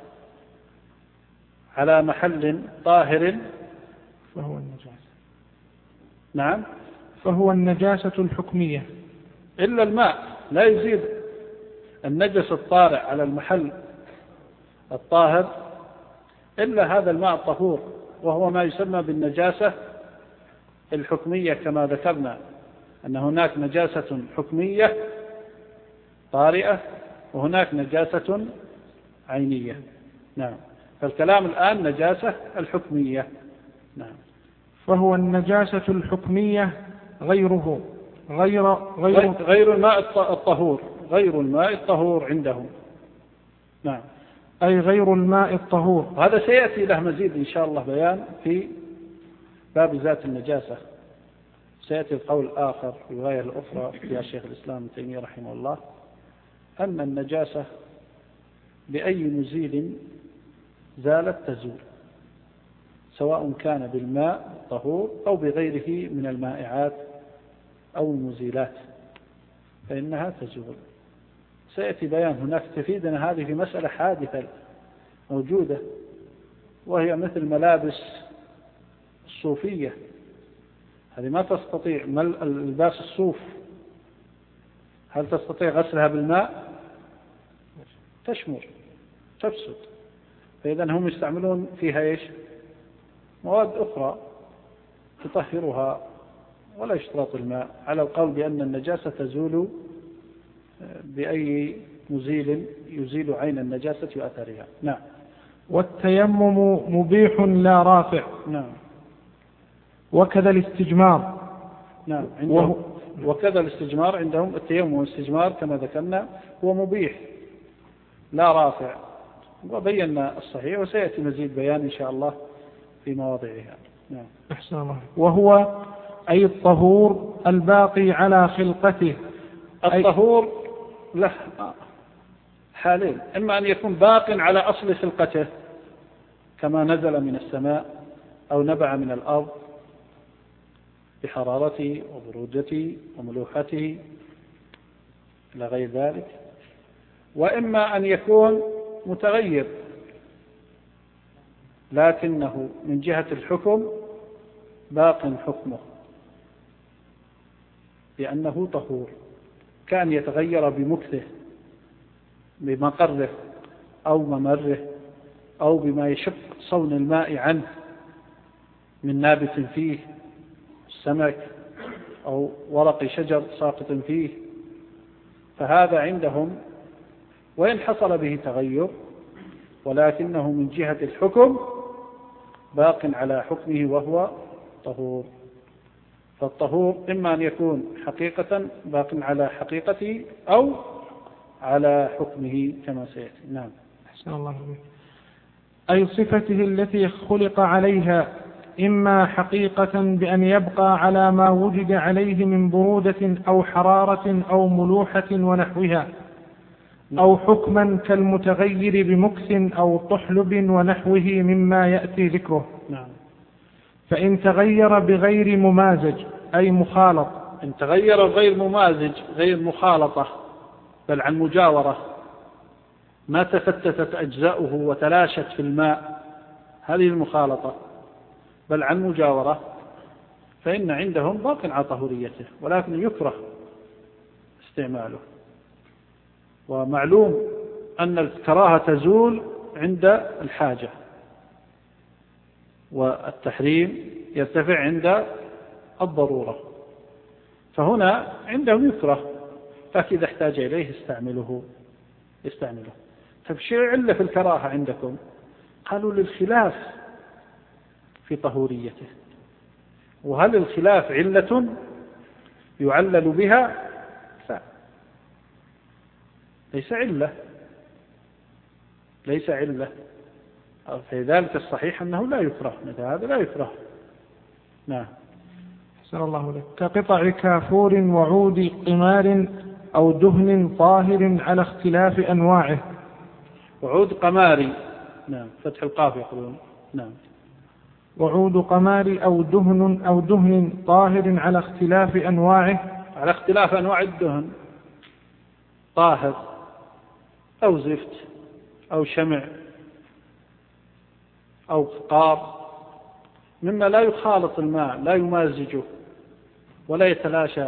على محل طاهر فهو النجاسة. نعم. فهو النجاسة الحكمية. إلا الماء لا يزيل النجس الطارئ على المحل الطاهر إلا هذا الماء الطهور، وهو ما يسمى بالنجاسة الحكمية، كما ذكرنا أن هناك نجاسة حكمية طارئة وهناك نجاسة عينية. نعم. فالكلام الآن نجاسة الحكمية. نعم. فهو النجاسة الحكمية غيره غير الماء الطهور، غير الماء الطهور عندهم. نعم. أي غير الماء الطهور. هذا سيأتي له مزيد إن شاء الله بيان في باب ذات النجاسة. سيأتي القول الآخر في الغاية الأخرى يا شيخ الإسلام ابن تيمية رحمه الله أن النجاسة بأي مزيل زالت تزول، سواء كان بالماء الطهور أو بغيره من المائعات أو المزيلات فإنها تزول. سيأتي بيان هناك تفيدنا هذه في مسألة حادثة موجودة، وهي مثل ملابس الصوفية، هذه ما تستطيع لباس الصوف، هل تستطيع غسلها بالماء؟ تشمر تفسد. فإذا هم يستعملون فيها إيش؟ مواد أخرى تطهرها ولا يشترط الماء، على القول بأن النجاسة تزول بأي مزيل يزيل عين النجاسة وأثرها. نعم. والتيمم مبيح لا رافع. نعم. وكذا الاستجمار. نعم. وكذا الاستجمار عندهم، التيمم والاستجمار كما ذكرنا هو مبيح لا رافع، وبينا الصحيح وسيأتي مزيد بيان إن شاء الله في مواضعها. نعم. أحسن الله. وهو أي الطهور الباقي على خلقته. الطهور له حالين، إما أن يكون باق على أصل خلقته كما نزل من السماء أو نبع من الأرض بحرارته وبرودته وملوحته إلى غير ذلك، وإما أن يكون متغير لكنه من جهة الحكم باق حكمه لأنه طهور، كان يتغير بمكثه بمقره أو ممره أو بما يشق صون الماء عنه من نابت فيه السمك أو ورق شجر ساقط فيه، فهذا عندهم وإن حصل به تغير ولكنه من جهة الحكم باق على حكمه وهو طهور. فالطهور إما أن يكون حقيقة باق على حقيقته أو على حكمه كما سيأتي. نعم. أحسن الله عليك. أي صفته التي خلق عليها، إما حقيقة بأن يبقى على ما وجد عليه من برودة أو حرارة أو ملوحة ونحوها، أو حكما كالمتغير بمكث أو طحلب ونحوه مما يأتي ذكره. نعم. فإن تغير بغير ممازج أي مخالط. إن تغير غير ممازج غير مخالطة بل عن مجاورة، ما تفتتت أجزاؤه وتلاشت في الماء، هذه المخالطة، بل عن مجاورة، فإن عندهم باق على طهوريته ولكن يكره استعماله. ومعلوم أن الكراهة تزول عند الحاجة، والتحريم يرتفع عند الضرورة، فهنا عندهم يكره، لكن إذا احتاج إليه يستعمله. فبشيء علة في الكراهة عندكم؟ قالوا للخلاف في طهوريته. وهل الخلاف علة يعلل بها؟ لا، ليس علة. في ذلك الصحيح أنه لا يكره، مثل هذا لا يكره. نعم. أحسن الله لك. كقطع كافور وعود قمار أو دهن طاهر على اختلاف أنواعه. وعود قماري، نعم، فتح القاف يقولون. نعم. وعود قمار أو دهن طاهر على اختلاف أنواعه. على اختلاف أنواع الدهن، طاهر أو زفت أو شمع أو قار، مما لا يخالط الماء، لا يمازجه ولا يتلاشى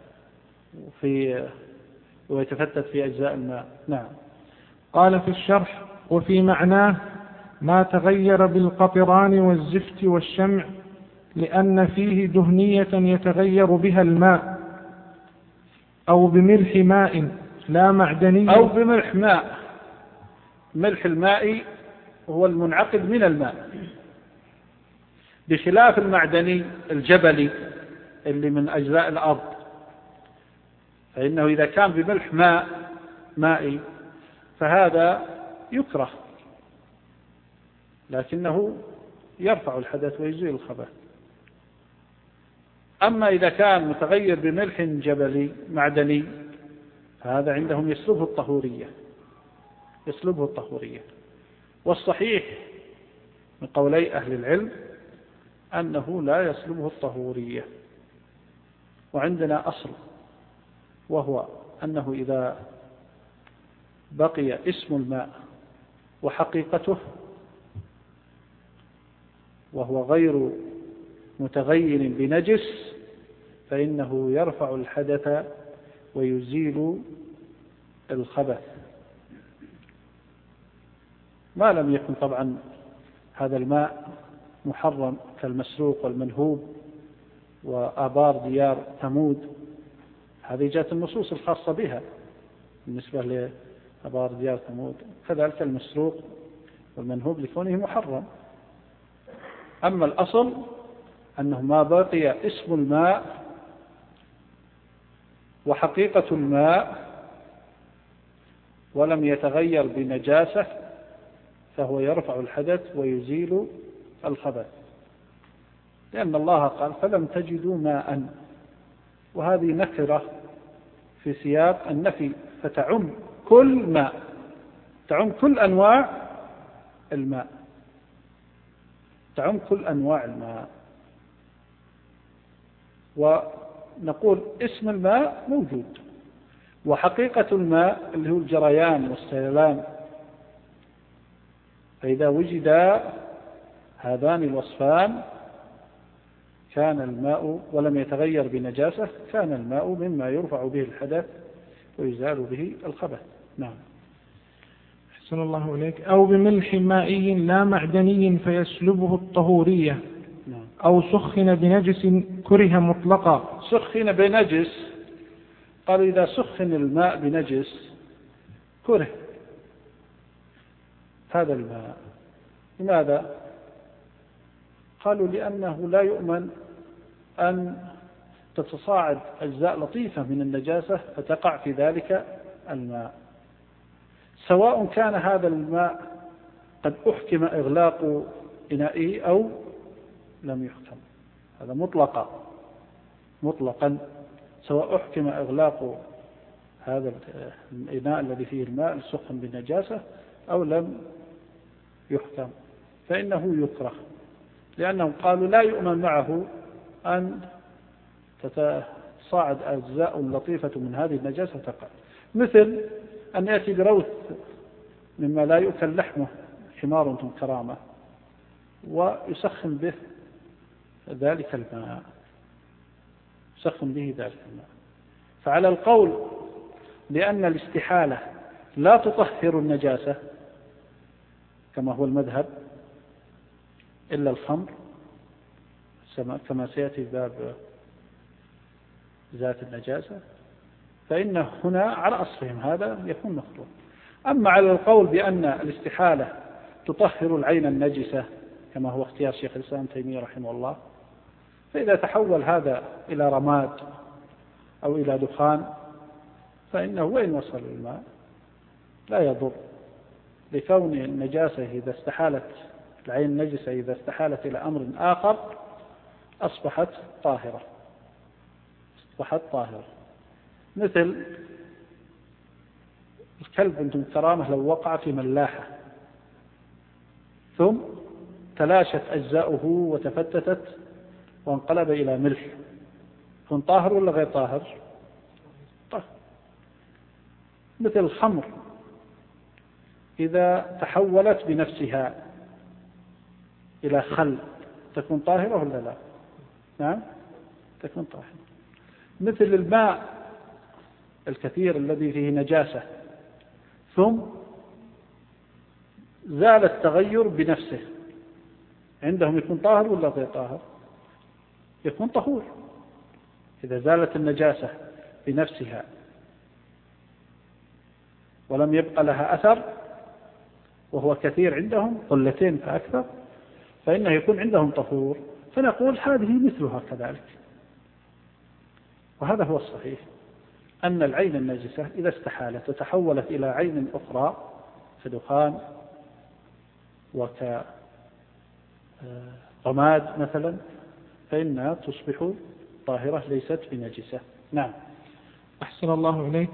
ويتفتت في أجزاء الماء. نعم. قال في الشرح: وفي معناه ما تغير بالقطران والزفت والشمع، لأن فيه دهنية يتغير بها الماء، أو بملح ماء لا معدني، أو بملح ماء. ملح الماء هو المنعقد من الماء، بخلاف المعدني الجبلي اللي من أجزاء الأرض، فإنه إذا كان بملح مائي فهذا يكره، لكنه يرفع الحدث ويزيل الخبث. أما إذا كان متغير بملح جبلي معدني فهذا عندهم يسلبه الطهورية. والصحيح من قولي أهل العلم أنه لا يسلبه الطهورية. وعندنا أصل، وهو أنه إذا بقي اسم الماء وحقيقته وهو غير متغير بنجس فإنه يرفع الحدث ويزيل الخبث، ما لم يكن طبعا هذا الماء محرم كالمسروق والمنهوب وآبار ديار ثمود، هذه جاءت النصوص الخاصة بها بالنسبة لآبار ديار ثمود، كذلك المسروق والمنهوب لكونه محرم. أما الأصل أنه ما بقي اسم الماء وحقيقة الماء ولم يتغير بنجاسة فهو يرفع الحدث ويزيل الخبث، لأن الله قال: فلم تجدوا ماء، وهذه نكرة في سياق النفي، فتعم كل ماء، تعم كل أنواع الماء، تعم كل أنواع الماء. ونقول اسم الماء موجود، وحقيقة الماء اللي هو الجريان والسيلان، فإذا وجد هذان الوصفان كان الماء ولم يتغير بنجاسة كان الماء مما يرفع به الحدث ويزال به الخبث. نعم. أحسن الله إليك. أو بملح مائي لا معدني فيسلبه الطهورية. نعم. أو سخن بنجس كره مطلقا. سخن بنجس، قالوا إذا سخن الماء بنجس كره هذا الماء. لماذا؟ قالوا لأنه لا يؤمن أن تتصاعد أجزاء لطيفة من النجاسة فتقع في ذلك الماء، سواء كان هذا الماء قد أحكم إغلاق إنائه أو لم يحكم، هذا مطلقا سواء أحكم إغلاق هذا الإناء الذي فيه الماء السخن بالنجاسة أو لم يحكم، فإنه يكره، لأنهم قالوا لا يؤمن معه أن تتصاعد أجزاء لطيفة من هذه النجاسة تقع، مثل أن يأتي بروث مما لا يؤكل لحمه حمار كرامة ويسخن به ذلك الماء، يسخن به ذلك الماء. فعلى القول لأن الاستحالة لا تطهر النجاسة كما هو المذهب إلا الخمر كما سيأتي باب ذات النجاسة، فإن هنا على أصلهم هذا يكون مخلوق. أما على القول بأن الاستحالة تطهر العين النجسة كما هو اختيار شيخ الإسلام تيمية رحمه الله، فإذا تحول هذا إلى رماد أو إلى دخان فإنه وإن وصل الماء لا يضر، لكون النجاسة إذا استحالت العين النجسة إذا استحالت إلى أمر آخر أصبحت طاهرة، مثل الكلب عندهم كرامة لو وقع في ملاحة ثم تلاشت أجزاؤه وتفتتت وانقلب إلى ملح، يكون طاهر ولا غير طاهر؟ طاهر. مثل الخمر إذا تحولت بنفسها إلى خل تكون طاهرة ولا لا؟ نعم تكون طاهرة. مثل الماء الكثير الذي فيه نجاسة ثم زال التغير بنفسه، عندهم يكون طاهر ولا غير طاهر؟ يكون طهور إذا زالت النجاسة بنفسها ولم يبقى لها أثر، وهو كثير عندهم قلتين فأكثر، فإنه يكون عندهم طهور، فنقول هذه مثلها كذلك. وهذا هو الصحيح، أن العين النجسة إذا استحالت وتحولت إلى عين أخرى كدخان وكرماد مثلا فإنها تصبح طاهرة ليست بنجسة. نعم. أحسن الله إليك.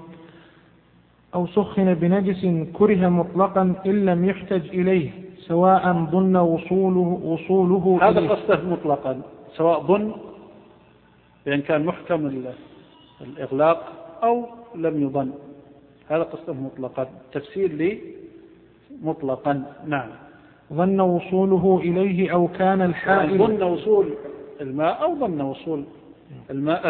أو سخن بنجس كره مطلقا إن لم يحتج إليه سواء ظن وصوله هذا إليه. قصده مطلقا، سواء ظن بأن كان محكم الإغلاق أو لم يظن، هذا قصده مطلقا. تفسير لي مطلقا. نعم. ظن وصوله إليه أو كان الحائل ظن وصول الماء أو ظن وصول الماء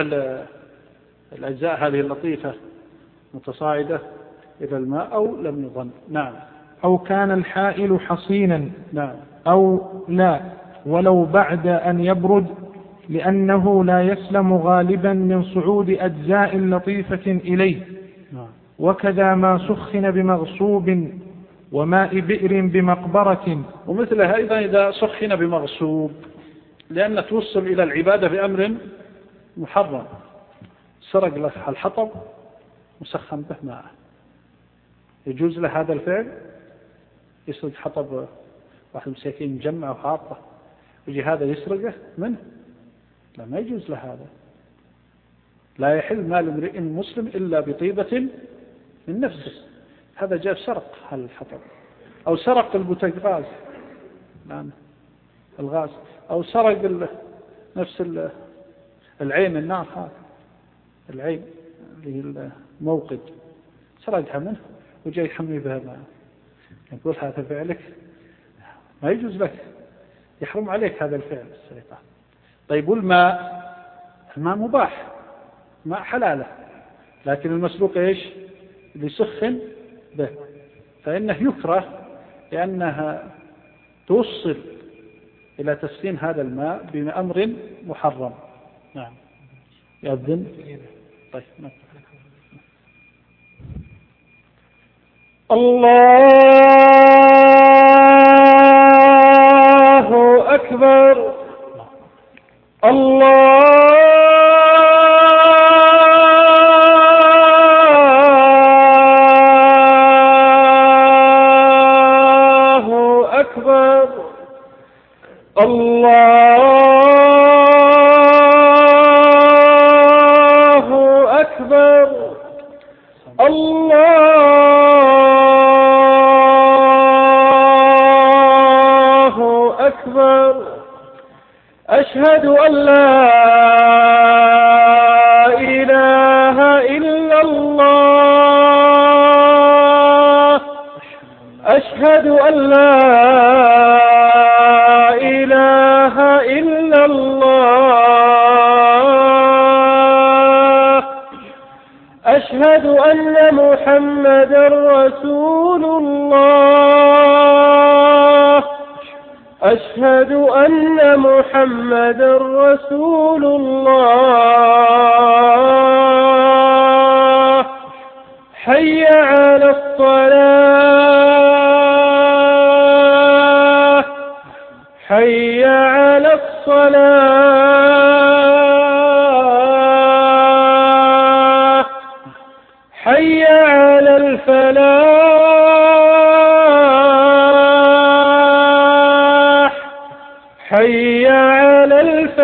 الأجزاء هذه اللطيفة متصاعدة إلى الماء أو لم يظن. نعم. أو كان الحائل حصينا. نعم. أو لا ولو بعد أن يبرد، لأنه لا يسلم غالبا من صعود أجزاء لطيفة إليه. نعم. وكذا ما سخن بمغصوب وماء بئر بمقبرة. ومثلها أيضا إذا سخن بمغصوب، لأن توصل إلى العبادة بأمر محرم، سرق له الحطب مسخن به ماء، يجوز له هذا الفعل؟ يسرق حطب واحد مساكين مجمع وحاطه ويجي هذا يسرقه منه؟ لا، ما يجوز له هذا. لا يحل مال امرئ مسلم إلا بطيبة من نفسه. هذا جاء سرق هذا الحطب، أو سرق البوتاغاز، نعم الغاز، أو سرق نفس العين، النار، هذا العين اللي هي الموقد، سرقها منه وجاي يحمي بها ماء، يقول هذا فعلك ما يجوز لك، يحرم عليك هذا الفعل السرقة. طيب والماء؟ الماء مباح، ماء حلاله، لكن المسروق ايش؟ اللي سخن به، فإنه يكره لأنها توصل إلى تسخين هذا الماء بأمر محرم. نعم. يأذن. طيب. الله أكبر. الله أكبر. الله أكبر. الله أكبر. أشهد أن لا إله إلا الله. أشهد أن لا إله إلا الله. أشهد أن محمدا رسول الله. أشهد أن محمدا رسول الله. حي على الصلاة. حي على الصلاة. حي على الفلاح. حي على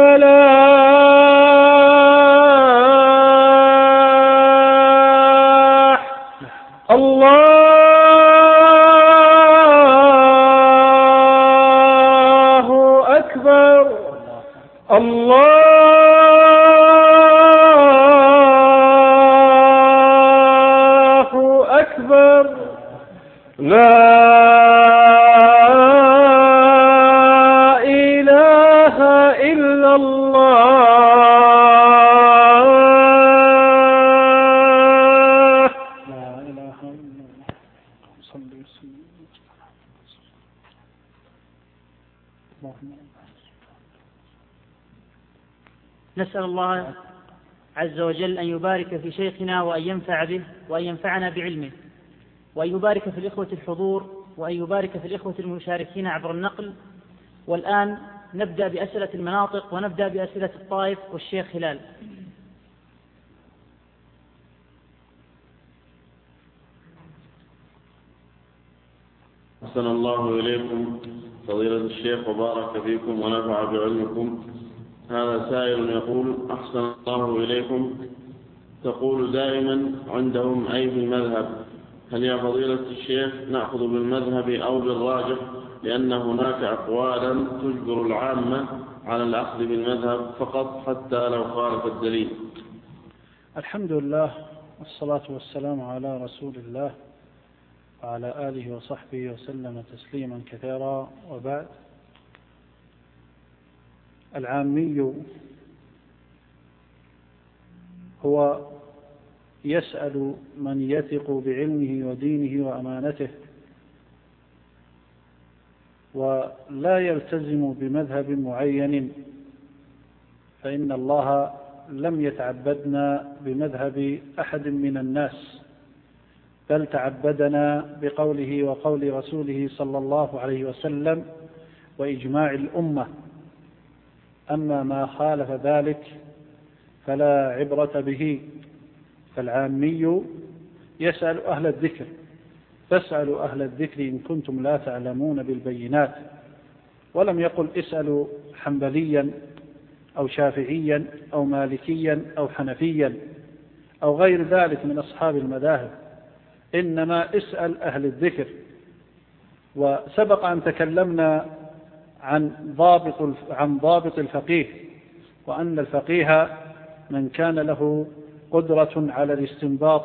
الفلاح. الله الله أكبر. لا إله إلا الله. لا إله إلا الله. صل وسلم. نسأل الله عز وجل أن يبارك في شيخنا وأن ينفع به وأن ينفعنا بعلمه، وأن يبارك في الإخوة الحضور، وأن يبارك في الإخوة المشاركين عبر النقل. والآن نبدأ بأسئلة المناطق، ونبدأ بأسئلة الطائف والشيخ هلال. أحسن الله إليكم فضيلة الشيخ وبارك فيكم ونفع بعلمكم. هذا سائل يقول: أحسن الله إليكم، تقول دائما عندهم أي بالمذهب، هل يا فضيلة الشيخ نأخذ بالمذهب أو بالراجح؟ لأن هناك أقوالا تجبر العامة على الأخذ بالمذهب فقط حتى لو خالف الدليل. الحمد لله والصلاة والسلام على رسول الله وعلى آله وصحبه وسلم تسليما كثيرا، وبعد. العامي هو يسأل من يثق بعلمه ودينه وأمانته، ولا يلتزم بمذهب معين، فإن الله لم يتعبدنا بمذهب أحد من الناس، بل تعبدنا بقوله وقول رسوله صلى الله عليه وسلم وإجماع الأمة. أما ما خالف ذلك فلا عبرة به. فالعامي يسأل أهل الذكر، فاسألوا أهل الذكر إن كنتم لا تعلمون بالبينات. ولم يقل اسألوا حنبليا أو شافعيا أو مالكيا أو حنفيا أو غير ذلك من أصحاب المذاهب، إنما اسأل أهل الذكر. وسبق أن تكلمنا عن ضابط الفقيه، وأن الفقيه من كان له قدرة على الاستنباط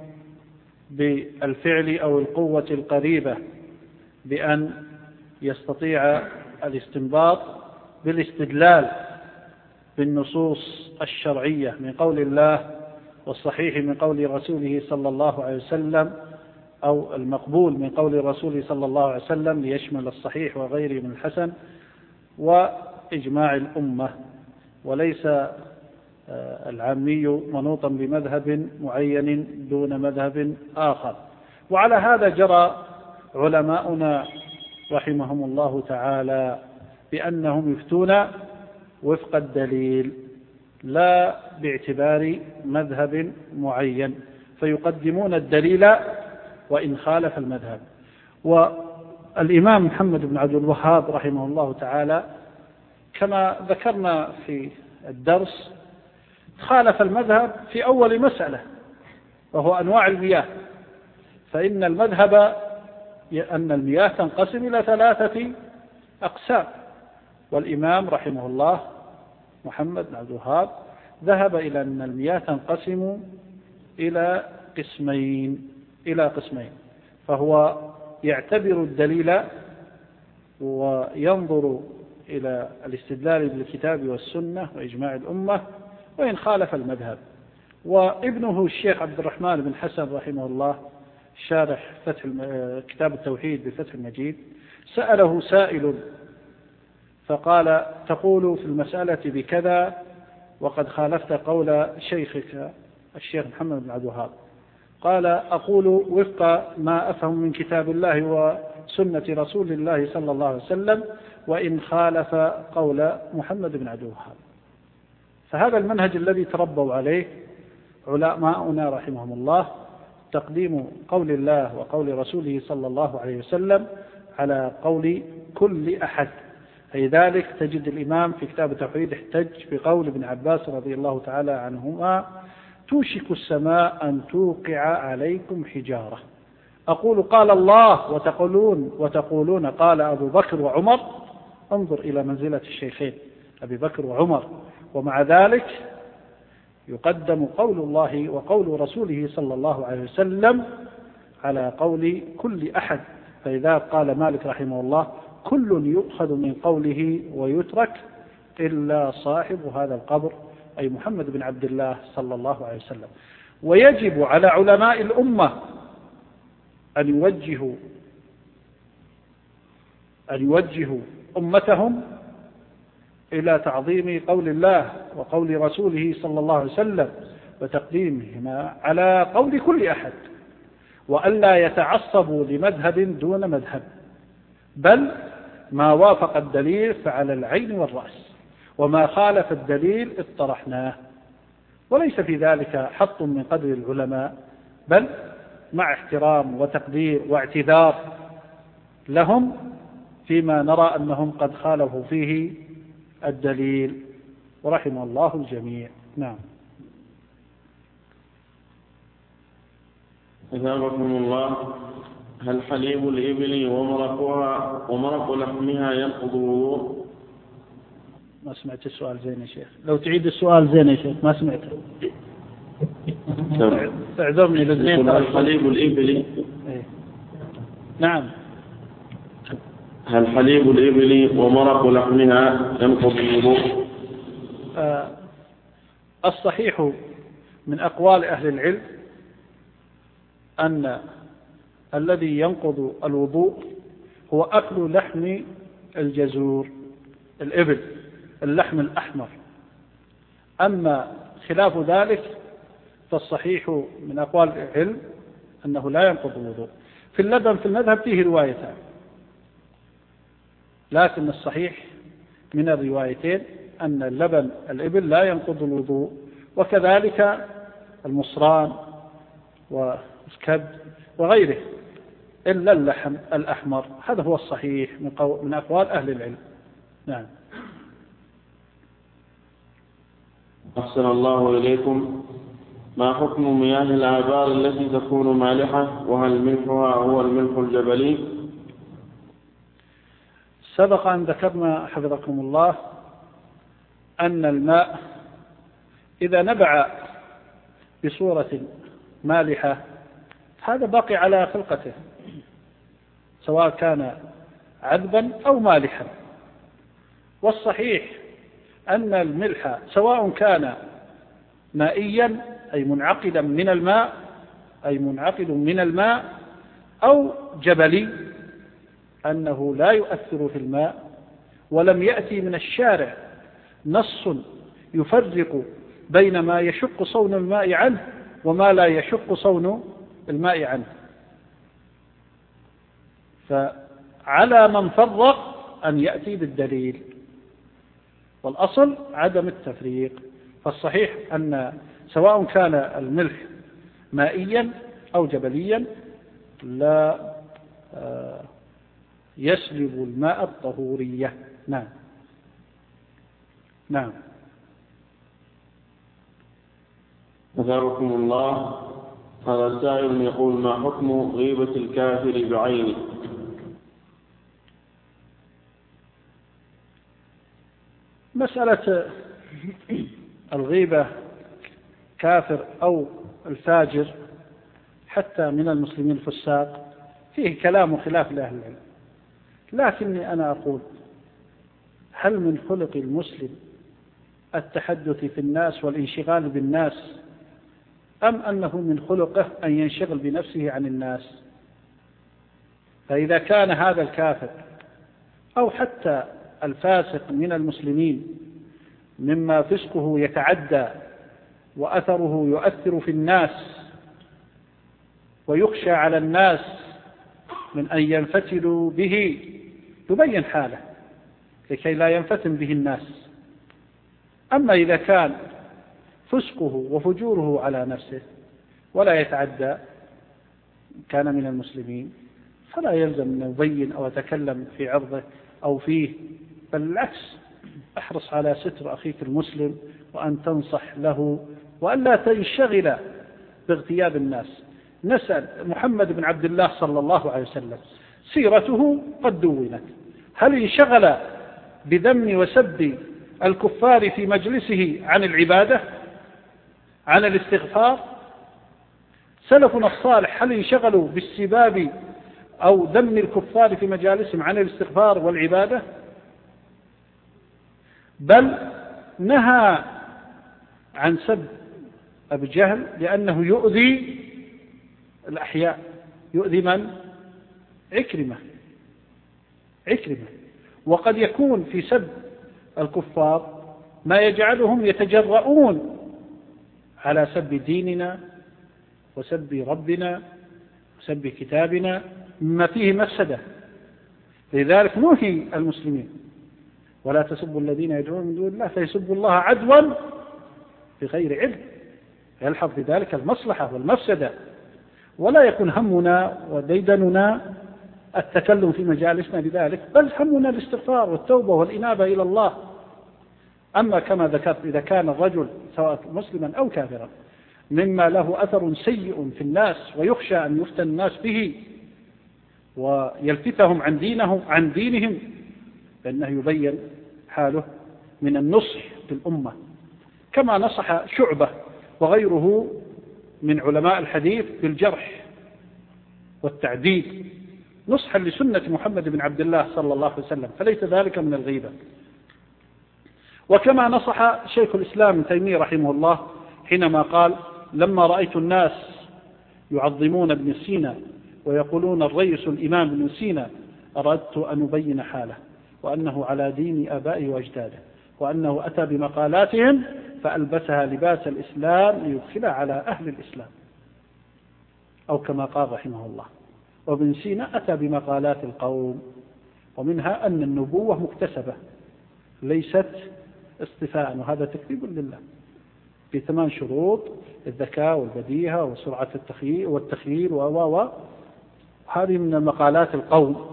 بالفعل أو القوة القريبة، بأن يستطيع الاستنباط بالاستدلال بالنصوص الشرعية من قول الله والصحيح من قول رسوله صلى الله عليه وسلم، أو المقبول من قول رسوله صلى الله عليه وسلم ليشمل الصحيح وغيره من الحسن، وإجماع الأمة. وليس العامي منوطا بمذهب معين دون مذهب آخر. وعلى هذا جرى علماؤنا رحمهم الله تعالى بأنهم يفتون وفق الدليل لا باعتبار مذهب معين، فيقدمون الدليل وإن خالف المذهب. والإمام محمد بن عبد الوهاب رحمه الله تعالى كما ذكرنا في الدرس خالف المذهب في أول مسألة، وهو أنواع المياه. فإن المذهب أن المياه تنقسم إلى 3 أقسام، والإمام رحمه الله محمد بن عبد الوهاب ذهب إلى أن المياه تنقسم إلى قسمين. فهو يعتبر الدليل وينظر إلى الاستدلال بالكتاب والسنة وإجماع الأمة وإن خالف المذهب. وابنه الشيخ عبد الرحمن بن حسن رحمه الله شارح كتاب التوحيد بفتح المجيد سأله سائل فقال: تقول في المسألة بكذا وقد خالفت قول شيخك الشيخ محمد بن عبد الوهاب. قال: أقول وفق ما أفهم من كتاب الله وسنة رسول الله صلى الله عليه وسلم وإن خالف قول محمد بن عبد الوهاب. فهذا المنهج الذي تربوا عليه علماؤنا رحمهم الله، تقديم قول الله وقول رسوله صلى الله عليه وسلم على قول كل أحد. أي ذلك تجد الإمام في كتاب التوحيد احتج بقول ابن عباس رضي الله تعالى عنهما: توشك السماء أن توقع عليكم حجارة. أقول قال الله وتقولون قال أبو بكر وعمر. انظر إلى منزلة الشيخين. أبي بكر وعمر، ومع ذلك يقدم قول الله وقول رسوله صلى الله عليه وسلم على قول كل أحد. فإذا قال مالك رحمه الله كل يؤخذ من قوله ويترك إلا صاحب هذا القبر، أي محمد بن عبد الله صلى الله عليه وسلم. ويجب على علماء الأمة أن يوجهوا أمتهم إلى تعظيم قول الله وقول رسوله صلى الله عليه وسلم وتقديمهما على قول كل أحد، وألا يتعصبوا لمذهب دون مذهب، بل ما وافق الدليل فعلى العين والرأس، وما خالف الدليل اطرحناه. وليس في ذلك حط من قدر العلماء، بل مع احترام وتقدير واعتذار لهم فيما نرى أنهم قد خالفوا فيه الدليل، ورحم الله الجميع. نعم. أثابكم الله. هل حليب الإبل ومرق لحمها ينقض الوضوء؟ ما سمعت السؤال زين يا شيخ، لو تعيد السؤال زين يا شيخ، ما سمعته. اعذرني للزين. هل حليب الإبل نعم. هل حليب الإبل ومرق لحمها ينقض الوضوء؟ الصحيح من أقوال أهل العلم أن الذي ينقض الوضوء هو أكل لحم الجزور الإبل، اللحم الأحمر. أما خلاف ذلك فالصحيح من أقوال العلم أنه لا ينقض الوضوء. في اللبن في المذهب فيه روايتان، لكن الصحيح من الروايتين أن اللبن الإبل لا ينقض الوضوء، وكذلك المصران والكبد وغيره إلا اللحم الأحمر. هذا هو الصحيح من أقوال أهل العلم. نعم. أحسن الله إليكم. ما حكم مياه الآبار التي تكون مالحة، وهل ملحها هو الملح الجبلي؟ سبق أن ذكرنا حفظكم الله أن الماء إذا نبع بصورة مالحة هذا باقي على خلقته، سواء كان عذبا أو مالحا. والصحيح أن الملح سواء كان مائيا أي منعقد من الماء أو جبلي، أنه لا يؤثر في الماء، ولم يأتي من الشارع نص يفرق بين ما يشق صون الماء عنه وما لا يشق صون الماء عنه. فعلى من فرق أن يأتي بالدليل، والأصل عدم التفريق. فالصحيح أن سواء كان الملح مائيا أو جبليا لا يسلب الماء الطهورية. نعم. نعم. أثابكم الله. هذا سائل يقول: ما حكم غيبة الكافر بعينه؟ مسألة الغيبة كافر أو الفاجر حتى من المسلمين الفساق فيه كلام وخلاف لأهل العلم، لكني أنا أقول: هل من خلق المسلم التحدث في الناس والانشغال بالناس، أم أنه من خلقه أن ينشغل بنفسه عن الناس؟ فإذا كان هذا الكافر أو حتى الفاسق من المسلمين مما فسقه يتعدى وأثره يؤثر في الناس ويخشى على الناس من أن ينفتلوا به، يبين حاله لكي لا ينفتن به الناس. أما إذا كان فسقه وفجوره على نفسه ولا يتعدى كان من المسلمين، فلا يلزم أن يبين أو يتكلم في عرضه أو فيه، بل العكس، احرص على ستر أخيك المسلم وأن تنصح له وأن لا تنشغل باغتياب الناس. نسأل محمد بن عبد الله صلى الله عليه وسلم، سيرته قد دونت، هل انشغل بذم وسب الكفار في مجلسه عن العبادة، عن الاستغفار؟ سلفنا الصالح هل انشغلوا بالسباب أو ذم الكفار في مجالسهم عن الاستغفار والعبادة؟ بل نهى عن سب أبي جهل لأنه يؤذي الأحياء. يؤذي من؟ عكرمة. وقد يكون في سب الكفار ما يجعلهم يتجرؤون على سب ديننا وسب ربنا وسب كتابنا مما فيه مفسدة. لذلك نهي المسلمين: ولا تسبوا الذين يدعون من دون الله فيسبوا الله عدوا بغير علم. يلحظ في ذلك المصلحة والمفسدة، ولا يكون همنا وديدننا التكلم في مجالسنا بذلك، بل همنا الاستغفار والتوبة والإنابة إلى الله. أما كما ذكرت إذا كان الرجل سواء مسلما أو كافرا مما له أثر سيء في الناس ويخشى أن يفتن الناس به ويلفتهم عن دينهم فإنه يبين حاله من النصح للأمة، كما نصح شعبة وغيره من علماء الحديث بالجرح والتعديل نصحا لسنة محمد بن عبد الله صلى الله عليه وسلم، فليس ذلك من الغيبة. وكما نصح شيخ الإسلام ابن تيمية رحمه الله حينما قال: لما رأيت الناس يعظمون ابن سينا ويقولون الرئيس الإمام ابن سينا أردت أن أبين حاله، وأنه على دين آبائه وأجداده، وأنه أتى بمقالاتهم فألبسها لباس الإسلام ليدخلها على أهل الإسلام، أو كما قال رحمه الله. وابن سينا أتى بمقالات القوم، ومنها أن النبوة مكتسبة ليست اصطفاء، وهذا تكذيب لله، في 8 شروط: الذكاء والبديهة وسرعة والتخييل هذه من المقالات القوم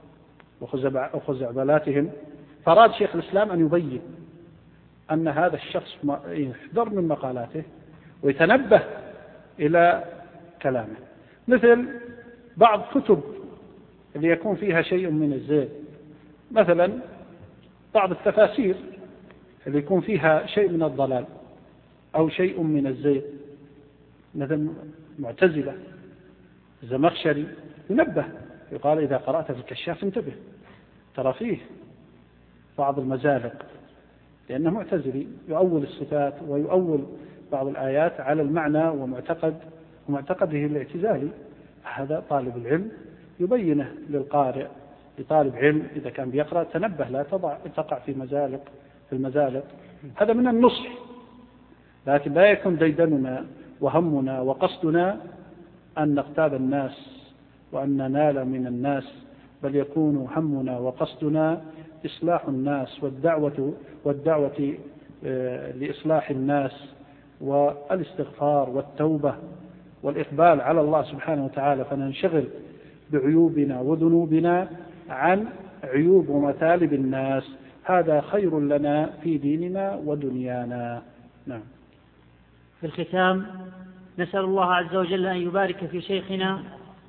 وخزعبلاتهم. فأراد شيخ الإسلام أن يبين أن هذا الشخص يحذر من مقالاته ويتنبه إلى كلامه، مثل بعض كتب اللي يكون فيها شيء من الزيغ، مثلا بعض التفاسير اللي يكون فيها شيء من الضلال أو شيء من الزيغ، مثل معتزلة الزمخشري ينبه، يقال: إذا قرأت في الكشاف انتبه، ترى فيه بعض المزالق، لأنه معتزلي يؤول الصفات ويؤول بعض الآيات على المعنى ومعتقده الاعتزالي. هذا طالب العلم يبينه للقارئ، لطالب علم إذا كان بيقرأ: تنبه لا تقع في المزالق. هذا من النصح، لكن لا يكون ديدننا وهمنا وقصدنا أن نغتاب الناس وأن ننال من الناس، بل يكون همنا وقصدنا إصلاح الناس والدعوة لإصلاح الناس والاستغفار والتوبة والإقبال على الله سبحانه وتعالى، فننشغل بعيوبنا وذنوبنا عن عيوب ومثالب الناس. هذا خير لنا في ديننا ودنيانا. نعم. في الختام نسأل الله عز وجل أن يبارك في شيخنا.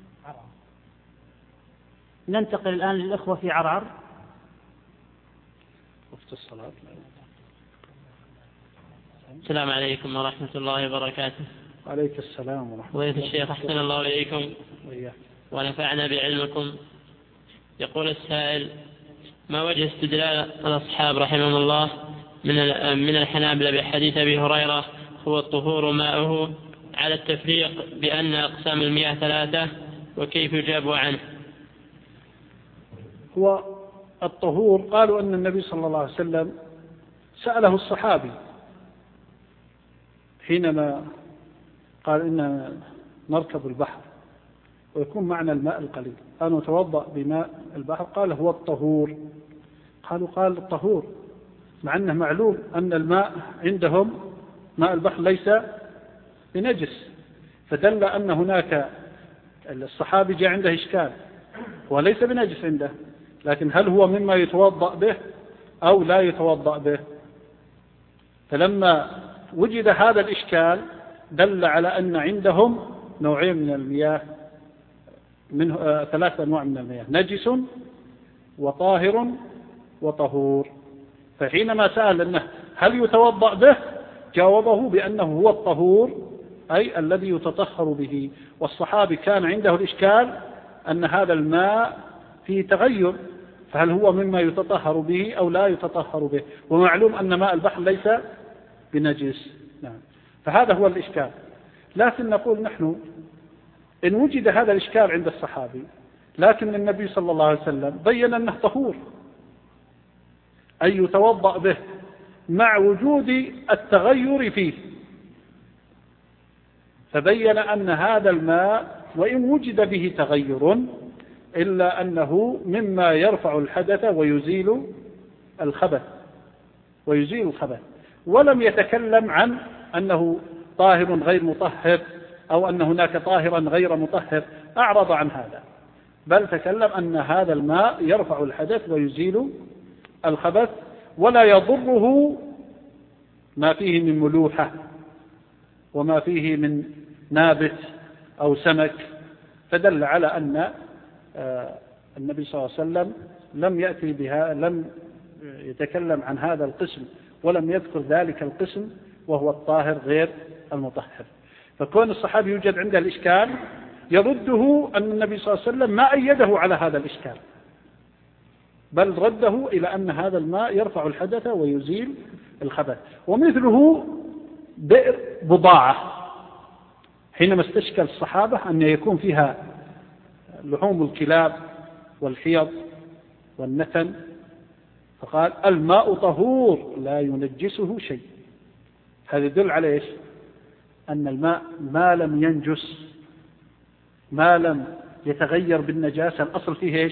ننتقل الآن للإخوة في عرعر. السلام عليكم ورحمة الله وبركاته. وعليك السلام ورحمة الله. ويا الشيخ أحسن الله إليكم ونفعنا بعلمكم. يقول السائل: ما وجه استدلال الأصحاب رحمهم الله من الحنابلة بحديث أبي هريرة هو الطهور ماؤه على التفريق بأن أقسام المياه 3، وكيف يجاب عنه؟ هو الطهور، قالوا أن النبي صلى الله عليه وسلم سأله الصحابي حينما قال: إن نركب البحر ويكون معنا الماء القليل، أنا نتوضأ بماء البحر، قال: هو الطهور. قال الطهور، مع أنه معلوم أن الماء عندهم ماء البحر ليس بنجس، فدل أن هناك الصحابي جاء عنده إشكال، وليس بنجس عنده، لكن هل هو مما يتوضأ به أو لا يتوضأ به؟ فلما وجد هذا الإشكال دل على أن عندهم نوعين من المياه، منه 3 أنواع من المياه: نجس وطاهر وطهور. فحينما سأل أنه هل يتوضأ به جاوبه بأنه هو الطهور، أي الذي يتطهر به. والصحابي كان عنده الإشكال أن هذا الماء فيه تغير، فهل هو مما يتطهر به أو لا يتطهر به؟ ومعلوم أن ماء البحر ليس بنجس. نعم. فهذا هو الإشكال. لكن نقول نحن إن وجد هذا الإشكال عند الصحابي، لكن النبي صلى الله عليه وسلم بين أنه طهور، أي يتوضأ به مع وجود التغير فيه، فبين أن هذا الماء وإن وجد به تغير إلا أنه مما يرفع الحدث ويزيل الخبث ولم يتكلم عن أنه طاهر غير مطهر أو أن هناك طاهرا غير مطهر، أعرض عن هذا، بل تكلم أن هذا الماء يرفع الحدث ويزيل الخبث ولا يضره ما فيه من ملوحة وما فيه من نابت أو سمك. فدل على أن النبي صلى الله عليه وسلم لم يتكلم عن هذا القسم ولم يذكر ذلك القسم وهو الطاهر غير المطهر. فكون الصحابي يوجد عنده الإشكال يرده أن النبي صلى الله عليه وسلم ما أيده على هذا الإشكال، بل رده إلى أن هذا الماء يرفع الحدث ويزيل الخبث. ومثله بئر بضاعة حينما استشكل الصحابة أن يكون فيها لحوم الكلاب والحيض والنتن، فقال الماء طهور لا ينجسه شيء. هذا يدل على إيش؟ أن الماء ما لم ينجس، ما لم يتغير بالنجاسة، الأصل فيه إيش؟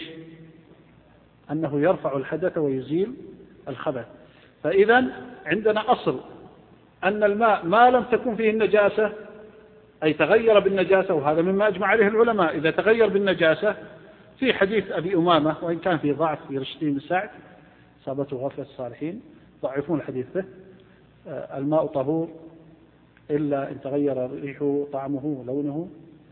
أنه يرفع الحدث ويزيل الخبث. فإذا عندنا أصل أن الماء ما لم تكن فيه النجاسة أي تغير بالنجاسة، وهذا مما أجمع عليه العلماء إذا تغير بالنجاسة. في حديث أبي أمامة وإن كان فيه ضعف في رشدين بن سعد صابته غفلة الصالحين ضعفون الحديث به، الماء طهور إلا إن تغير ريحه طعمه ولونه،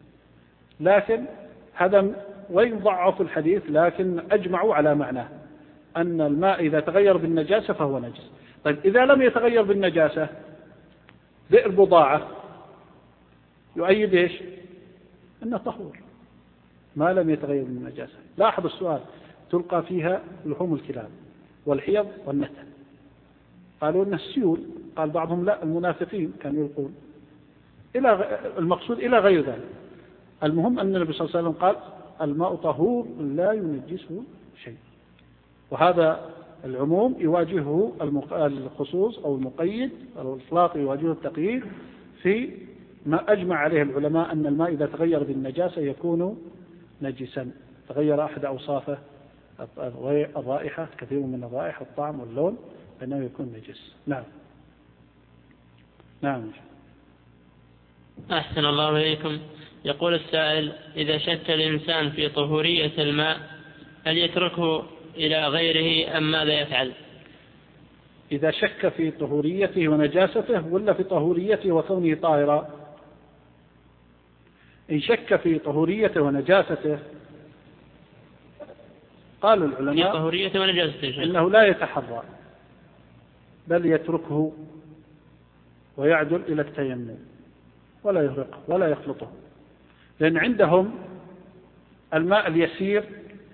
لكن هذا وإن ضعف الحديث لكن أجمعوا على معناه أن الماء إذا تغير بالنجاسة فهو نجس. طيب إذا لم يتغير بالنجاسة بئر بضاعة يؤيد إيش؟ أنه طهور ما لم يتغير بالنجاسة. لاحظ السؤال، تلقى فيها لحوم الكلاب والحيض والنتن، قالوا أن السيول، قال بعضهم لا المنافقين كانوا يلقون، إلى المقصود إلى غير ذلك. المهم أن النبي صلى الله عليه وسلم قال الماء طهور لا ينجسه شيء، وهذا العموم يواجهه الخصوص أو المقيد، الإطلاق يواجهه التقييد في ما أجمع عليه العلماء أن الماء إذا تغير بالنجاسة يكون نجسا، تغير أحد أوصافه الرائحة، كثير من الرائحة الطعم واللون، فإنه يكون نجس. نعم. نعم. أحسن الله إليكم. يقول السائل: إذا شك الإنسان في طهورية الماء هل يتركه إلى غيره أم ماذا يفعل؟ إذا شك في طهوريته ونجاسته ولا في طهوريته وكونه طاهرا؟ إن شك في طهوريته ونجاسته قال العلماء طهوريته ونجاسته إنه لا يتحرى بل يتركه ويعدل إلى التيمم ولا يغرقه ولا يخلطه، لأن عندهم الماء اليسير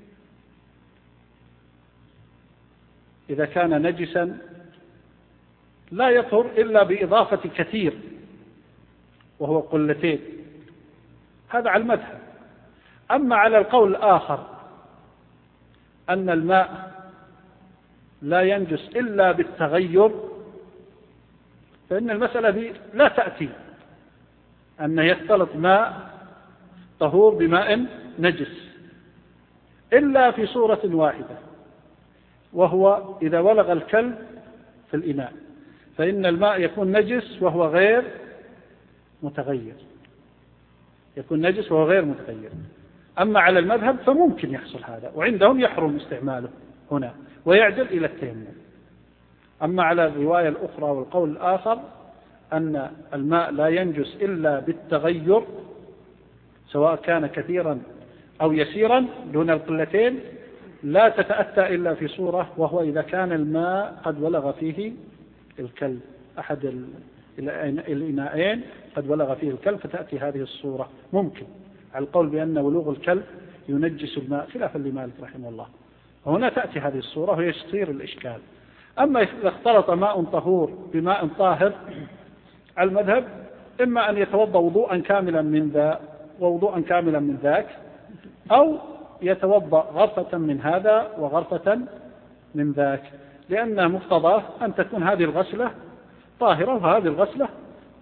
إذا كان نجسا لا يطهر إلا بإضافة كثير وهو قلتين، هذا على المذهب. أما على القول الآخر أن الماء لا ينجس إلا بالتغير، فإن المسألة دي لا تأتي أن يختلط ماء طهور بماء نجس إلا في صورة واحدة، وهو إذا ولغ الكلب في الإناء فإن الماء يكون نجس وهو غير متغير، يكون نجس وهو غير متغير. أما على المذهب فممكن يحصل هذا، وعندهم يحرم استعماله هنا ويعدل إلى التيمم. أما على الرواية الأخرى والقول الآخر أن الماء لا ينجس إلا بالتغير سواء كان كثيرا أو يسيرا دون القلتين، لا تتأتى إلا في صورة، وهو إذا كان الماء قد ولغ فيه الكلب، أحد الإناءين قد ولغ فيه الكلب، فتأتي هذه الصورة. ممكن على القول بأن ولوغ الكلب ينجس الماء خلافا لمالك رحمه الله، وهنا تأتي هذه الصورة وهي يصير الإشكال. أما إذا اختلط ماء طهور بماء طاهر على المذهب إما أن يتوضأ وضوءا كاملا من ذا ووضوءا كاملا من ذاك، أو يتوضأ غرفة من هذا وغرفة من ذاك، لأن مقتضاه أن تكون هذه الغسلة طاهرة وهذه الغسلة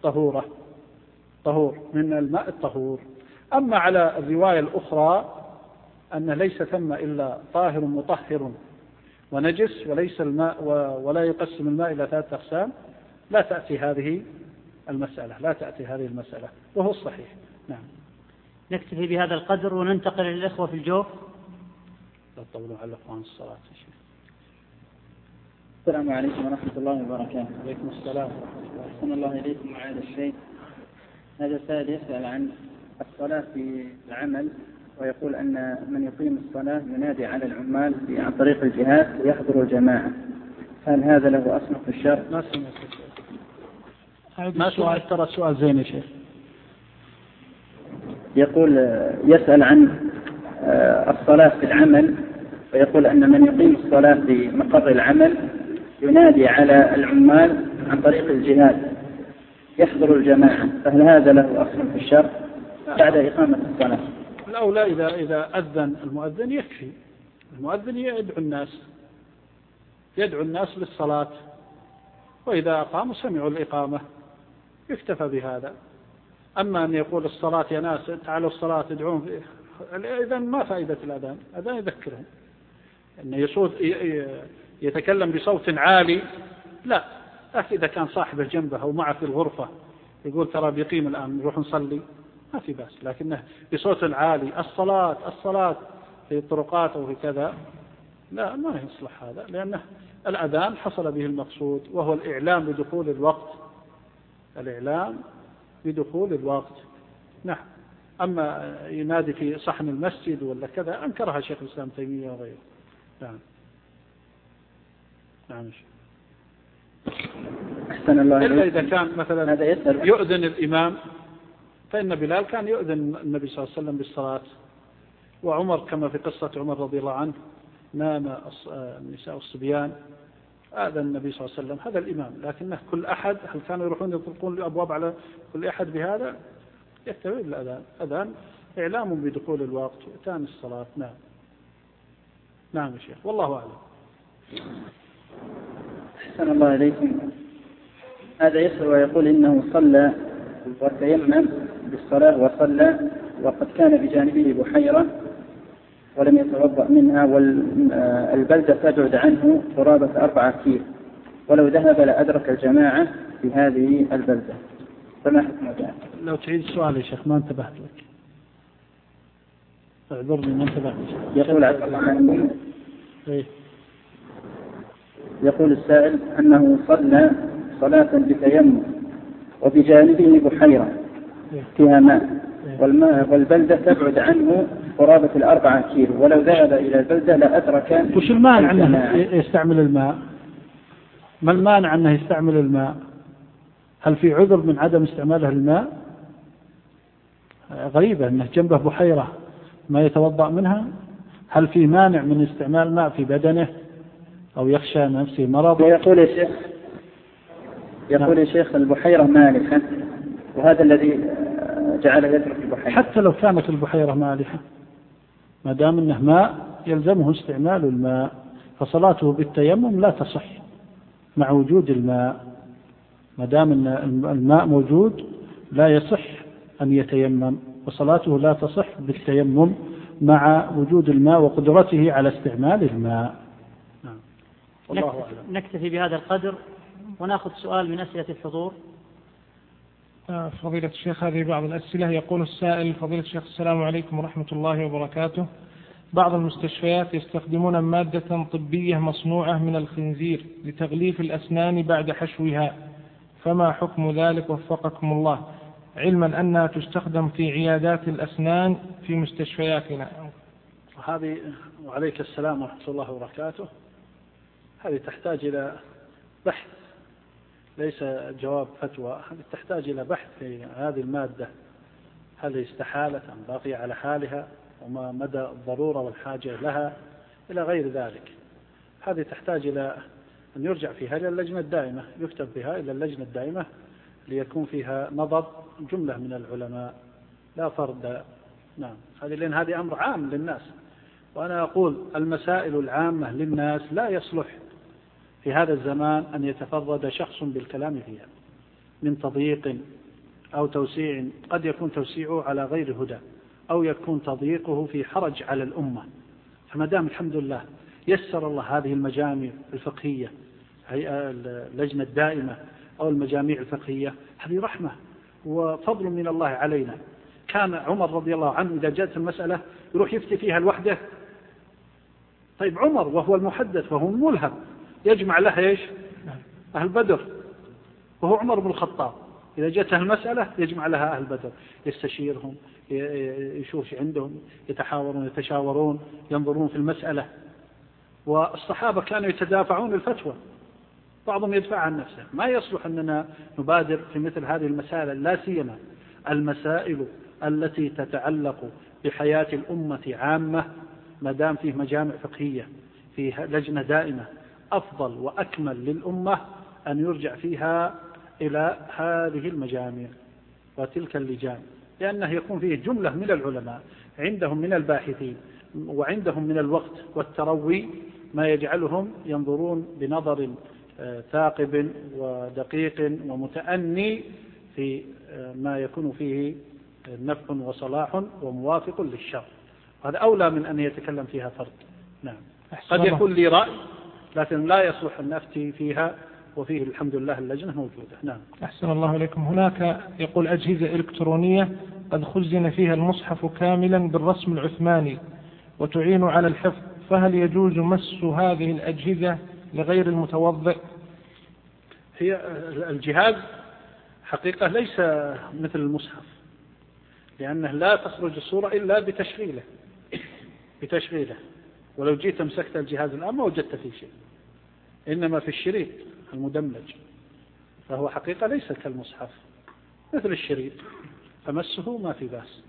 طهور من الماء الطهور. أما على الرواية الأخرى أن ليس ثم إلا طاهر مطهر ونجس وليس الماء ولا يقسم الماء إلى 3 أقسام، لا تأتي هذه المسألة وهو الصحيح. نعم. نكتفي بهذا القدر وننتقل للإخوة في الجوف. لا تطولوا على الأخوان الصلاة يا شيخ. السلام عليكم ورحمة الله وبركاته. عليكم السلام ورحمة الله. أحسن الله إليكم معالي الشيخ. هذا سائل يسأل عن الصلاة في العمل، ويقول أن من يقيم الصلاة ينادي على العمال عن طريق الجهاد ويحضر الجماعة، هل هذا له أصل في الشرع؟ ما سؤال، ترى سؤال زين يا شيخ. يقول يسأل عن الصلاة في العمل، ويقول أن من يقيم الصلاة في مقر العمل ينادي على العمال عن طريق الجهاد يحضر الجماعة، فهل هذا له أصل في الشرع بعد إقامة الصلاة؟ الأولى إذا أذن المؤذن يكفي، المؤذن يدعو الناس للصلاة، وإذا أقاموا سمعوا الإقامة يكتفى بهذا. أما أن يقول الصلاة يا ناس تعالوا الصلاة تدعون، إذن ما فائدة الأذان؟ أذان يذكرهم أن يتكلم بصوت عالي، لا، لكن إذا كان صاحبه جنبه أو معه في الغرفة يقول ترى بيقيم الآن نروح نصلي، ما في بأس، لكنه بصوت عالي الصلاة في الطرقات أو في كذا، لا، ما يصلح هذا، لأنه الأذان حصل به المقصود وهو الإعلام بدخول الوقت. نعم. أما ينادي في صحن المسجد ولا كذا أنكرها شيخ الإسلام تيمية وغيره. نعم. أحسن الله إلا إذا كان مثلا يؤذن الإمام، فإن بلال كان يؤذن النبي صلى الله عليه وسلم بالصلاة، وعمر كما في قصة عمر رضي الله عنه نام النساء الصبيان، آذن النبي صلى الله عليه وسلم، هذا الإمام. لكنه كل أحد، هل كانوا يروحون يطلقون الأبواب على كل أحد بهذا؟ يكتفي بالأذان، أذان إعلام بدخول الوقت وإتان الصلاة. نعم يا شيخ، والله أعلم. أحسن الله إليكم. هذا يسأل ويقول إنه صلى وتيمم بالصلاة وصلى، وقد كان بجانبه بحيرة ولم يتوضأ منها، والبلدة تبعد عنه قرابة 4 كيلو، ولو ذهب لأدرك الجماعة في هذه البلدة، فما حكم ذلك؟ لو تعيد السؤال يا شيخ، ما انتبهت لك، اعذرني ما انتبهت. يقول عبد الله يقول السائل أنه صلى صلاة بتيمم وبجانبه بحيرة فيها ماء، والبلدة تبعد عنه قرابة 4 كيلو، ولو ذهب إلى البلدة لأدرك. وش المانع أنه يستعمل الماء؟ ما المانع أنه يستعمل الماء؟ هل في عذر من عدم استعماله الماء؟ غريبة أنه جنبه بحيرة ما يتوضأ منها. هل في مانع من استعمال ماء في بدنه أو يخشى نفسه مرض؟ يقول يا شيخ البحيرة مالحة، وهذا الذي جعل يترك البحيرة. حتى لو كانت البحيرة مالحة، ما دام أنه ماء يلزمه استعمال الماء، فصلاته بالتيمم لا تصح مع وجود الماء. ما دام أن الماء موجود لا يصح أن يتيمم، وصلاته لا تصح بالتيمم مع وجود الماء وقدرته على استعمال الماء. نكتفي بهذا القدر ونأخذ سؤال من أسئلة الحضور. فضيلة الشيخ، هذه بعض الأسئلة. يقول السائل: فضيلة الشيخ السلام عليكم ورحمة الله وبركاته. بعض المستشفيات يستخدمون مادة طبية مصنوعة من الخنزير لتغليف الأسنان بعد حشوها، فما حكم ذلك وفقكم الله، علما أنها تستخدم في عيادات الأسنان في مستشفياتنا؟ هذه وعليك السلام ورحمة الله وبركاته. هذه تحتاج إلى بحث، ليس جواب فتوى. هذه تحتاج إلى بحث في هذه المادة، هل استحالت أم باقية على حالها، وما مدى الضرورة والحاجة لها إلى غير ذلك. هذه تحتاج إلى أن يرجع فيها إلى اللجنة الدائمة، يكتب بها إلى اللجنة الدائمة ليكون فيها نظر جملة من العلماء لا فرد. نعم، لأن هذه أمر عام للناس، وأنا أقول المسائل العامة للناس لا يصلح في هذا الزمان أن يتفرد شخص بالكلام فيها من تضييق أو توسيع، قد يكون توسيعه على غير هدى أو يكون تضييقه في حرج على الأمة. فما دام الحمد لله يسر الله هذه المجامع الفقهية، هيئة اللجنة الدائمة أو المجاميع الفقهية، هذه رحمة وفضل من الله علينا. كان عمر رضي الله عنه إذا جاءت المسألة يروح يفتي فيها لوحده. طيب عمر وهو المحدث وهو الملهم يجمع لها إيش؟ أهل بدر. وهو عمر بن الخطاب إذا جاءتها المسألة يجمع لها أهل بدر، يستشيرهم، يشوف عندهم، يتشاورون، ينظرون في المسألة. والصحابة كانوا يتدافعون الفتوى، بعضهم يدفع عن نفسه. ما يصلح أننا نبادر في مثل هذه المسائل، لا سيما المسائل التي تتعلق بحياة الأمة عامة. ما دام فيه مجامع فقهية، فيه لجنة دائمة، أفضل وأكمل للأمة أن يرجع فيها إلى هذه المجامع وتلك اللجان، لأنه يكون فيه جملة من العلماء عندهم من الباحثين وعندهم من الوقت والتروي ما يجعلهم ينظرون بنظر ثاقب ودقيق ومتأني في ما يكون فيه نفع وصلاح وموافق للشر. هذا أولى من أن يتكلم فيها فرد. نعم، قد يكون لي رأي لكن لا يصلح أن أفتي فيها، وفيه الحمد لله اللجنة موجودة. نعم. أحسن الله إليكم. هناك يقول أجهزة إلكترونية قد خزن فيها المصحف كاملا بالرسم العثماني وتعين على الحفظ، فهل يجوز مس هذه الأجهزة لغير المتوضئ؟ هي الجهاز حقيقة ليس مثل المصحف، لأنه لا تخرج الصورة إلا بتشغيله. ولو جيت مسكت الجهاز الآن ما وجدت فيه شيء، إنما في الشريط المدمج، فهو حقيقة ليس كالمصحف مثل الشريط، فمسه ما في بأس،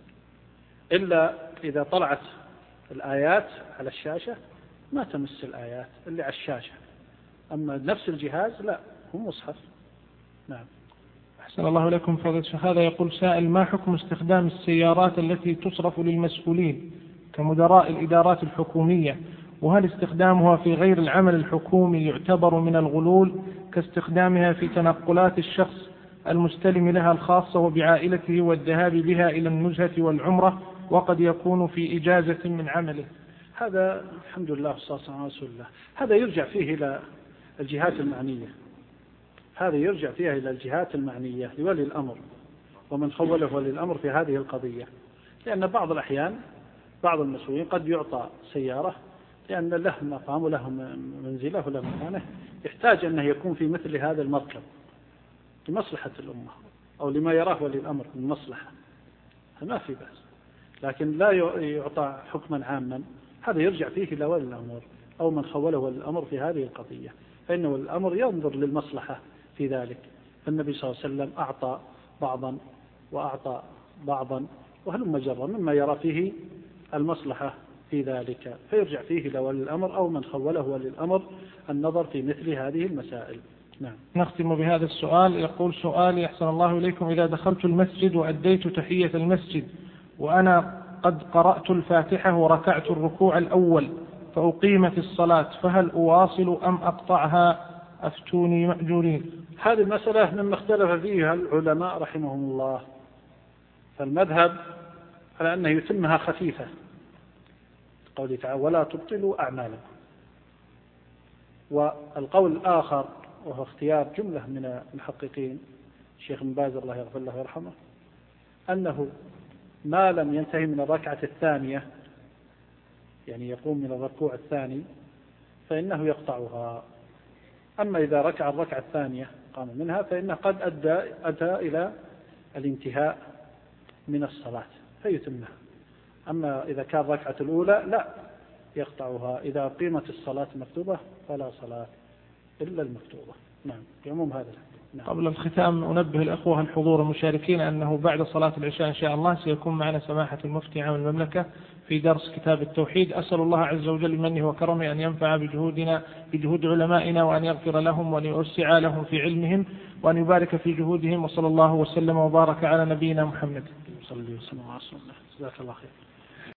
إلا إذا طلعت الآيات على الشاشة ما تمس الآيات اللي على الشاشة. أما نفس الجهاز لا، هو مصحف. نعم. أحسن الله لكم فضيلة الشيخ. هذا يقول سائل: ما حكم استخدام السيارات التي تصرف للمسؤولين كمدراء الإدارات الحكومية، وهل استخدامها في غير العمل الحكومي يعتبر من الغلول كاستخدامها في تنقلات الشخص المستلم لها الخاصة وبعائلته والذهاب بها إلى النزهة والعمرة، وقد يكون في إجازة من عمله؟ هذا الحمد لله والصلاة على رسول الله، هذا يرجع فيه إلى الجهات المعنية، هذا يرجع فيها إلى الجهات المعنية لولي الأمر ومن خوله ولي الأمر في هذه القضية. لأن بعض الأحيان بعض المسؤولين قد يعطى سيارة لأن له مقام وله منزله وله مكانه، يحتاج أنه يكون في مثل هذا المركب لمصلحة الأمة أو لما يراه ولي الأمر من مصلحة، فما في بأس. لكن لا يعطى حكما عاما، هذا يرجع فيه إلى ولي الأمر أو من خوله ولي الأمر في هذه القضية، فإن ولي الأمر ينظر للمصلحة في ذلك. فالنبي صلى الله عليه وسلم أعطى بعضا وأعطى بعضا، وهلم جرا مما يرى فيه المصلحة في ذلك، فيرجع فيه إلى ولي الأمر أو من خوله ولي الأمر النظر في مثل هذه المسائل. نعم. نختم بهذا السؤال. يقول سؤالي: أحسن الله إليكم، إذا دخلت المسجد وأديت تحية المسجد وأنا قد قرأت الفاتحة وركعت الركوع الأول فأقيمت الصلاة، فهل أواصل أم أقطعها؟ أفتوني مأجورين. هذه المسألة مما اختلف فيها العلماء رحمهم الله، فالمذهب على أنه يتمها خفيفة، قوله تعالى: ولا تبطلوا أعمالكم. والقول الآخر وهو اختيار جملة من المحققين، الشيخ بن باز الله يغفر له ويرحمه، أنه ما لم ينتهي من الركعة الثانية، يعني يقوم من الركوع الثاني، فإنه يقطعها. أما إذا ركع الركعة الثانية قام منها فإنه قد أتى إلى الانتهاء من الصلاة فيتمها. أما إذا كان الركعة الأولى لا، يقطعها. إذا قيمت الصلاة مكتوبة فلا صلاة إلا المكتوبة. نعم، بعموم هذا. نعم. قبل الختام أنبه الأخوة الحضور المشاركين أنه بعد صلاة العشاء إن شاء الله سيكون معنا سماحة المفتي عام المملكة في درس كتاب التوحيد. أسأل الله عز وجل بمنه وكرمه أن ينفع بجهود علمائنا، وأن يغفر لهم وأن يوسع لهم في علمهم، وأن يبارك في جهودهم، وصلى الله وسلم وبارك على نبينا محمد. صلى الله وسلم على رسول الله. جزاك الله خير.